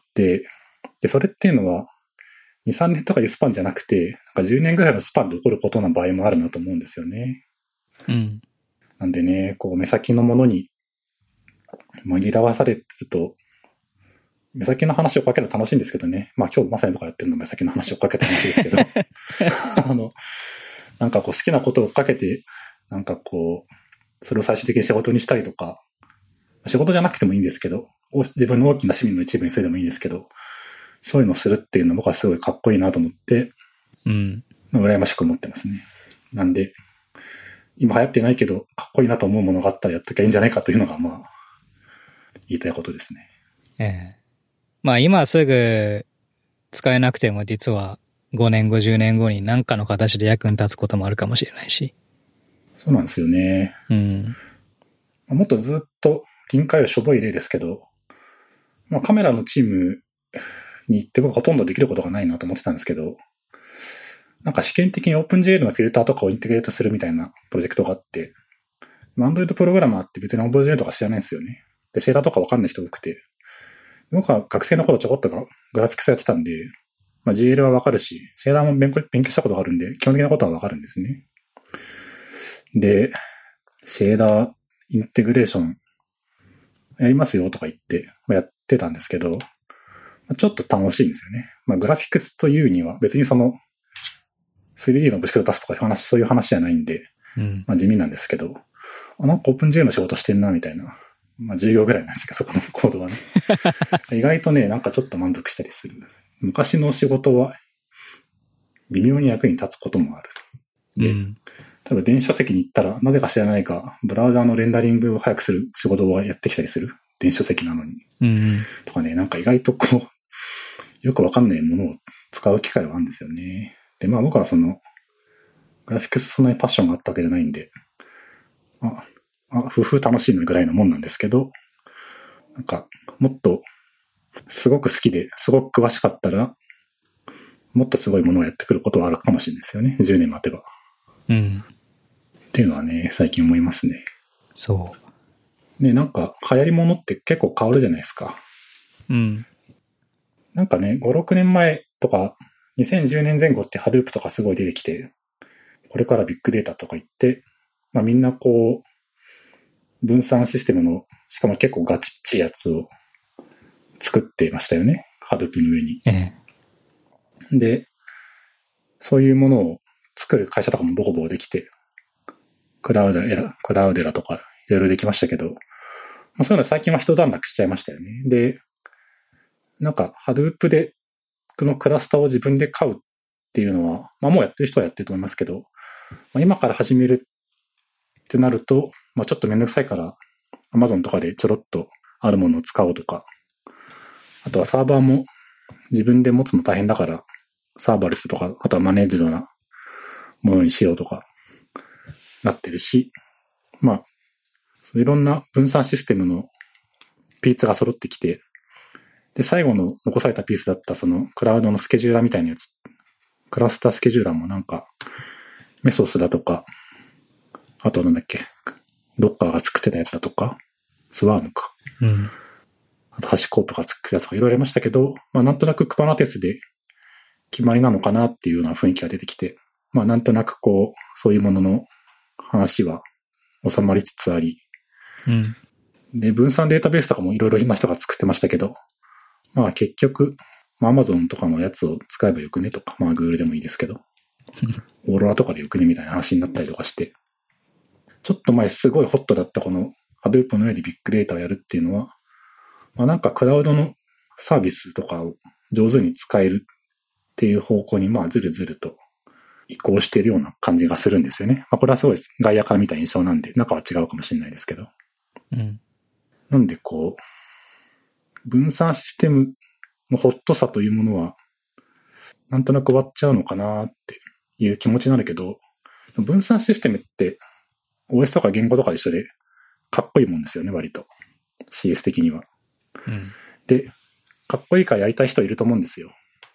で、それっていうのは、2、3年とかいうスパンじゃなくて、なんか10年ぐらいのスパンで起こることの場合もあるなと思うんですよね。 うん。 なんでね、こう目先のものに紛らわされてると、目先の話をかけるの楽しいんですけどね。まあ今日まさに僕がやってるのは目先の話をかけた話ですけど、なんかこう好きなことをかけて、なんかこう、それを最終的に仕事にしたりとか、仕事じゃなくてもいいんですけど、自分の大きな趣味の一部にするでもいいんですけど、そういうのをするっていうのは僕はすごいかっこいいなと思って、 うん。 羨ましく思ってますね。なんで、今流行ってないけど、かっこいいなと思うものがあったらやっときゃいいんじゃないかというのが、まあ、言いたいことですね。 ええ。 まあ今すぐ使えなくても実は5年後10年後に何かの形で役に立つこともあるかもしれないし。 そうなんですよね。 うん。 もっとずっと臨界よりしょぼい例ですけど、まあカメラのチームに行って僕ほとんどできることがないなと思ってたんですけど、なんか試験的に OpenGL のフィルターとかをインテグレートするみたいなプロジェクトがあって、Android プログラマーって別に OpenGL とか知らないんですよね。で、シェーダーとかわかんない人多くて、僕は学生の頃ちょこっとグラフィックスやってたんで、まあ、GL はわかるし、シェーダーも勉強したことがあるんで、基本的なことはわかるんですね。で、シェーダーインテグレーションやりますよとか言って、やってたんですけど、ちょっと楽しいんですよね。まあ、グラフィックスというには別にその 3D の物質を出すとかそういう話じゃないんで、まあ、地味なんですけど、なんか OpenGL の仕事してんなみたいな。まあ、10秒ぐらいなんですけど、そこのコードはね。意外とね、なんかちょっと満足したりする。昔の仕事は微妙に役に立つこともある。で、多分電子書籍に行ったら、なぜか知らないか、ブラウザーのレンダリングを早くする仕事をやってきたりする。電子書籍なのに。とかね、なんか意外とこう、よくわかんないものを使う機会はあるんですよね。で、まあ僕はその、グラフィックスそんなにパッションがあったわけじゃないんで、夫婦楽しいのぐらいのもんなんですけど、なんか、もっと、すごく好きで、すごく詳しかったら、もっとすごいものをやってくることはあるかもしれないですよね。10年待てば。っていうのはね、最近思いますね。 そう。 ね、なんか、流行り物って結構変わるじゃないですか。なんかね、5、6年前とか、2010年前後って Hadoop とかすごい出てきて、これからビッグデータとか言って、まあみんなこう、分散システムの、しかも結構ガチっちいやつを作っていましたよね。Hadoop の上に。で、そういうものを作る会社とかもボコボコできて、クラウデラとかいろいろできましたけど、まあ、そういうの最近は一段落しちゃいましたよね。で、なんか Hadoop でこのクラスターを自分で買うっていうのは、まあもうやってる人はやってると思いますけど、まあ、今から始めるってなると、まあちょっとめんどくさいから Amazon とかでちょろっとあるものを使おうとか、あとはサーバーも自分で持つの大変だから、サーバレスとか、あとはマネージドなものにしようとか、なってるし、まあ、いろんな分散システムのピーツが揃ってきて、で、最後の残されたピースだったそのクラウドのスケジューラーみたいなやつ、クラスタースケジューラーもなんか、メソスだとか、あとなんだっけ、ドッカーが作ってたやつだとか、スワームか。あとハシコープが作るやつがいろいろありましたけど、まあなんとなくクパナテスで決まりなのかなっていうような雰囲気が出てきて、まあなんとなくこう、そういうものの話は収まりつつあり、で、分散データベースとかもいろいろな人が作ってましたけど、まあ結局、Amazon とかのやつを使えばよくねとか、まあ Google でもいいですけど、オーロラとかでよくねみたいな話になったりとかして、ちょっと前すごいホットだったこの Hadoop の上でビッグデータをやるっていうのは、まあなんかクラウドのサービスとかを上手に使えるっていう方向にまあずるずると移行しているような感じがするんですよね。まあこれはすごい外野から見た印象なんで、中は違うかもしれないですけど。なんでこう、分散システムのホットさというものは、なんとなく終わっちゃうのかなっていう気持ちになるけど、分散システムって OS とか言語とか一緒でかっこいいもんですよね、割と。CS 的には。で、かっこいいからやりたい人いると思うんですよ。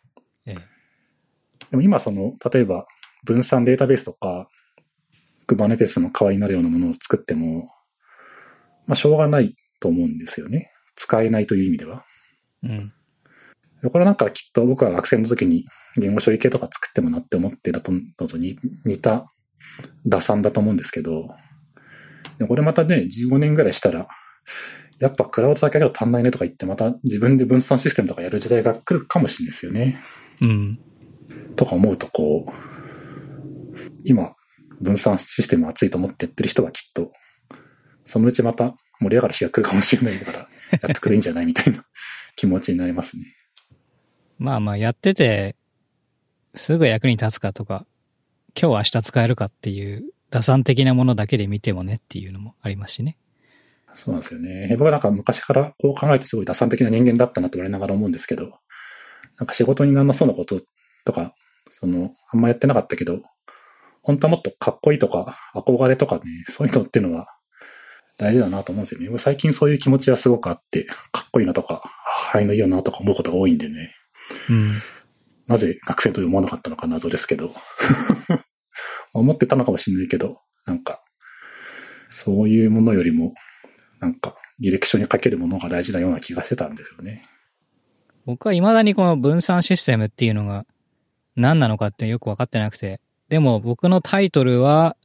でも今例えば分散データベースとか、Kubernetes の代わりになるようなものを作っても、まあしょうがないと思うんですよね。使えないという意味では。これはなんかきっと僕は学生の時に言語処理系とか作ってもなって思ってたのと似た打算だと思うんですけど、これまたね、15年ぐらいしたら、やっぱクラウドだけだと足んないねとか言ってまた自分で分散システムとかやる時代が来るかもしれないですよね。とか思うとこう、今分散システム熱いと思ってやってる人はきっと、そのうちまた盛り上がる日が来るかもしれないから、やってくれいいんじゃないみたいな気持ちになりますね。 まあまあやってて、すぐ役に立つかとか、今日明日使えるかっていう打算的なものだけで見てもねっていうのもありますしね。 そうなんですよね。僕はなんか昔からこう考えてすごい打算的な人間だったなと言われながら思うんですけど、なんか仕事になんなそうなこととか、あんまやってなかったけど、本当はもっとかっこいいとか、憧れとかね、そういうのっていうのは大事だなと思うんですよね。最近そういう気持ちはすごくあって、かっこいいなとか、ああいうのいいよなとか思うことが多いんでね。 うん。 なぜ学生と思わなかったのか謎ですけど。思ってたのかもしれないけど、なんか、そういうものよりも、なんか、履歴書に書けるものが大事なような気がしてたんですよね。 僕は未だにこの分散システムっていうのが何なのかってよくわかってなくて。でも僕のタイトルは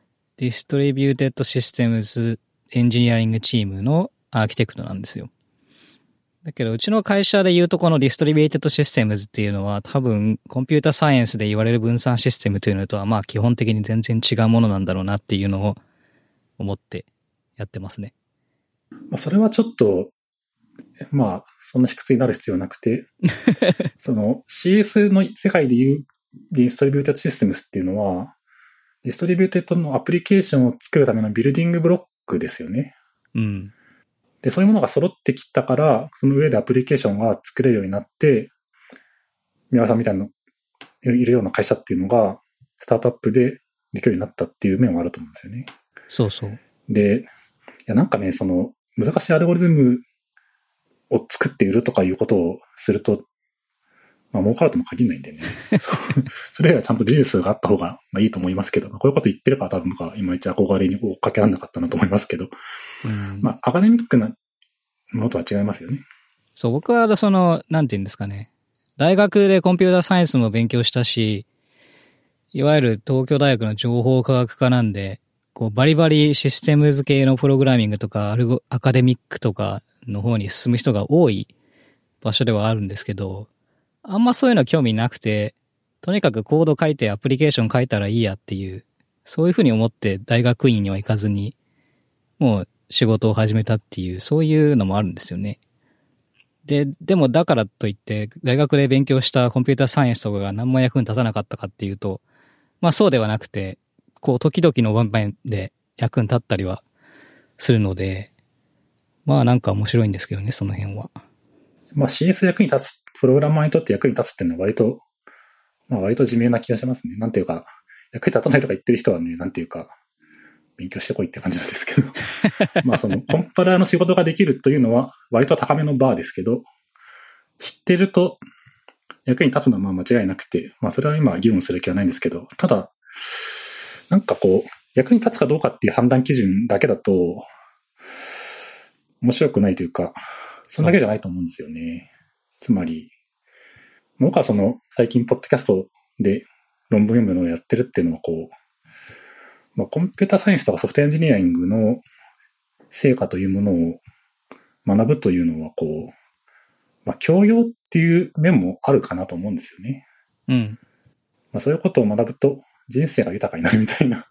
Distributed Systems Engineering Team のアーキテクトなんですよ。だけどうちの会社で言うとこの Distributed Systems っていうのは多分コンピュータサイエンスで言われる分散システムというのとはまあ基本的に全然違うものなんだろうなっていうのを思ってやってますね。 まあ、それはちょっと、まあ、そんな卑屈になる必要なくて、CS の世界で言うディストリビューテッドシステムスっていうのは、ディストリビューテッドのアプリケーションを作るためのビルディングブロックですよね。 うん。 で、そういうものが揃ってきたから、その上でアプリケーションが作れるようになって、宮川さんみたいないるような会社っていうのが、スタートアップでできるようになったっていう面はあると思うんですよね。 そうそう。 で、いやなんかね、難しいアルゴリズムを作って売るとかいうことをすると、まあ儲かるとも限らないんでね。それよりはちゃんとビジネスがあった方がいいと思いますけど、こういうこと言ってるから多分僕はいまいち憧れにかけられなかったなと思いますけど、 うん、 まあアカデミックなものとは違いますよね。 そう、僕はなんて言うんですかね。大学でコンピュータサイエンスも勉強したし、いわゆる東京大学の情報科学科なんで、こうバリバリシステムズ系のプログラミングとかアカデミックとかの方に進む人が多い場所ではあるんですけど、あんまそういうの興味なくて、とにかくコード書いてアプリケーション書いたらいいやっていう、そういうふうに思って大学院には行かずに、もう仕事を始めたっていう、そういうのもあるんですよね。でもだからといって、大学で勉強したコンピューターサイエンスとかが何も役に立たなかったかっていうと、まあそうではなくて、こう時々の場面で役に立ったりはするので、まあなんか面白いんですけどね、その辺は。 まあ CS 役に立つ、プログラマーにとって役に立つっていうのは割と自明な気がしますね。なんていうか、役に立たないとか言ってる人はね、なんていうか、勉強してこいって感じなんですけど。まあコンパラーの仕事ができるというのは割と高めのバーですけど、知ってると役に立つのはまあ間違いなくて、まあそれは今議論する気はないんですけど、ただ、なんか役に立つかどうかっていう判断基準だけだと、面白くないというか、そんだけじゃないと思うんですよね。つまり、僕は最近ポッドキャストで論文読むのをやってるっていうのはまあコンピュータサイエンスとかソフトエンジニアリングの成果というものを学ぶというのはまあ教養っていう面もあるかなと思うんですよね。 うん。 まあそういうことを学ぶと人生が豊かになるみたいな。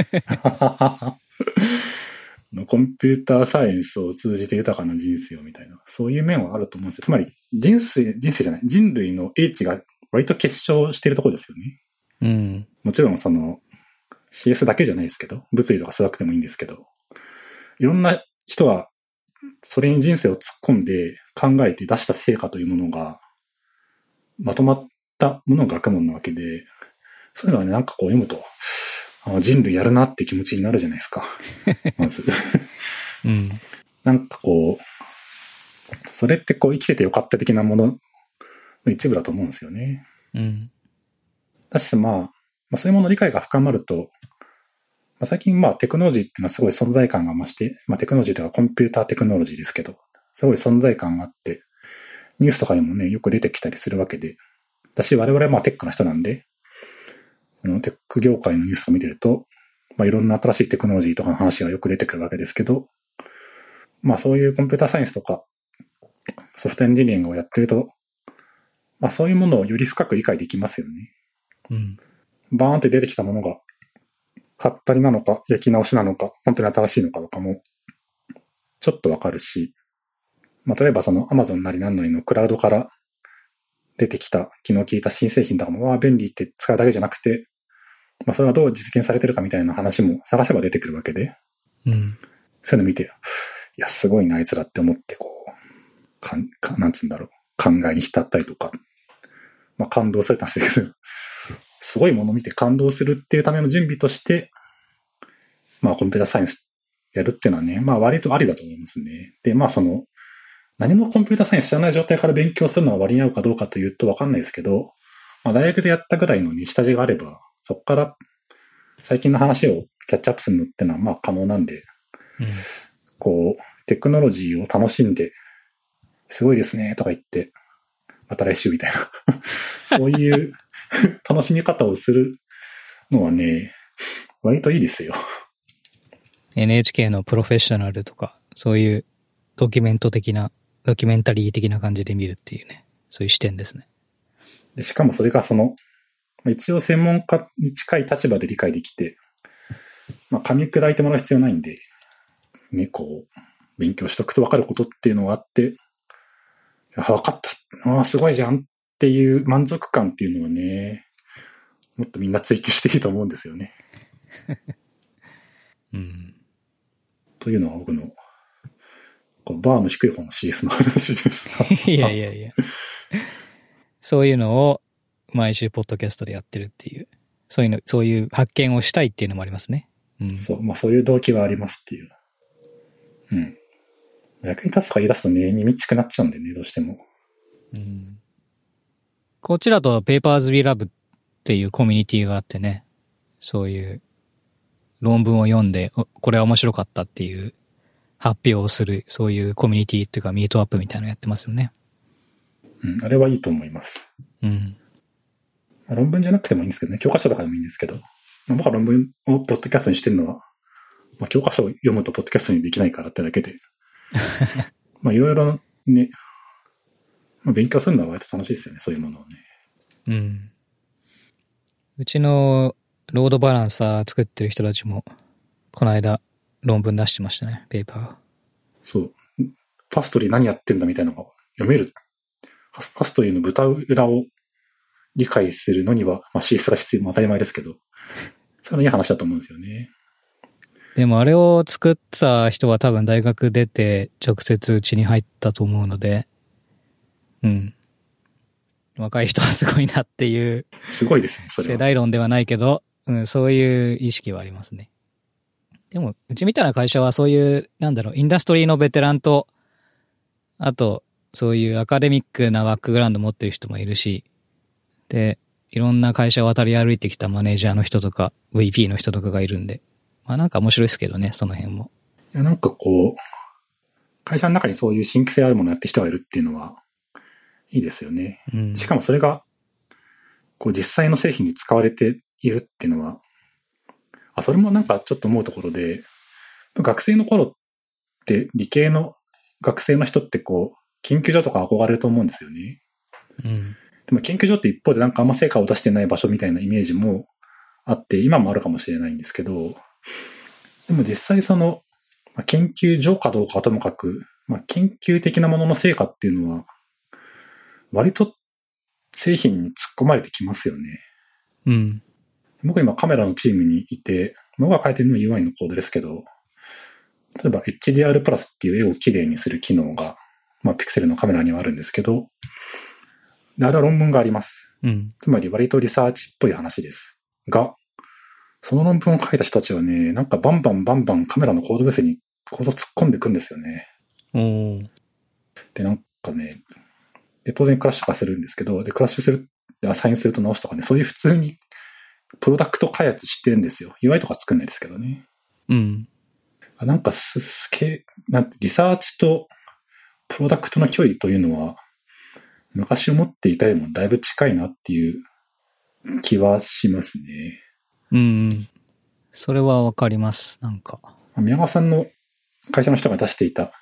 コンピューターサイエンスを通じて豊かな人生をみたいな、そういう面はあると思うんですよ。つまり人生じゃない、人類の英知が割と結晶しているところですよね。 うん。 もちろんCS だけじゃないですけど、物理とか数学でもいいんですけど、いろんな人はそれに人生を突っ込んで考えて出した成果というものがまとまったものが学問なわけで、そういうのはね、なんか読むと、人類やるなって気持ちになるじゃないですか。まず。 うん。 なんかそれって生きててよかった的なものの一部だと思うんですよね。 うん。 だしまあそういうものの理解が深まると、最近テクノロジーっていうのはすごい存在感が増して、テクノロジーというかコンピューターテクノロジーですけど、すごい存在感があって、ニュースとかにもね、よく出てきたりするわけで、私我々はテックな人なんで、テック業界のニュースを見てると、いろんな新しいテクノロジーとかの話がよく出てくるわけですけど、そういうコンピューターサイエンスとかソフトエンジニアリングをやってると、そういうものをより深く理解できますよね。 うん。 バーンって出てきたものが、はったりなのか、焼き直しなのか、本当に新しいのかとかも、ちょっとわかるし、例えばAmazon なり何なりのクラウドから出てきた、昨日聞いた新製品とかも、便利って使うだけじゃなくて、それはどう実現されてるかみたいな話も探せば出てくるわけで、 うん。 そういうの見て、 いや、すごいな、あいつらって思って、こう、なんつうんだろう、考えに浸ったりとか、まあ感動するって話ですけど、すごいものを見て感動するっていうための準備として、まあコンピューターサイエンスやるっていうのはね、まあ割とありだと思いますね。で、まあ何もコンピューターサイエンス知らない状態から勉強するのは割に合うかどうかというとわかんないですけど、まあ大学でやったぐらいの下地があれば、そこから最近の話をキャッチアップするのってのはまあ可能なんで、こう、テクノロジーを楽しんで、すごいですねとか言って、また来週みたいな、そういう楽しみ方をするのはね、割といいですよ。 NHK のプロフェッショナルとか、そういうドキュメンタリー的な感じで見るっていうね、そういう視点ですね。 でしかもそれが一応専門家に近い立場で理解できて、まあ噛み砕いてもらう必要ないんで、ね、こう、勉強しとくと分かることっていうのがあって、分かった。ああ、すごいじゃんっていう満足感っていうのはね、もっとみんな追求していいと思うんですよね。 うん。 というのは僕の、バーの低い方の CS の話です。 いやいやいや。そういうのを毎週ポッドキャストでやってるっていう、そういう発見をしたいっていうのもありますね。うん。 そう、まあそういう動機はありますっていう。うん。役に立つとか言い出すとね、耳ちくなっちゃうんでね、どうしても。 うん。こちらと Papers We Love っていうコミュニティがあってね、そういう論文を読んで、これは面白かったっていう発表をする、そういうコミュニティっていうかミートアップみたいなのやってますよね。 うん、あれはいいと思います。 うん。 論文じゃなくてもいいんですけどね、教科書とかでもいいんですけど、僕は論文をポッドキャストにしてるのは、まあ、教科書を読むとポッドキャストにできないからってだけで、まあいろいろね、まあ、勉強するのは割と楽しいですよね、そういうものをね。 うん。うちのロードバランサー作ってる人たちも、この間論文出してましたね、ペーパー。 そう。ファストリー何やってんだみたいなのが読める。ファストリーの舞台裏を理解するのには、まあ、CS が必要も当たり前ですけど、それはいい話だと思うんですよね。 でもあれを作った人は多分大学出て直接うちに入ったと思うので、うん。若い人はすごいなっていう。 すごいですね、それは。 世代論ではないけど、うん、そういう意識はありますね。でも、うちみたいな会社はそういう、インダストリーのベテランと、あと、そういうアカデミックなバックグラウンド持ってる人もいるし、で、いろんな会社を渡り歩いてきたマネージャーの人とか、VP の人とかがいるんで、まあなんか面白いですけどね、その辺も。 いや、なんかこう、会社の中にそういう新規性あるものをやってる人がいるっていうのは、いいですよね。 うん、 しかもそれが、こう実際の製品に使われているっていうのは、それもなんかちょっと思うところで、学生の頃って理系の学生の人ってこう、研究所とか憧れると思うんですよね。 うん。 でも研究所って一方でなんかあんま成果を出してない場所みたいなイメージもあって、今もあるかもしれないんですけど、でも実際研究所かどうかはともかく、研究的なものの成果っていうのは、割と製品に突っ込まれてきますよね。 うん。 僕今カメラのチームにいて、僕が書いてるのは UI のコードですけど、例えば HDR プラスっていう絵を綺麗にする機能が、ピクセルのカメラにはあるんですけど、であれは論文があります。 うん。 つまり割とリサーチっぽい話です。が、その論文を書いた人たちはね、なんかバンバンカメラのコードベースにコード突っ込んでいくんですよね。で、なんかね、で、当然クラッシュとかするんですけど、で、クラッシュする、アサインすると直すとかね、そういう普通にプロダクト開発してるんですよ。UI とか作んないですけどね。 うん。 なんかリサーチとプロダクトの距離というのは、昔思っていたよりもだいぶ近いなっていう気はしますね。 うん。それはわかります。なんか。 宮川さんの会社の人が出していた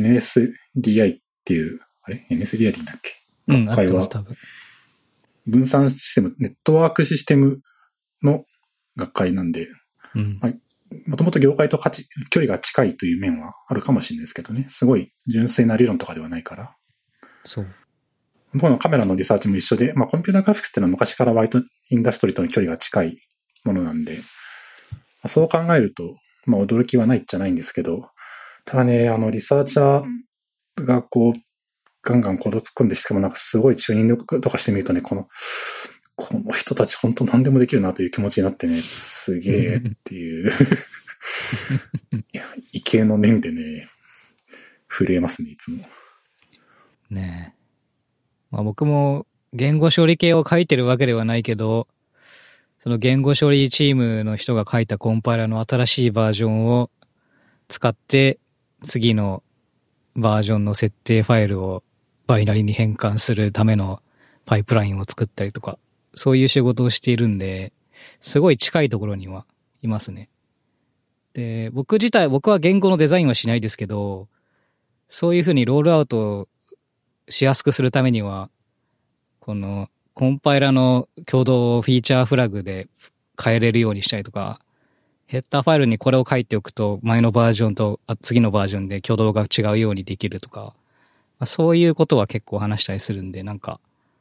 NSDI っていう、NSDI でいいんだっけ？学会は、分散システム、ネットワークシステムの学会なんで、もともと業界と距離が近いという面はあるかもしれないですけどね。すごい純粋な理論とかではないから。 そう。 僕のカメラのリサーチも一緒で、コンピューターグラフィックスっていうのは昔から割とインダストリーとの距離が近いものなんで、そう考えると、驚きはないっちゃないんですけど、 ただね、リサーチャーがこう、ガンガンコード突っ込んで、しかもなんかすごいチューニングとかしてみるとね、この人たち本当何でもできるなという気持ちになってね、すげえっていういや、畏敬の念でね、震えますね、いつも。 ねえ。まあ僕も言語処理系を書いてるわけではないけど、その言語処理チームの人が書いたコンパイラの新しいバージョンを使って次のバージョンの設定ファイルをバイナリに変換するためのパイプラインを作ったりとか、そういう仕事をしているんで、すごい近いところにはいますね。で、僕は言語のデザインはしないですけど、そういうふうにロールアウトしやすくするためには、このコンパイラの挙動をフィーチャーフラグで変えれるようにしたりとか、ヘッダーファイルにこれを書いておくと前のバージョンと次のバージョンで挙動が違うようにできるとか、そういうことは結構話したりするんで、なんか、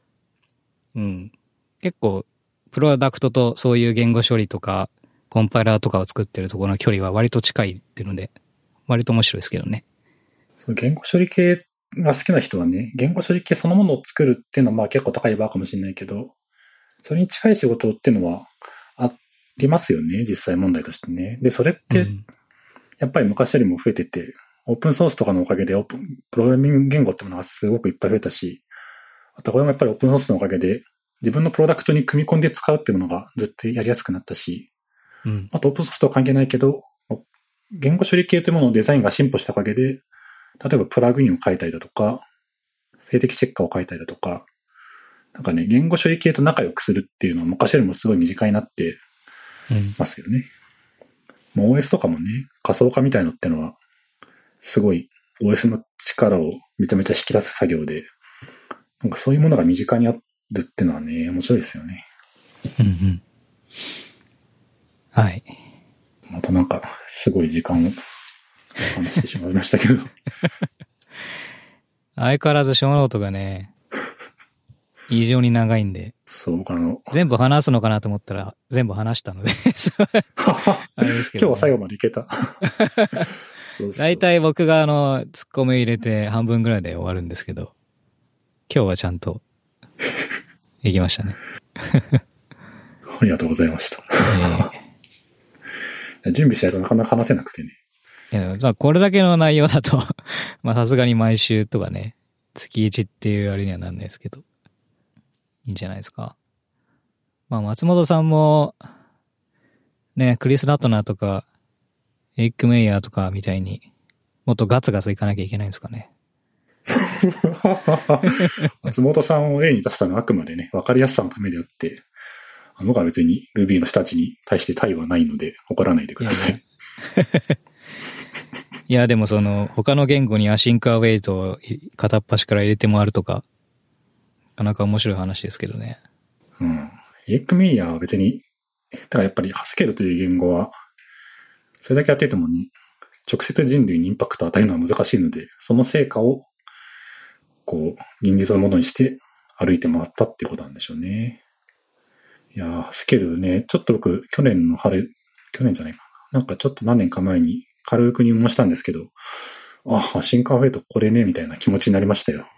結構プロダクトとそういう言語処理とかコンパイラーとかを作ってるところの距離は割と近いっていうので、割と面白いですけどね。 言語処理系が好きな人はね、言語処理系そのものを作るっていうのはまあ結構高いバーかもしれないけど、それに近い仕事っていうのはありますよね、実際問題としてね。で、それって、やっぱり昔よりも増えてて、オープンソースとかのおかげでプログラミング言語ってものがすごくいっぱい増えたし、あとこれもやっぱりオープンソースのおかげで、自分のプロダクトに組み込んで使うっていうものがずっとやりやすくなったし、あとオープンソースとは関係ないけど、言語処理系というもののデザインが進歩したおかげで、例えばプラグインを書いたりだとか、静的チェッカーを書いたりだとか、なんかね、言語処理系と仲良くするっていうのは昔よりもすごい身近になってますよね。もう OS とかもね、仮想化みたいのってのは、すごい OS の力をめちゃめちゃ引き出す作業で、なんかそういうものが身近にあるってのはね、面白いですよね。 はい。 またなんか、すごい時間を話してしまいましたけど。 相変わらず小ノートがね、異常に長いんで。 そう、 全部話すのかなと思ったら、全部話したのであれですけど、ね。 今日は最後までいけた。 大体僕がツッコミ入れて半分ぐらいで終わるんですけど、今日はちゃんと、いきましたね。 ありがとうございました。準備しないとなかなか話せなくてね。 いや、これだけの内容だと、まあさすがに毎週とかね、月1っていうあれにはなんないですけど、いいんじゃないですか。まあ松本さんも、ね、クリス・ラトナーとか、エイック・メイヤーとかみたいに、もっとガツガツいかなきゃいけないんですかね。 松本さんを例に出したのはあくまでね、わかりやすさのためであって、僕は別に Ruby の人たちに対して対はないので怒らないでください。 いや、でも他の言語にアシンクアウェイトを片っ端から入れて回るとか、なかなか面白い話ですけどね。 エッグメイヤーは別に、だからやっぱりハスケルという言語は、それだけやっててもに、直接人類にインパクトを与えるのは難しいので、その成果を、こう、現実のものにして歩いて回ったっていうことなんでしょうね。いやー、ハスケルね、ちょっと僕、去年じゃないかな。なんかちょっと何年か前に軽く入門したんですけど、アシンカーフェイトこれね、みたいな気持ちになりましたよ。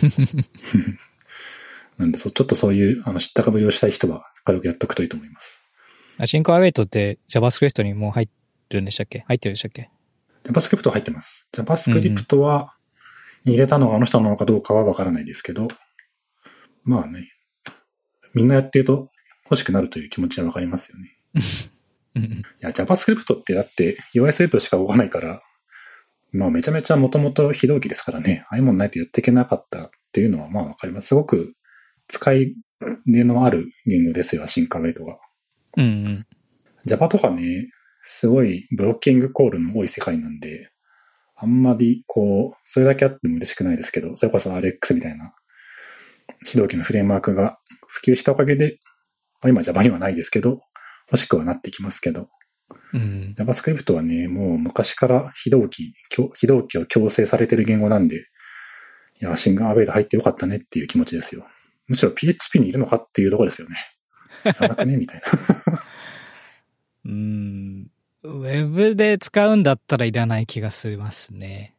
なんで、ちょっとそういう、知ったかぶりをしたい人は軽くやっとくといいと思います。 アシンクアウェイトって JavaScript にもう入ってるんでしたっけ？入ってるでしたっけ？ JavaScript は入ってます。JavaScript は、入れたのがあの人なのかどうかはわからないですけど、まあね、みんなやってると欲しくなるという気持ちはわかりますよね。いや、JavaScript ってだって UIS8 しか動かないから、まあめちゃめちゃもともと非同期ですからね、ああいうもんないとやっていけなかったっていうのはまあわかります。すごく使い出のある言語ですよ、アシンカーウェイトが。Java とかね、すごいブロッキングコールの多い世界なんで、あんまりそれだけあっても嬉しくないですけど、それこそ RX みたいな非同期のフレームワークが普及したおかげで、今 Java にはないですけど、欲しくはなってきますけど、JavaScript はね、もう昔から非同期を強制されてる言語なんで、いや、シンガーアウェイで入ってよかったねっていう気持ちですよ。むしろ PHP にいるのかっていうところですよね。いらなくねみたいな。 ウェブで使うんだったらいらない気がしますね。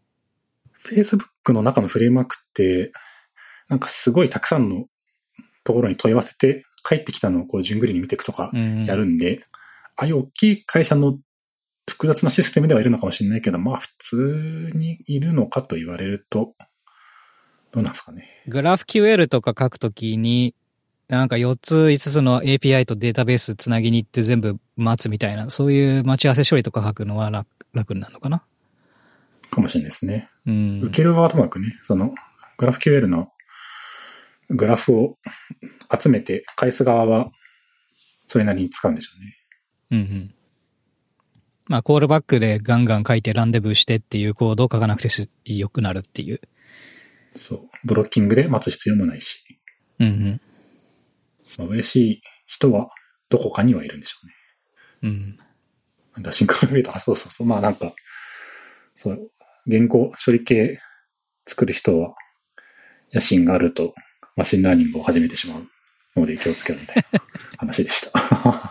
Facebook の中のフレームワークって、なんかすごいたくさんのところに問い合わせて、帰ってきたのをこう順繰りに見ていくとかやるんで、ああいう大きい会社の複雑なシステムではいるのかもしれないけど、まあ普通にいるのかと言われると、どうなんですかね。 グラフ QL とか書くときに、なんか4つ5つの API とデータベースつなぎに行って全部待つみたいな、そういう待ち合わせ処理とか書くのは楽になるのかな。 かもしれないですね。 うん。 受ける側ともなくね、そのグラフ QL のグラフを集めて返す側はそれなりに使うんでしょうね。 うんうん。まあ、コールバックでガンガン書いてランデブーしてっていうコードを書かなくてよくなるっていう。 そう。ブロッキングで待つ必要もないし。 うんうん。 まあ、嬉しい人はどこかにはいるんでしょうね。うん。シンクロメーター、そうそうそう。まあなんか、そう、言語処理系作る人は野心があるとマシンラーニングを始めてしまうので気をつけろみたいな話でした。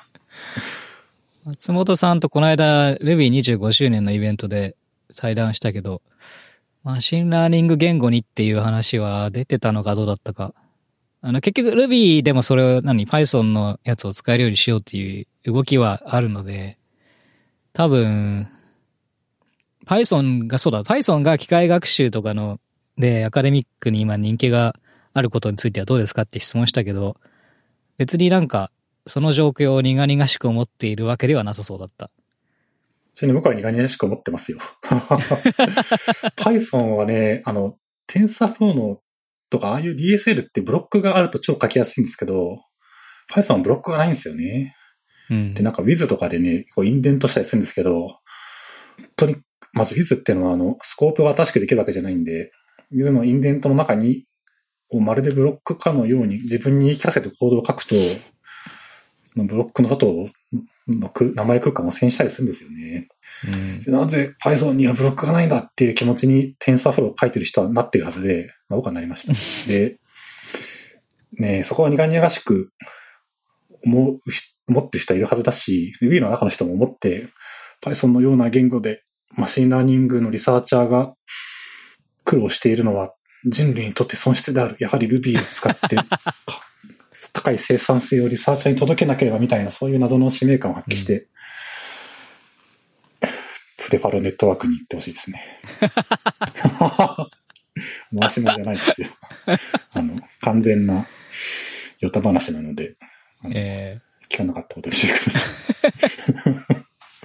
松本さんとこの間 Ruby25 周年のイベントで対談したけど、マシンラーニング言語にっていう話は出てたのかどうだったか。結局 Ruby でもそれをPython のやつを使えるようにしようっていう動きはあるので、多分、Python が機械学習とかのでアカデミックに今人気があることについてはどうですかって質問したけど、別になんかその状況を苦々しく思っているわけではなさそうだった。 ちなみに僕は苦々しく思ってますよ。Python はね、TensorFlow のとか、ああいう DSL ってブロックがあると超書きやすいんですけど、Python はブロックがないんですよね。 うん、 で、なんか Wiz とかでね、こうインデントしたりするんですけど、本当に、まず Wiz っていうのはスコープが新しくできるわけじゃないんで、Wiz のインデントの中に、まるでブロックかのように自分に言い聞かせてコードを書くと、ブロックの外の名前空間を遷したりするんですよね。うん、なぜ Python にはブロックがないんだっていう気持ちに TensorFlow を書いてる人はなってるはずで、まあ、僕はなりました。で、ね、そこは苦々しく思ってる人はいるはずだし、Ruby の中の人も思って、Python のような言語でマシンラーニングのリサーチャーが苦労しているのは人類にとって損失である。やはり Ruby を使って高い生産性をリサーチャーに届けなければみたいな、そういう謎の使命感を発揮して、プレファルネットワークに行ってほしいですね。回し物じゃないですよ。完全なヨタ話なので、聞かなかったことにしてくださ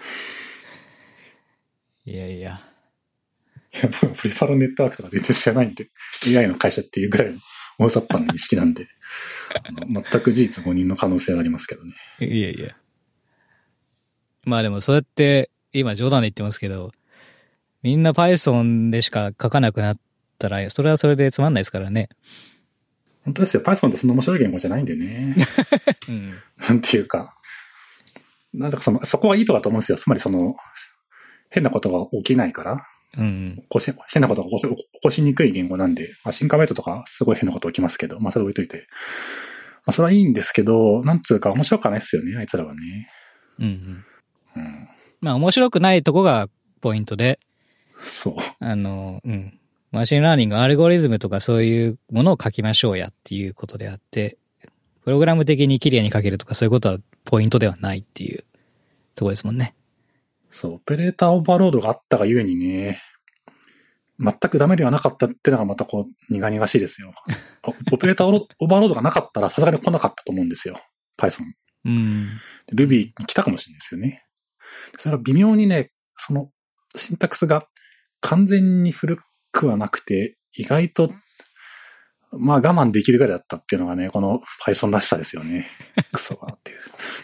い。 いやいや。 僕はプレファルネットワークとか全然知らないんで、AI の会社っていうぐらいの大雑把な意識なんで、全く事実誤認の可能性はありますけどね。 いやいや。まあでもそうやって、今冗談で言ってますけど、みんな Python でしか書かなくなったら、それはそれでつまんないですからね。 本当ですよ。Python ってそんな面白い言語じゃないんでね。うん、なんていうか、なんだかそこはいいとかと思うんですよ。つまり変なことが起きないから。うん、変なことが起こしにくい言語なんで、まあ、シンカーベイトとかすごい変なこと起きますけど、まあそれ置いといて。まあそれはいいんですけど、なんつうか面白くはないですよね、あいつらはね。うんうん。 まあ面白くないとこがポイントで。 そう。 マシンラーニング、アルゴリズムとかそういうものを書きましょうやっていうことであって、プログラム的に綺麗に書けるとかそういうことはポイントではないっていうところですもんね。 そう、オペレーターオーバーロードがあったがゆえにね、全くダメではなかったってのがまたこう、苦々しいですよ。オペレーターオーバーロードがなかったらさすがに来なかったと思うんですよ。Python。 うん。 Ruby に来たかもしれないですよね。それは微妙にね、シンタックスが完全に古くはなくて、意外と、まあ我慢できるぐらいだったっていうのがね、この Python らしさですよね。クソがっていう。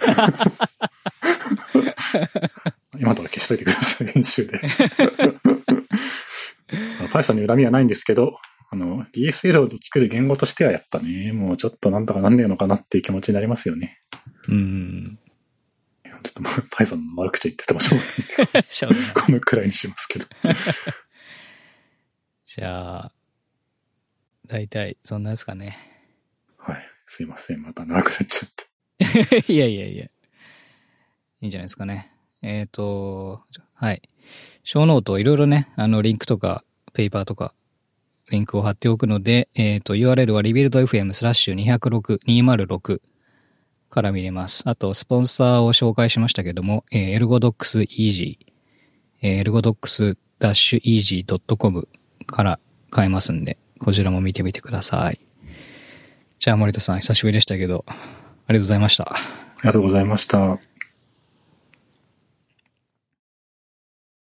今のところ消しといてください、編集で。Python に恨みはないんですけど、DSL を作る言語としてはやっぱね、もうちょっとなんとかなんねえのかなっていう気持ちになりますよね。ちょっとPython の悪口言っててもしょうがない。このくらいにしますけど。 じゃあ、だいたいそんなですかね。 はい。すいません。また長くなっちゃって。 いやいやいや。いいんじゃないですかね。 はい。小ノートいろいろね、リンクとか、ペーパーとか、リンクを貼っておくので、URL は rebuildfm/206 から見れます。あと、スポンサーを紹介しましたけども、ergodocs easy、ergodocs-easy.com から買えますんで、こちらも見てみてください。じゃあ森田さん、久しぶりでしたけど、ありがとうございました。 ありがとうございました。